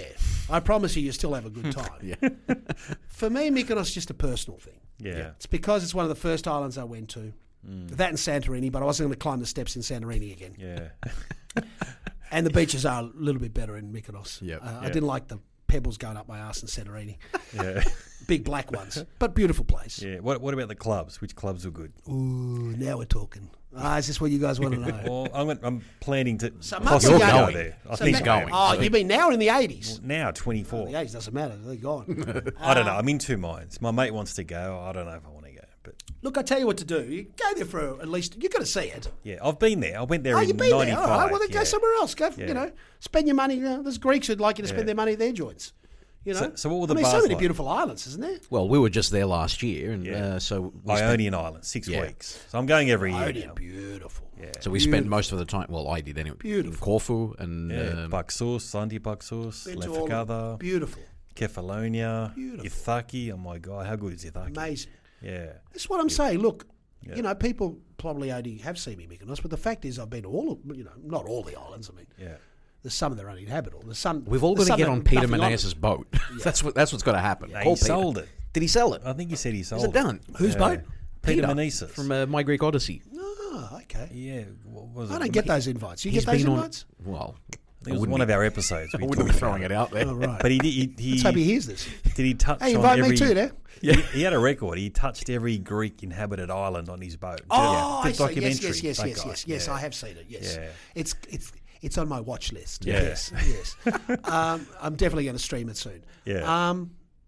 I promise you, you still have a good time. Yeah. For me, Mykonos is just a personal thing. Yeah. It's because it's one of the first islands I went to. Mm. That and Santorini, but I wasn't going to climb the steps in Santorini again. Yeah. And the beaches are a little bit better in Mykonos. Yep. Uh, I Yeah. didn't like the pebbles going up my arse in Santorini. Yeah. Big black ones, but beautiful place. Yeah. What What about the clubs? Which clubs were good? Ooh, now we're talking. Ah, is this what you guys want to know? Well, I'm, gonna- I'm planning to So possibly You're go going. there. I So think he's now- going. Oh, you mean now or in the eighties? now twenty-four. The eighties doesn't matter. They're gone. I don't know. I'm in two minds. My mate wants to go. I don't know if I want to go. But Look, I tell you what to do. You go there for at least. You've got to see it. yeah, I've been there. I went there Oh, in you've been there. ninety-five. All right. Well, then yeah. go somewhere else. Go. Yeah. You know, spend your money. You know, there's Greeks who'd like you to spend Yeah. their money at their joints. You know. So- so what were the I mean, so bars many like? beautiful islands, isn't there? Well, we were just there last year, and Yeah. uh, so we spent, Ionian Island, six Yeah. weeks. So I'm going every year. Ionian, now. beautiful. Yeah. so we spent most of the time. Well, I did anyway. Beautiful. In Corfu and Yeah, um, Paxos, Santi Paxos, Been to all of them. Lefkada, Beautiful. Kefalonia, Beautiful. Ithaki. Oh my God, how good is Ithaki? Amazing. Yeah. That's what I'm saying. Look, Yeah. you know, people probably only have seen me Mykonos, but the fact is, I've been to all of, you know, not all the islands. I mean, Yeah. there's some that are uninhabitable. There's some. we've all got there's to some get that on have Peter nothing on it. Menaeus' boat. that's what that's what's got to happen. No, Call he Peter. sold it. Did he sell it? I think you said he sold Is it done? Whose boat? Peter, Peter Meneses. from uh, My Greek Odyssey. Oh, okay. yeah. What was it? I don't get those invites. You He's get those been on. invites? Well, It was one of our episodes. I we wouldn't talked be throwing about it out there. Oh, right. But he did. He, he, Let's hope he hears this. did he touch Hey, on invite every? me too, there. He, he had a record. He touched every Greek inhabited island on his boat. Oh, the I see. Yes, documentary. yes, yes, that yes, guy. yes, yes. Yeah. I have seen it. Yes, Yeah. it's it's it's on my watch list. Yeah. Yes, yes. um, I'm definitely going to stream it soon. Yeah. Um,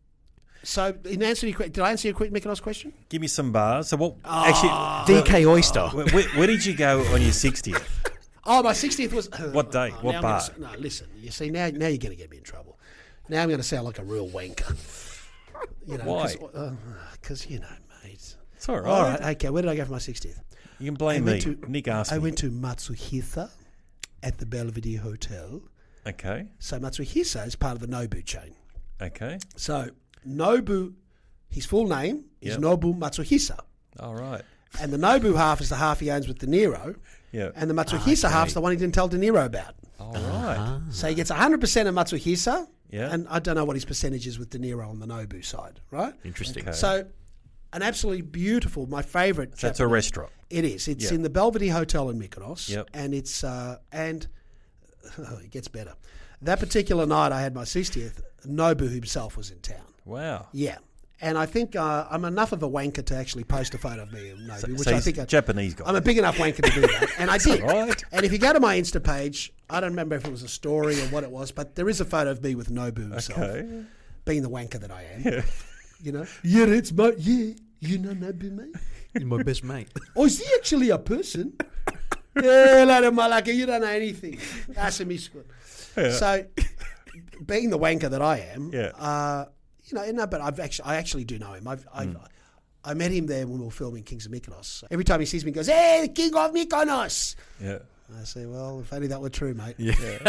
so, in answer to your que- did I answer your quick Mykonos question? Give me some bars. So what? Ah. Actually, D K Oyster. where, where, where did you go on your sixtieth? Oh, my sixtieth was What date? Oh, What now I'm bar? gonna s- no, listen. You see, now now you're going to get me in trouble. Now I'm going to sound like a real wanker. You know, Why? Because you know, mate. It's all right. All right, okay. Where did I go for my sixtieth? You can blame I me. went to- Nick asked I me. went to Matsuhisa at the Belvedere Hotel. Okay. So Matsuhisa is part of the Nobu chain. Okay. So Nobu, his full name is Yep. Nobu Matsuhisa. All right. And the Nobu half is the half he owns with De Niro. Yeah. And the Matsuhisa half's the one he didn't tell De Niro about. All right. So he gets one hundred percent of Matsuhisa. Yeah. And I don't know what his percentage is with De Niro on the Nobu side, right? Interesting. Okay. So an absolutely beautiful, my favourite. So it's a restaurant. It is. It's Yep. in the Belvedere Hotel in Mykonos. Yep. And it's, uh, and oh, it gets better. That particular night I had my sixtieth, Nobu himself was in town. Wow. Yeah. And I think uh, I'm enough of a wanker to actually post a photo of me and Nobu, So, which so I he's think a I, Japanese guy. I'm a big enough wanker to do that. And I did. all right. And if you go to my Insta page, I don't remember if it was a story or what it was, but there is a photo of me with Nobu himself, Okay. being the wanker that I am. You know? Yeah, it's my, yeah, you know Nobu, mate. He's my best mate. Oh, is he actually a person? Yeah, like malaka, you don't know anything. That's a misquote. So, being the wanker that I am, Yeah. uh, you know, no, but I've actually, I actually do know him. I've, I've, Mm. I met him there when we were filming Kings of Mykonos. Every time he sees me, he goes, "Hey, King of Mykonos!" Yeah. I say, "Well, if only that were true, mate." Yeah.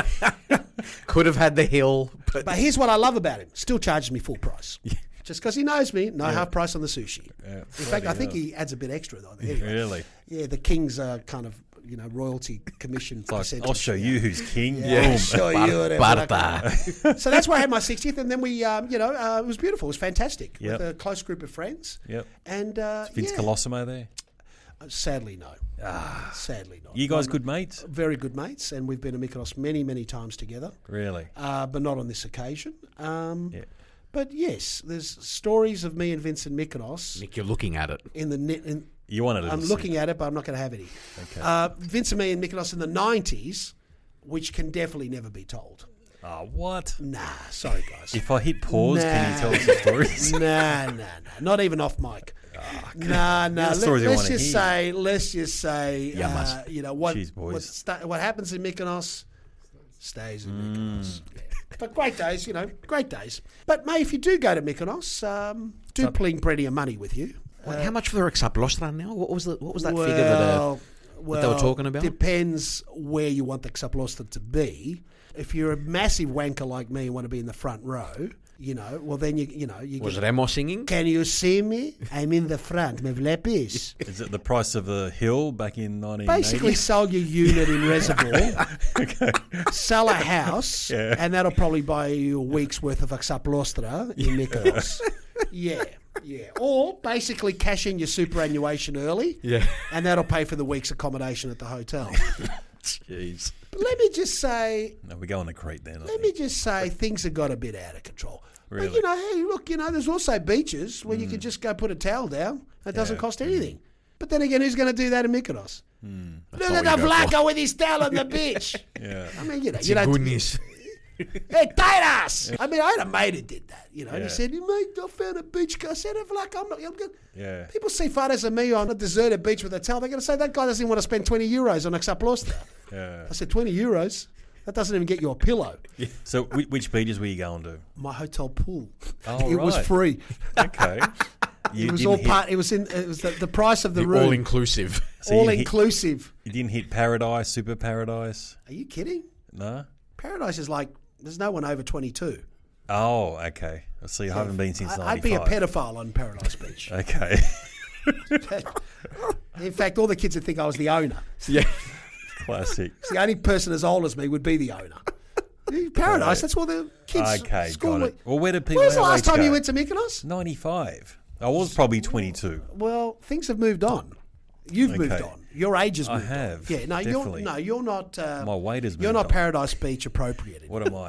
Could have had the hill, but But here's what I love about him: still charges me full price. Just because he knows me, no half price on the sushi. Yeah. In fact, I think he adds a bit extra though. Anyway, Really? yeah, the King's uh, kind of you know royalty commission Like, percentage. I'll show you who's king. Yeah, Boom. show Bar- you it. Barta. So that's where I had my sixtieth, and then we, um, you know, uh, it was beautiful. It was fantastic Yep. with a close group of friends. Yep. And uh, Vince yeah. Colosimo there. Uh, Sadly, no. Sadly, not. You guys Not- good mates? Very good mates, and we've been to Mykonos many, many times together, Really? uh, but not on this occasion. Um, Yeah. But yes, there's stories of me and Vincent Mykonos Nick, you're looking at it. in the. Ni- in, You wanted to I'm see. looking at it, but I'm not going to have any. Okay. Uh, Vince and me in Mykonos in the nineties, which can definitely never be told. Oh, what? Nah, sorry guys. If I hit pause, can you Nah. tell us the stories? Nah, nah, nah. Not even off mic. Nah, nah. the Let, stories I let's wanna just hear. say, let's just say, Yeah, uh, must. you know what? Cheers, boys. What, sta- what happens in Mykonos stays in Mm. Mykonos. Yeah. But great days, you know, great days. But mate, if you do go to Mykonos, um, do bring plenty of money with you. Well, how much for the Exaplostra now? What was the what was that figure that, uh, well, they were talking about? Depends where you want the Xaplosta to be. If you're a massive wanker like me and want to be in the front row, you know, well then you you know you Was get, Remo singing? Can you see me? I'm in the front. My lapis. Is it the price of a hill back in nineteen eighty? Basically, sell your unit in Reservoir, sell a house, Yeah. and that'll probably buy you a week's worth of Axaplostra in Mykonos. Yeah, yeah. Or basically cash in your superannuation early, Yeah. and that'll pay for the week's accommodation at the hotel. Jeez. But let me just say, No, we're going to Crete then. I let think. me just say, things have got a bit out of control. Really? But you know, hey, look, you know, there's also beaches where you can just go put a towel down. It doesn't Yeah. cost anything. But then again, who's going to do that in Mykonos? Look not at what the you go Vlaco with his towel on the beach. Yeah. I mean, you know, you don't. Goodness. Hey, Titus! I mean, I had a mate who did that, you know, and he Yeah. said, mate, I found a beach. I said, like, I'm not, I'm good. Yeah. People see photos of me on a deserted beach with a towel. They're going to say, that guy doesn't want to spend twenty euros on Axaplosta. Yeah. I said, twenty euros? That doesn't even get you a pillow. So, which, which beaches were you going to? My hotel pool. Oh, it was right. free. Okay. You It was didn't all hit- part. It was in. It was the, the price of the, The room. all inclusive. so you all hit- inclusive. You didn't hit Paradise, Super Paradise? Are you kidding? No? Paradise is like there's no one over twenty-two. Oh, okay. See, I haven't been since I, I'd be a ninety-five. pedophile on Paradise Beach. Okay. In fact, all the kids would think I was the owner. Yeah. Classic. The only person as old as me would be the owner. Paradise. That's all the kids. Okay, school got it. Well, where did people When was the our last age time go? you went to Mykonos? ninety-five. I was probably twenty-two. Well, things have moved on. You've Okay. moved on. Your age has I moved have, on. Yeah, no, definitely. you're no, you're not. Uh, My weight has You're moved not on. Paradise Beach appropriate. What am I?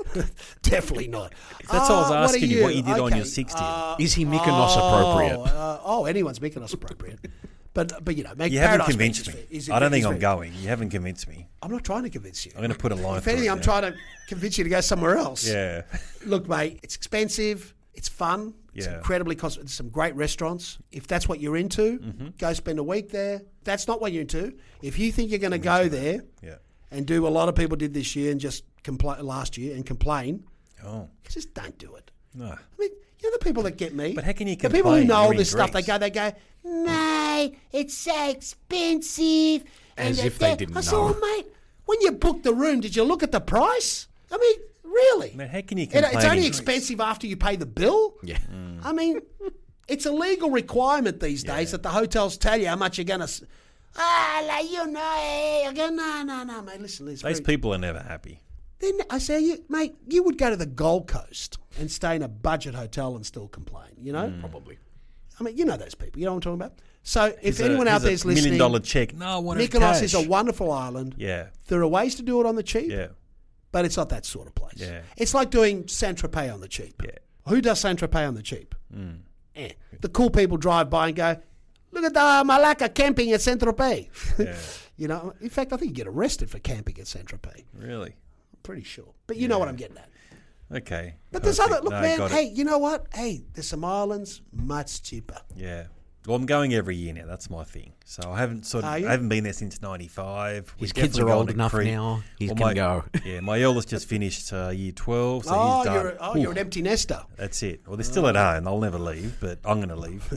Definitely not. That's all I was Uh, what asking are you, what you did on Okay, your sixtieth. uh, Is he Mykonos oh, appropriate? Uh, oh, anyone's Mykonos appropriate. But but you know, make You Paradise haven't Beach convinced is me. fair- is- I don't think is I'm fair. going. You haven't convinced me. I'm not trying to convince you. I'm going to put a line If through anything, it I'm now. trying to convince you to go somewhere else. Yeah. Look, mate, it's expensive. It's fun. It's Yeah. incredibly cost. There's some great restaurants. If that's what you're into, Mm-hmm. go spend a week there. That's not what you're into. If you think you're going to go there Yeah. and do what a lot of people did this year and just complain last year and complain, Oh. just don't do it. No. I mean, you know the people that get me. But how can you The people who complain? know all You're in this stuff, they Greece. go, they go, no, it's so expensive. As And if they're- they didn't I said, know. oh, mate, when you booked the room, did you look at the price? I mean, really? Man, how can you It- complain? it's only in- expensive after you pay the bill. Yeah. I mean, it's a legal requirement these days that the hotels tell you how much you're going to. Ah, like, you know, eh. I go, no, no, no, mate. Listen, listen. Those people are never happy. Then I say, you, mate, you would go to the Gold Coast and stay in a budget hotel and still complain. You know, Probably. I mean, you know those people. You know what I'm talking about. So if Here's a- anyone out here's a there's listening, million dollar check. No, I want it Mykonos cash. is a wonderful island. Yeah. There are ways to do it on the cheap, Yeah. but it's not that sort of place. Yeah. It's like doing Saint Tropez on the cheap. Yeah. Who does Saint Tropez on the cheap? Eh. The cool people drive by and go, look at the Malacca camping at Saint Tropez. Yeah. You know, in fact, I think you get arrested for camping at Saint Tropez. Really? I'm pretty sure. But you know what I'm getting at. Okay. But there's Perfect. other, look, No, man, got it. hey, you know what? Hey, there's some islands much cheaper. Yeah. Well, I'm going every year now. That's my thing. So I haven't sort of, Are you? I haven't been there since ninety-five. His We're kids definitely are going old to enough Crete. now. He Well, can my- go. Yeah, my eldest just finished uh, year twelve, so oh, he's done. you're, oh you're an empty nester. That's it. Well, they're still at home. They'll never leave, but I'm going to leave.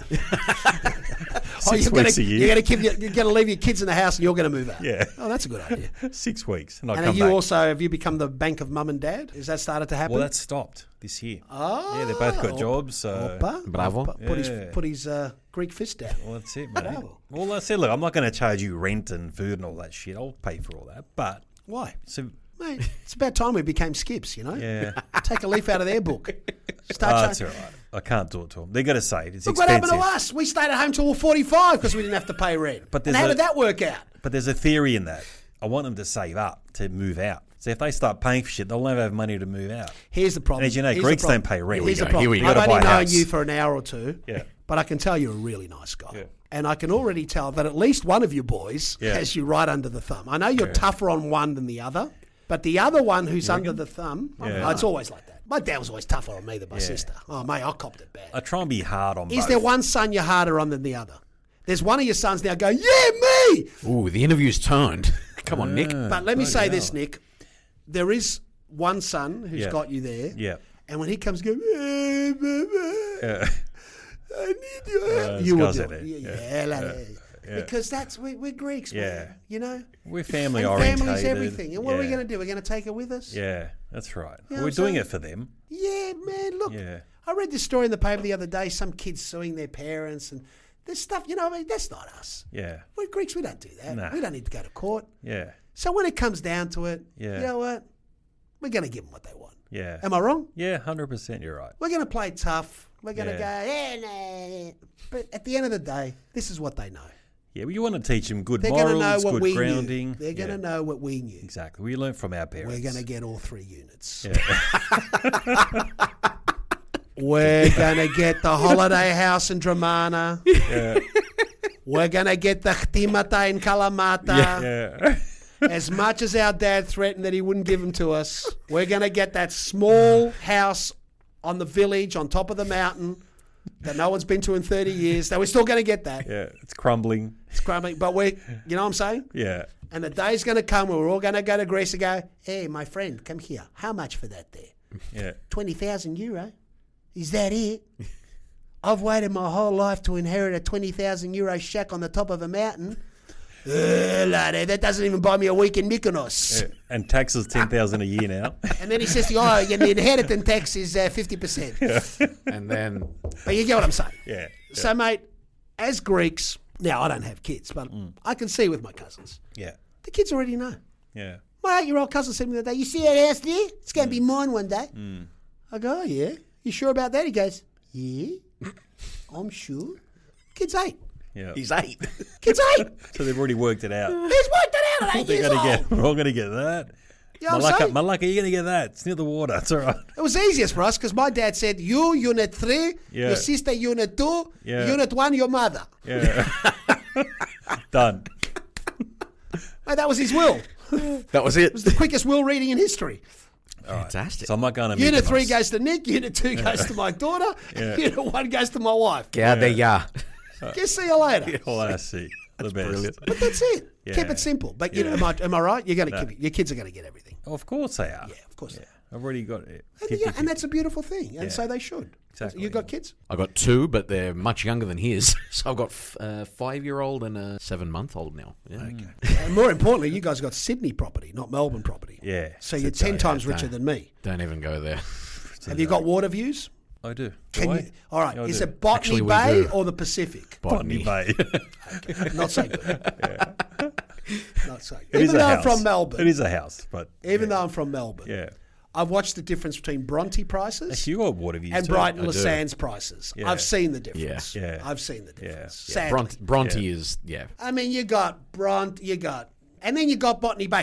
Oh, Six you're weeks gonna, a year. You're going to keep your, you're going to leave your kids in the house and you're going to move out. Yeah. Oh, that's a good idea. Six weeks, and I And come are you back. also have you become the bank of mum and dad? Has that started to happen? Well, that's stopped this year. oh, Yeah, they both got jobs. So Opa. Bravo. Opa. Put his Yeah. put his uh, Greek fist down. well, that's it, mate. Bravo. Well, I said, look, I'm not going to charge you rent and food and all that shit. I'll pay for all that, but Why, so mate? It's about time we became skips. You know, yeah. take a leaf out of their book. Start Oh, char- that's all right. I can't do it to them. They've got to save. It's Look what expensive. happened to us. We stayed at home till we were forty-five because we didn't have to pay rent. But and there's how a- did that work out? But there's a theory in that. I want them to save up to move out. So if they start paying for shit, they'll never have money to move out. Here's the problem. And as you know, Here's the Greeks problem. don't pay rent. Here's Here the we go. problem. Here we go. I've You gotta only buy a known house. you for an hour or two. Yeah. But I can tell you're a really nice guy. Yeah. And I can already tell that at least one of you boys Yeah. has you right under the thumb. I know you're tougher on one than the other, but the other one who's under the thumb, Yeah. oh, it's always like that. My dad was always tougher on me than my Yeah. sister. Oh, mate, I copped it bad. I try and be hard on Is both. there one son you're harder on than the other? There's one of your sons now going, yeah, me! Ooh, the interview's turned. Come on, Nick. But let me bloody say hell. this, Nick. There is one son who's Yeah. got you there. Yeah. And when he comes going, hey, mama, Yeah. I need you. Uh, you will Scott's do in it. it. Yeah, Yeah. yeah, like, yeah. Because that's we, we're Greeks, Yeah. man. You know, We're family and orientated. family's everything. And what are we Yeah. going to do? We're going to take her with us? Yeah, that's right. You know We're what I'm doing saying? it for them. Yeah, man. Look, Yeah. I read this story in the paper the other day. Some kids suing their parents and this stuff. You know, what I mean, that's not us. Yeah, We're Greeks. We don't do that. Nah. We don't need to go to court. yeah, So when it comes down to it, Yeah. you know what? We're going to give them what they want. yeah. Am I wrong? Yeah, one hundred percent you're right. We're going to play tough. We're going to Yeah. go, yeah, nah. But at the end of the day, this is what they know. Yeah, well, you want to teach them good They're going to morals, know what good we grounding. knew. They're going to Yeah, know what we knew. Exactly. We learn from our parents. We're going to get all three units. Yeah. We're going to get the holiday house in Dramana. yeah. We're going to get the Khtimata in Kalamata. Yeah. As much as our dad threatened that he wouldn't give them to us, we're going to get that small house on the village on top of the mountain that no one's been to in thirty years. So we're still going to get that. Yeah. It's crumbling. It's crumbling. But we, you know what I'm saying? Yeah. And the day's going to come where we're all going to go to Greece and go, hey, my friend, come here. How much for that there? Yeah. twenty thousand euro? Is that it? I've waited my whole life to inherit a twenty thousand euro shack on the top of a mountain. Uh, laddie, that doesn't even buy me a week in Mykonos. Yeah. And taxes ten thousand a year now. And then he says to you, oh, yeah, the inheritance tax is uh, fifty percent. And then But you get what I'm saying. Yeah. So, mate, as Greeks, now I don't have kids, but I can see with my cousins. Yeah. The kids already know. Yeah. My eight-year-old cousin said to me the other day, you see that house there? It's going to be mine one day. I go, oh, yeah. You sure about that? He goes, yeah, I'm sure. Kid's eight. Yeah. he's eight. Kid's eight. So they've already worked it out. He's worked it out at eight They're years gonna old. get. We're all going to get that. You know what I'm Malaka, saying? Malaka, you're going to get that. It's near the water. It's all right. It was easiest for us because my dad said, you, unit three, Yeah. your sister, unit two, Yeah. unit one, your mother. Yeah. Done. Mate, that was his will. That was it. It was the quickest will reading in history. Fantastic. So I'm not going to. Unit three goes to Nick, unit two goes to my daughter, Yeah. unit one goes to my wife. Get out there, yeah. Guess see you later. Oh, I see. The best. brilliant. But that's it. Yeah. Keep it simple. But you know, Yeah. am I, am I right? You're going to No. your kids are going to get everything. Of course they are. Yeah, of course they are. I've already got it. And, yeah, and that's a beautiful thing, and Yeah. so they should. Exactly. You got kids? I got two, but they're much younger than his. So I've got a five-year-old and a seven-month-old now. Yeah. And more importantly, you guys got Sydney property, not Melbourne property. Yeah. So you're ten times richer don't. than me. Don't even go there. Have you got water views? I do. Can Do I? you? All right. I Is do. it Botany Actually, we Bay do. or the Pacific? Botany Bay. Not so good. Not so It good. is Even a though I'm house. from Melbourne, It is a house, but even yeah. though I'm from Melbourne, yeah. I've watched the difference between Bronte prices Actually, you got water views and too. Brighton I do. Lasan's prices. Yeah. I've seen the difference. Yeah. Yeah. I've seen the difference. Yeah. Sadly. Bront- Bronte is, yeah. I mean, you got Bront, you got, and then you got Botany Bay.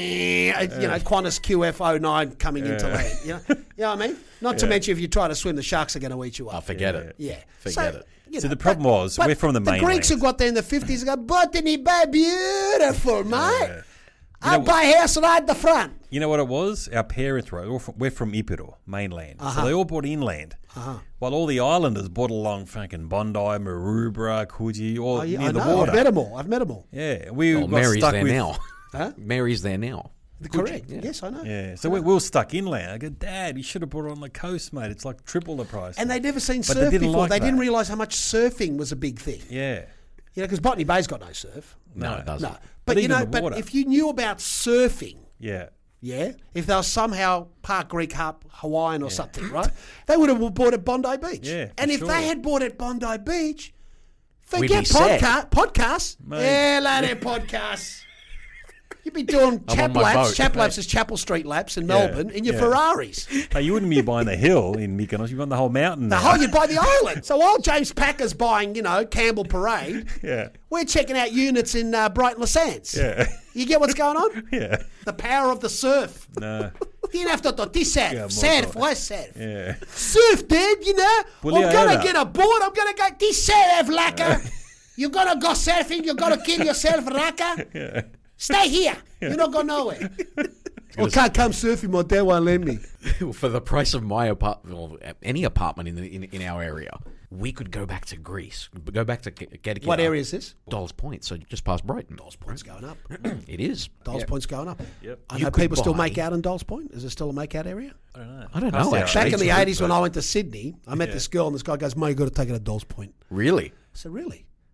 You know, Qantas Q F oh nine coming into land. You know, you know what I mean? Not to Yeah. mention if you try to swim, the sharks are going to eat you Oh, up. forget it. Yeah, Forget so, it. you So know, the problem but- was, but we're from the The Greeks who mainland. got there in the fifties go, Botany Bay, beautiful, mate. Yeah. I'll know- buy a house right at the front. You know what it was? Our parents were, we're from, we're from Ipiro, mainland. So they all bought inland. Uh-huh. While all the islanders bought along fucking Bondi, Maroubra, Coogee, all Oh, yeah, near I the know. water. I've met them all. I've met them all. Yeah, we Well, got Mary's stuck there with, now. Huh? Mary's there now. Correct. yeah. Yes, I know. Yeah, so we, we were stuck inland. I go, Dad, you should have brought it on the coast, mate. It's like triple the price. And they'd never seen But they surf didn't before. like they didn't that. realise how much surfing was a big thing. Yeah. You know, because Botany Bay's got no surf. No, it doesn't. No, but, But you even know, the but water. if you knew about surfing, Yeah. yeah, if they were somehow Park Greek Hub, Hawaiian or something, right? They would have bought at Bondi Beach. Yeah, for and if sure. they had bought at Bondi Beach, We'd forget be set. podca- podcasts. Mate. Yeah, laddie, podcasts. You'd be doing I'm chap on my laps. boat. Chap laps is Chapel Street laps in Yeah, Melbourne in your yeah. Ferraris. Hey, you wouldn't be buying the hill in Mykonos. You'd be on the whole mountain The now. whole you'd buy the island. So while James Packer's buying, you know, Campbell Parade, Yeah. we're checking out units in uh, Brighton Lasands. Yeah. You get what's going on? Yeah. The power of the surf. No. Tiene αυτό το τι surf. Yeah, Surf, more what surf? Yeah. Surf, dude, you know? Well, I'm yeah, gonna yeah. get a board, I'm gonna go, τι surf, laka. You're gonna go surfing, you're gonna kill yourself, raka. Yeah. Stay here. You're not going nowhere. I can't come surfing, my dad won't let me. For the price of my apartment, well, any apartment in, the, in in our area, we could go back to Greece. Go back to get, get What area is this? Dolls Point, so just past Brighton. Dolls Point's going up. It is. Dolls Yeah. Point's going up. Yep. I You know could people still buy- make out in Dolls Point. Is it still a make out area? I don't know. I don't Past know, our actually. Back in the age eighties group, when I went to Sydney, I met Yeah. this girl and this guy goes, mate, you got to take it to Dolls Point. Really? I said, really?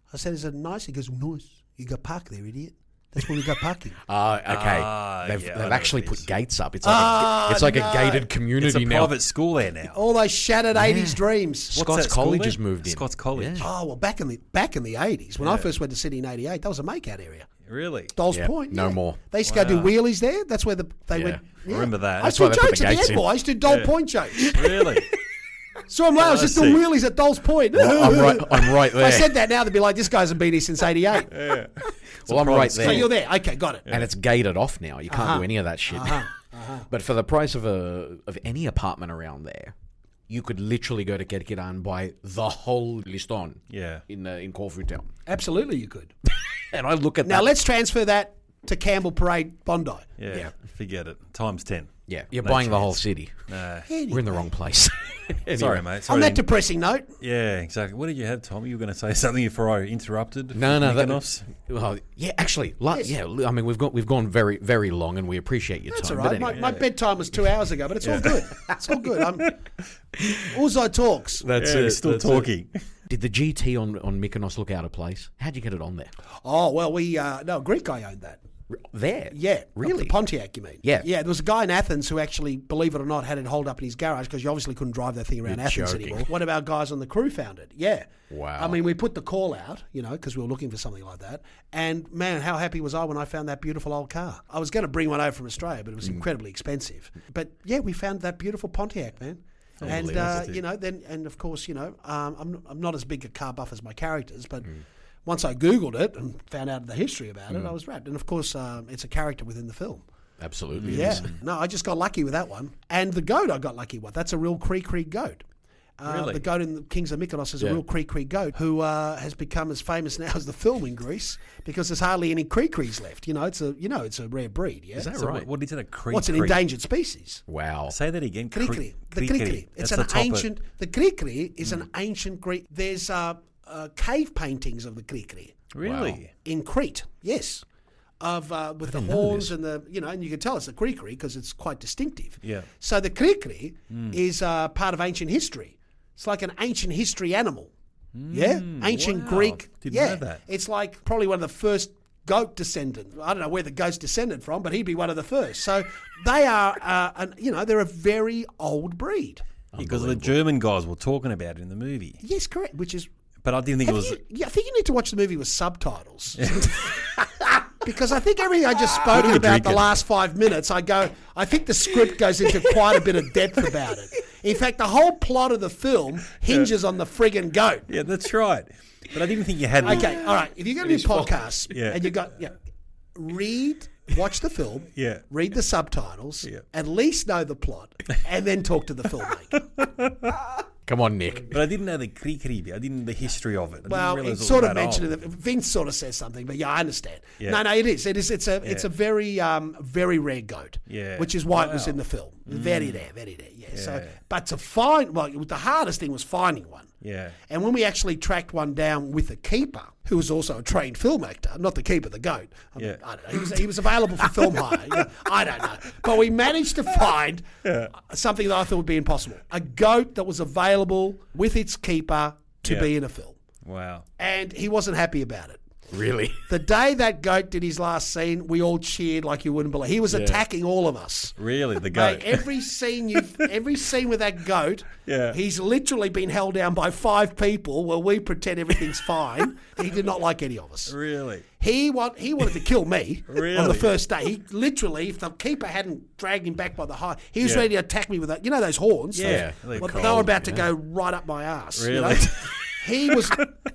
I said, is it nice? He goes, nice. You got park there, idiot. That's when we got parking. Oh, okay. Ah, they've yeah, I they've know actually what it put is. gates up. It's like, Ah, a, it's like no. a gated community It's a now. private school there now. All those shattered eighties dreams. What's Scots that school College there? has moved in. Scots College. Yeah. Oh, well, back in the back in the eighties, when I Yeah. first went to Sydney in eighty-eight, that was a make-out area. Really? Dolls Yeah, Point. no yeah. more. They used to go do Wow. wheelies there. That's where the they Yeah. went. I remember that. I That's used to why do they put jokes the at the gates in. airport. I used to do Doll Yeah. Point jokes. Really? So I'm like, I was Oh, just I doing see. wheelies at Dolls Point. I'm right. I'm right If there. I said that now, they'd be like, this guy hasn't been here since eighty-eight. Yeah. well, I'm private right school. So there. you're there. Okay, got it. And it's gated off now. You can't Uh-huh. do any of that shit. Uh-huh. But for the price of a of any apartment around there, you could literally go to Kerkira and buy the whole Liston Yeah. in uh, in Corfu town. Absolutely, you could. And I look at Now that. let's transfer that to Campbell Parade, Bondi. Yeah. Yeah. Forget it. Times ten. Yeah, you're No buying the chance. whole city. No. We're in the wrong place. Sorry, mate. Sorry On that to- depressing note, Yeah, exactly. What did you have, Tom? You were going to say something before I interrupted? No, no, that, Mykonos? well, yeah, actually, la- Yes. yeah. I mean, we've got we've gone very very long, and we appreciate your that's time. all but right. anyway. My, my bedtime was two hours ago, but it's all good. It's all good. I'm Uzo talks. That's Yeah, it. he's still that's it. talking. Did the G T on on Mykonos look out of place? How'd you get it on there? Oh well, we uh, no a Greek guy owned that. R- There, Yeah, really. the Pontiac, you mean? Yeah. yeah. There was a guy in Athens who actually, believe it or not, had it holed up in his garage because you obviously couldn't drive that thing around You're Athens joking. anymore. One of our guys on the crew found it. Yeah. Wow. I mean, we put the call out, you know, because we were looking for something like that. And man, how happy was I when I found that beautiful old car? I was going to bring one over from Australia, but it Mm. was incredibly expensive. But yeah, we found that beautiful Pontiac, man. And Unbelievable. uh, you know, then and of course, you know, um, I'm I'm not as big a car buff as my characters, but. Mm. Once I Googled it and found out the history about it, I was wrapped. And of course, um, it's a character within the film. Absolutely. it Yeah. is. No, I just got lucky with that one. And the goat I got lucky with. That's a real Cree Cree goat. Uh, Really? The goat in the Kings of Mykonos is Yeah. a real Cree Cree goat who uh, has become as famous now as the film in Greece because there's hardly any Cree Crees left. You know, it's a you know it's a rare breed. Yeah. Is that So right? what, what is it? A creek? What's an endangered species? Wow. Say that again. Cree Cree. The Cree Cree. It's an ancient. The Cree Cree is an ancient Greek. There's uh, uh, cave paintings of the Cree Cree. Really? In Crete, yes, of uh, with the didn't know horns this. and the you know, and you can tell it's the Krikri because it's quite distinctive. Yeah. So the Krikri Hmm. is uh, part of ancient history. It's like an ancient history animal. yeah, ancient wow. Greek. Didn't yeah, know that. it's like probably one of the first goat descendant. I don't know where the goat's descended from, but he'd be one of the first. So they are, uh, an, you know, they're a very old breed. Because the German guys were talking about it in the movie. Yes, correct. Which is But I didn't think it Have was. you- yeah, I think you need to watch the movie with subtitles. Because I think everything I just spoke are you about the drinking? last five minutes, I go, I think the script goes into quite a bit of depth about it. In fact, the whole plot of the film hinges on the friggin' goat. Yeah, that's right. But I didn't think you had. Okay, all right. If you're going to do podcasts Yeah. and you got, yeah, read, watch the film, Yeah. read the subtitles, Yeah. at least know the plot, and then talk to the filmmaker. Come on, Nick. But I didn't know the Krikri bit. I didn't know the history of it. I Well, didn't realise it's it was sort of that mentioned old. in the Vince sort of says something, but yeah, I understand. Yeah. No, no, it is. It is. It's a. It's a Yeah. very, um, very rare goat. Yeah. Which is why it was Wow. in the film. Very rare, very rare. Yeah. So, Yeah. but to find, well, the hardest thing was finding one. Yeah. And when we actually tracked one down with a keeper, who was also a trained film actor, not the keeper, the goat. I, mean, Yeah. I don't know. He was, he was available for film hire. You know, I don't know. But we managed to find something that I thought would be impossible. A goat that was available with its keeper to Yeah. be in a film. Wow. And he wasn't happy about it. Really? The day that goat did his last scene, we all cheered like you wouldn't believe. He was attacking all of us. Really, the Mate, goat. every scene you, every scene with that goat, Yeah. he's literally been held down by five people while we pretend everything's fine. He did not like any of us. Really. He want, he wanted to kill me on the Really? first day. He literally, if the keeper hadn't dragged him back by the high, he was Yeah. ready to attack me with that. You know those horns? Yeah, Those- they're well, they cold, were about to yeah. go right up my ass. you Really? know? He was.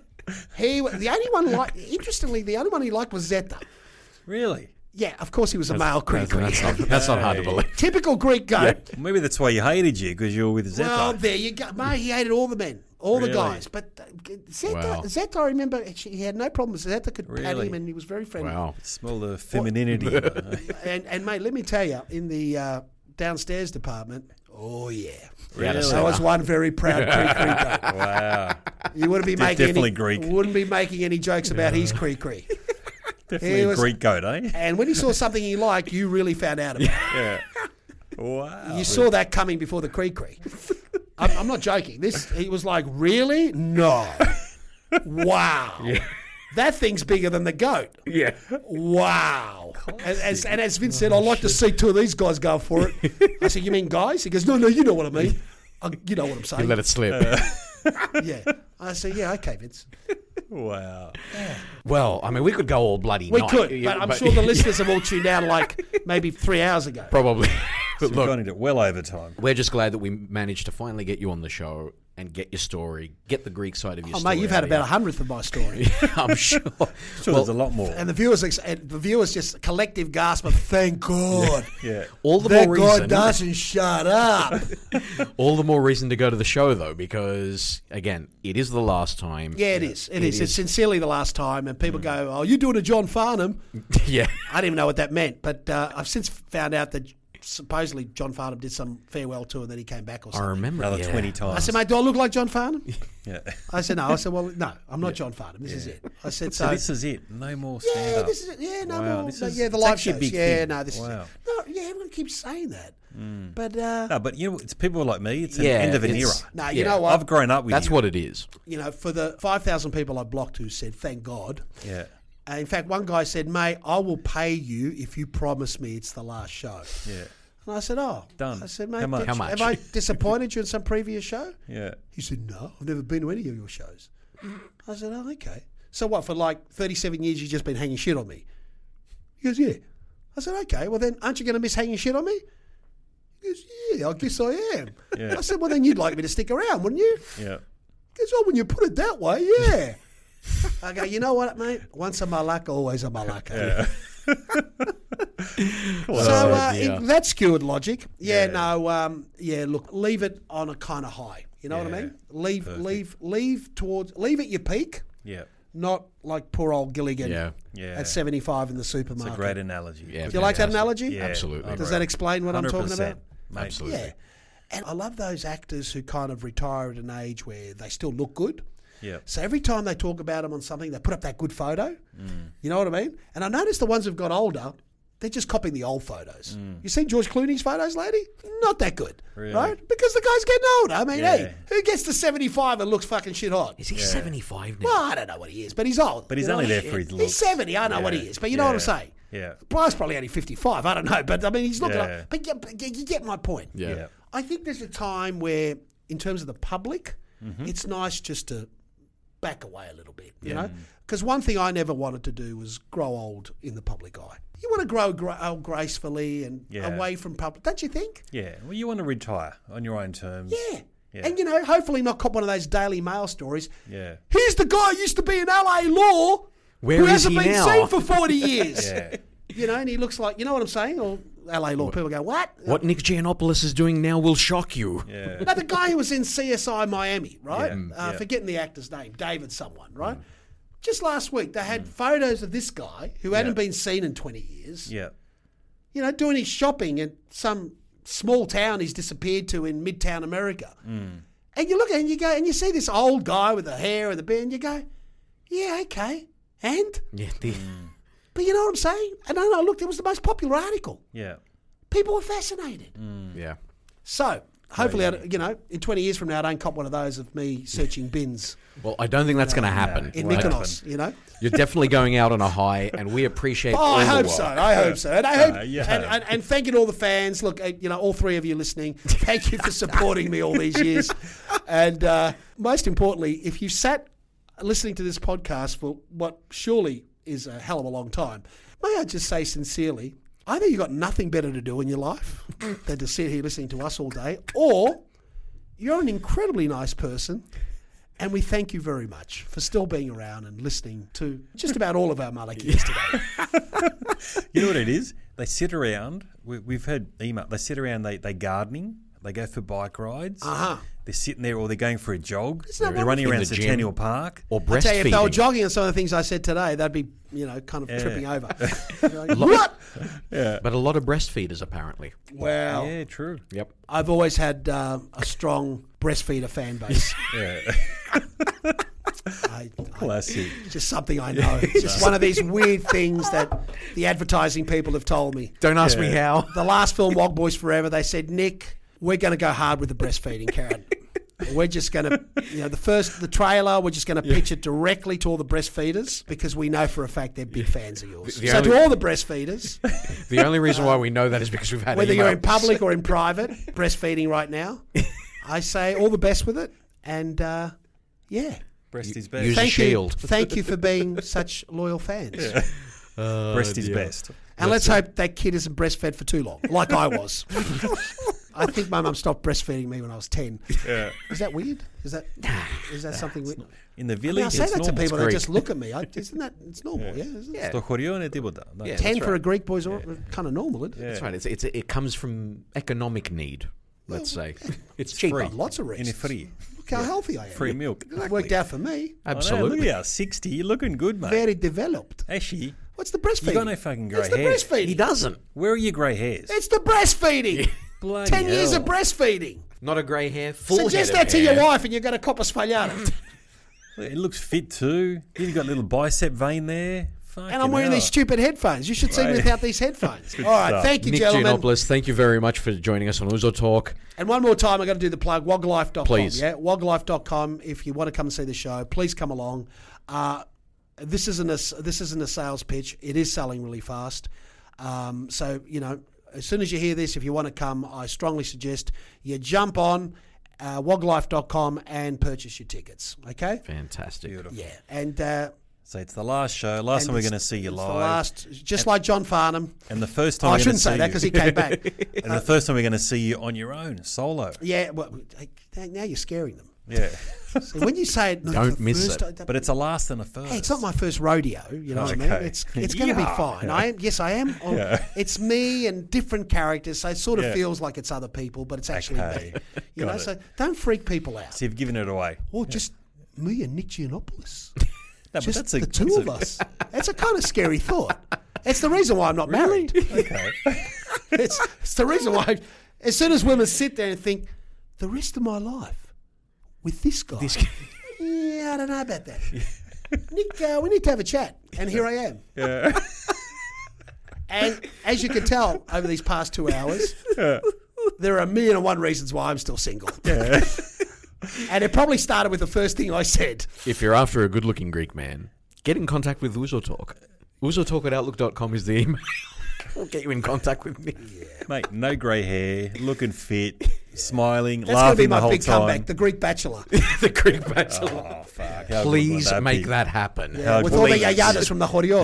He the only one like. Interestingly, the only one he liked was Zeta. Really. Yeah, of course he was a male Greek. That's, that's not, that's not hard to believe. Typical Greek goat. Maybe that's why he hated you, because you were with Zeta. Well, there you go. Mate, he hated all the men, all the Really? guys. But uh, Zeta, Wow. Zeta, I remember she, he had no problems. Zeta could pat Really? him, and he was very friendly. Wow. Smell the femininity. And and mate, let me tell you, in the uh, downstairs department, oh yeah, Really? I was one very proud Greek Greek goat. Wow. You wouldn't be De- making definitely any, Greek. Wouldn't be making any jokes about his Cree Cree. Definitely He a was- Greek goat, eh? And when you saw something you liked, you really found out about it. Yeah. Wow. You saw that coming before the Cree Cree. I'm, I'm not joking. This he was like, really? No. Wow. That thing's bigger than the goat. Yeah. Wow. And as, and as Vince said, I'd like to see two of these guys go for it. I said, you mean guys? He goes, no, no, you know what I mean. I, you know what I'm saying. You let it slip. Yeah. I said, yeah, okay, Vince. Wow. Well, I mean, we could go all bloody We night. could, Yeah, but I'm sure the listeners have all tuned out like maybe three hours ago. Probably. So But we've gone look, into well over time. we're just glad that we managed to finally get you on the show and get your story, get the Greek side of your Oh, story. mate, you've had out about a of hundredth of my story. you. I'm sure. Sure, there's a lot more. And the viewers, ex- and the viewers just a collective gasp of thank God. Yeah. All the That more guy reason. doesn't shut up. All the more reason to go to the show, though, because again, it is the last time. Yeah, it is. It, It is. is. It's sincerely the last time, and people go, "Oh, you're doing a John Farnham." yeah. I didn't even know what that meant, but uh, I've since found out that supposedly John Farnham did some farewell tour, and then he came back or I something. remember. Another yeah. twenty times. I said, "Mate, do I look like John Farnham?" yeah. I said, "No." I said, "Well, no, I'm not John Farnham. This is it." I said, So "So." this is it. No more stand yeah, up. this is it. Yeah, no Wow, more. this no, is- yeah, the it's live actually a shows. big Yeah, thing. no, this Wow. is it. No, yeah, everyone keeps saying that, but uh, No, but you know, it's people like me. It's an Yeah, end of an era. it's- no, you yeah. know what? I've grown up with That's you. what it is. you know, for the five thousand people I blocked who said, "Thank God." Yeah. Uh, in fact, one guy said, "Mate, I will pay you if you promise me it's the last show." Yeah. And I said, "Oh, Done. I said, "Mate, How much? did- How much? have I disappointed you in some previous show?" Yeah. He said, "No, I've never been to any of your shows." I said, "Oh, okay. So what? For like thirty-seven years, you've just been hanging shit on me?" He goes, "Yeah." I said, "Okay. Well, then, aren't you going to miss hanging shit on me?" He goes, "Yeah, I guess I am." Yeah. I said, "Well, then you'd like me to stick around, wouldn't you?" Yeah. He goes, "Oh, when you put it that way, yeah." I go, "You know what, mate? Once a malacca, always a malacca." So uh, dear. in that skewed logic, yeah, Yeah. no, um, yeah. Look, leave it on a kind of high. You know what I Yeah. mean? Leave, Perfect. leave, leave towards, leave at your peak, Yeah. not like poor old Gilligan Yeah. Yeah. at seventy-five in the It's supermarket. a great analogy. Yeah. Do you like that Fantastic. analogy? Yeah, Absolutely. I'm Does right. that explain what I'm talking one hundred percent, about? mate. Absolutely. Yeah. And I love those actors who kind of retire at an age where they still look good. Yeah. So every time they talk about them on something, they put up that good photo. You know what I mean? And I noticed the ones who've got older, they're just copying the old photos. You seen George Clooney's photos, lady? Not that good, Really? right? Because the guy's getting older. I mean, Yeah. hey, who gets to seventy-five and looks fucking shit hot? Is he seventy-five now? Well, I don't know what he is, but he's old. But he's you know? only there for his He's looks. seventy. I know Yeah. what he is, but you know what I'm Yeah. saying. Yeah. Bry's probably only fifty-five. I don't know, but I mean, he's looking Yeah. like. But you, but you get my point. Yeah. Yeah. I think there's a time where, in terms of the public, Mm-hmm. it's nice just to back away a little bit, you know? Because one thing I never wanted to do was grow old in the public eye. You want to grow gra- old gracefully and Yeah. away from public, don't you think? Yeah. Well, you want to retire on your own terms. Yeah. Yeah. And, you know, hopefully not cop one of those Daily Mail stories. Yeah. Here's the guy who used to be in L A Law Where who is hasn't he been now? seen for forty years. Yeah. You know, and he looks like, you know what I'm saying? Or L A Law. People go, what? What Nick Giannopoulos is doing now will shock you. Yeah. No, the guy who was in C S I Miami, right? Yeah, Uh, yeah. Forgetting the actor's name, David someone, right? Just last week, they had photos of this guy who hadn't been seen in twenty years, Yeah. you know, doing his shopping in some small town he's disappeared to in Midtown America. And you look at it and you go, and you see this old guy with the hair and the beard, and you go, yeah, okay. And? Yeah, the, But you know what I'm saying? And I know, look, it was the most popular article. Yeah. People were fascinated. yeah. So, hopefully, I, you know, in twenty years from now, I don't cop one of those of me searching bins Well, I don't think that's going to happen. in Won't Mykonos, you know? You're definitely going out on a high, and we appreciate Oh, all I the hope work. so. I hope so. And I hope, Uh, yeah. and, and, and thank you to all the fans. Look, uh, you know, all three of you listening, thank you for supporting me all these years. And uh, most importantly, if you sat listening to this podcast for what surely is a hell of a long time, may I just say sincerely, either you've got nothing better to do in your life than to sit here listening to us all day, or you're an incredibly nice person. And we thank you very much for still being around and listening to just about all of our Malakis today. You know what it is? They sit around. We, we've had email. They sit around. They they gardening. They go for bike rides. Uh-huh. They're sitting there, or they're going for a jog. not They're wrong. running In around the gym. Centennial Park. Or I tell you, if they were breastfeeding. jogging on some of the things I said today, they'd be, you know, kind of Yeah. tripping over. You're like, what? But a lot of breastfeeders, apparently. Well, Yeah, true. Yep. I've always had uh, a strong breastfeeder fan base. Yeah. I, I, Classic. it's just something I know. It's just one of these weird things that the advertising people have told me. Don't ask me how. The last film, Wog Boys Forever, they said, Nick, we're going to go hard with the breastfeeding, Karen. we're just going to, you know, the first, the trailer, we're just going to pitch it directly to all the breastfeeders because we know for a fact they're big fans of yours. The so only- to all the breastfeeders, The only reason why we know that is because we've had whether you're in emails. public or in private, breastfeeding right now, I say all the best with it. And, uh, yeah. Breast is best. use a Thank shield. you, thank you for being such loyal fans. Breast is best. And let's hope that kid isn't breastfed for too long, like I was. I think my mum stopped breastfeeding me when I was ten. Yeah. Is that weird? Is that is that something weird? In the I, mean, village, I say it's that to normal. people, It's they Greek. just look at me. I, isn't that it's normal? Yeah. Isn't it? Στο χωριό είναι τίποτα. Yeah. ten that's for a right. Greek boy's kind of normal, isn't it? That's right. It's, it's it comes from economic need. Let's say it's cheaper. Got lots of Είναι reasons. free. Look how healthy I am. Free milk. It worked out for me. I know, Absolutely. look at you, sixty. You're looking good, mate. Very developed. Actually, What's the breastfeeding? you got no fucking grey It's the hairs. breastfeeding. He doesn't. Where are your grey hairs? It's the breastfeeding. Bloody Ten years hell. of breastfeeding. Not a grey hair. Full Suggest head that of to hair. your wife and you're going to cop a sfaliata. It looks fit too. You've got a little bicep vein there. Fucking And I'm wearing hell. these stupid headphones. You should see me Right. without these headphones. All right, stuff. thank you, Nick gentlemen. Giannopoulos, thank you very much for joining us on Uzo Talk. And one more time, I've got to do the plug, wog life dot com. Please. Yeah, wog life dot com. If you want to come and see the show, please come along. Uh, this isn't a this isn't a sales pitch. It is selling really fast. Um, so you know, as soon as you hear this, if you want to come, I strongly suggest you jump on uh, wog life dot com and purchase your tickets. Okay. Fantastic. Yeah, and. Uh, So it's the last show. Last and time we're it's- going to see you it's live. The last, just like John Farnham. And the first Oh, time I we're shouldn't going say that because to he see you. came back. And the first time we're going to see you on your own, solo. Yeah, well, now you're scaring them. Yeah. See, when you say it, no, Don't it's the miss first it. time- But it's a last and a first. Hey, it's not my first rodeo. You know what I mean? Okay. It's it's going to be Yeah. fine. I am. Yes, I am. Oh, Yeah. It's me and different characters, so it sort of Yeah. feels like it's other people, but it's actually Okay. me. You Got know, it. so don't freak people out. So you've given it away. Or just me and Nick Giannopoulos. No, but Just that's a, the two that's of a- us. It's a kind of scary thought. It's the reason why I'm not married. Okay. It's, it's the reason why. As soon as women sit there and think, the rest of my life with this guy. Yeah, I don't know about that. Nick, uh, we need to have a chat. And here I am. Yeah. And as you can tell over these past two hours, there are a million and one reasons why I'm still single. Yeah. And it probably started with the first thing I said. If you're after a good-looking Greek man, get in contact with Uzo Talk. Uzo Talk at outlook dot com is the email. We'll get you in contact with me. Mate, no grey hair, looking fit, smiling, That's going to laughing be the my whole big time. comeback, the Greek Bachelor. The Greek Bachelor. Oh, fuck. How good Please would that make be? that happen. How With all the please. yayadas from the Horio.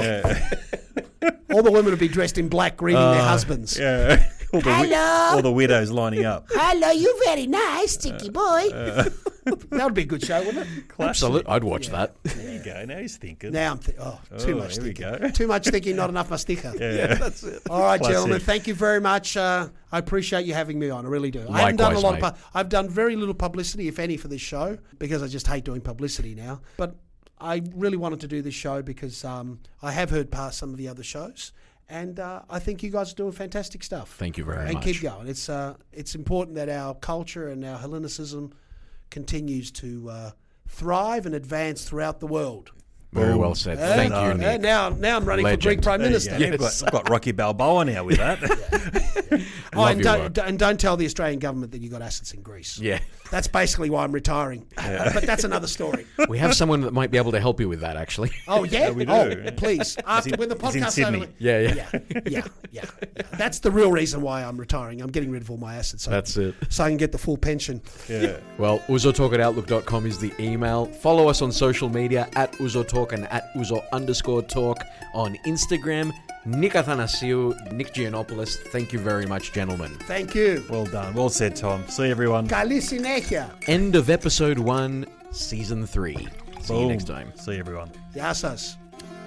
All the women would be dressed in black greeting their husbands. Yeah. All the, wi- Hello. all the widows lining up. Hello, you very nice, Sticky boy. That would be a good show, wouldn't it? Absolutely. I'd watch that. There you go. Now he's thinking. Now I'm thinking, oh, too Oh, much here we thinking. go. Too much thinking, not enough mastica. Yeah. That's it. All right, Classic. gentlemen, thank you very much. Uh, I appreciate you having me on. I really do. I haven't done a Likewise, lot mate. of. Pu- I've done very little publicity, if any, for this show because I just hate doing publicity now. But I really wanted to do this show because um, I have heard past some of the other shows, and uh, I think you guys are doing fantastic stuff. Thank you very and much. keep going. It's uh, it's important that our culture and our Hellenicism continues to uh, thrive and advance throughout the world. Very well said. Uh, Thank no, you, uh, Nick. now, now I'm running Legend. for Greek Prime There you Minister. go. You've got, I've got Rocky Balboa now with that. Oh, Love and your don't, work. d- and don't tell the Australian government that you got assets in Greece. Yeah. That's basically why I'm retiring. But that's another story. We have someone that might be able to help you with that, actually. Oh, yeah? we do. Oh, please. After, in- when the he's in podcast's Sydney. over. Yeah, yeah. Yeah, yeah, yeah, yeah. That's the real reason why I'm retiring. I'm getting rid of all my assets. So, That's it. So I can get the full pension. Yeah. Well, uzotalk at outlook dot com is the email. Follow us on social media at uzotalk and at uzo underscore talk on Instagram. Nick Athanasiou, Nick Giannopoulos, thank you very much, gentlemen. Thank you. Well done. Well said, Tom. See everyone. Καλή συνέχεια. End of episode one, season three. See you Boom. next time. See everyone. Γεια σας.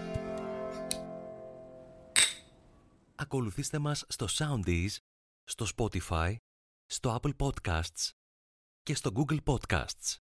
Ακολουθήστε μας στο Soundees, στο Spotify, στο Apple Podcasts και στο Google Podcasts.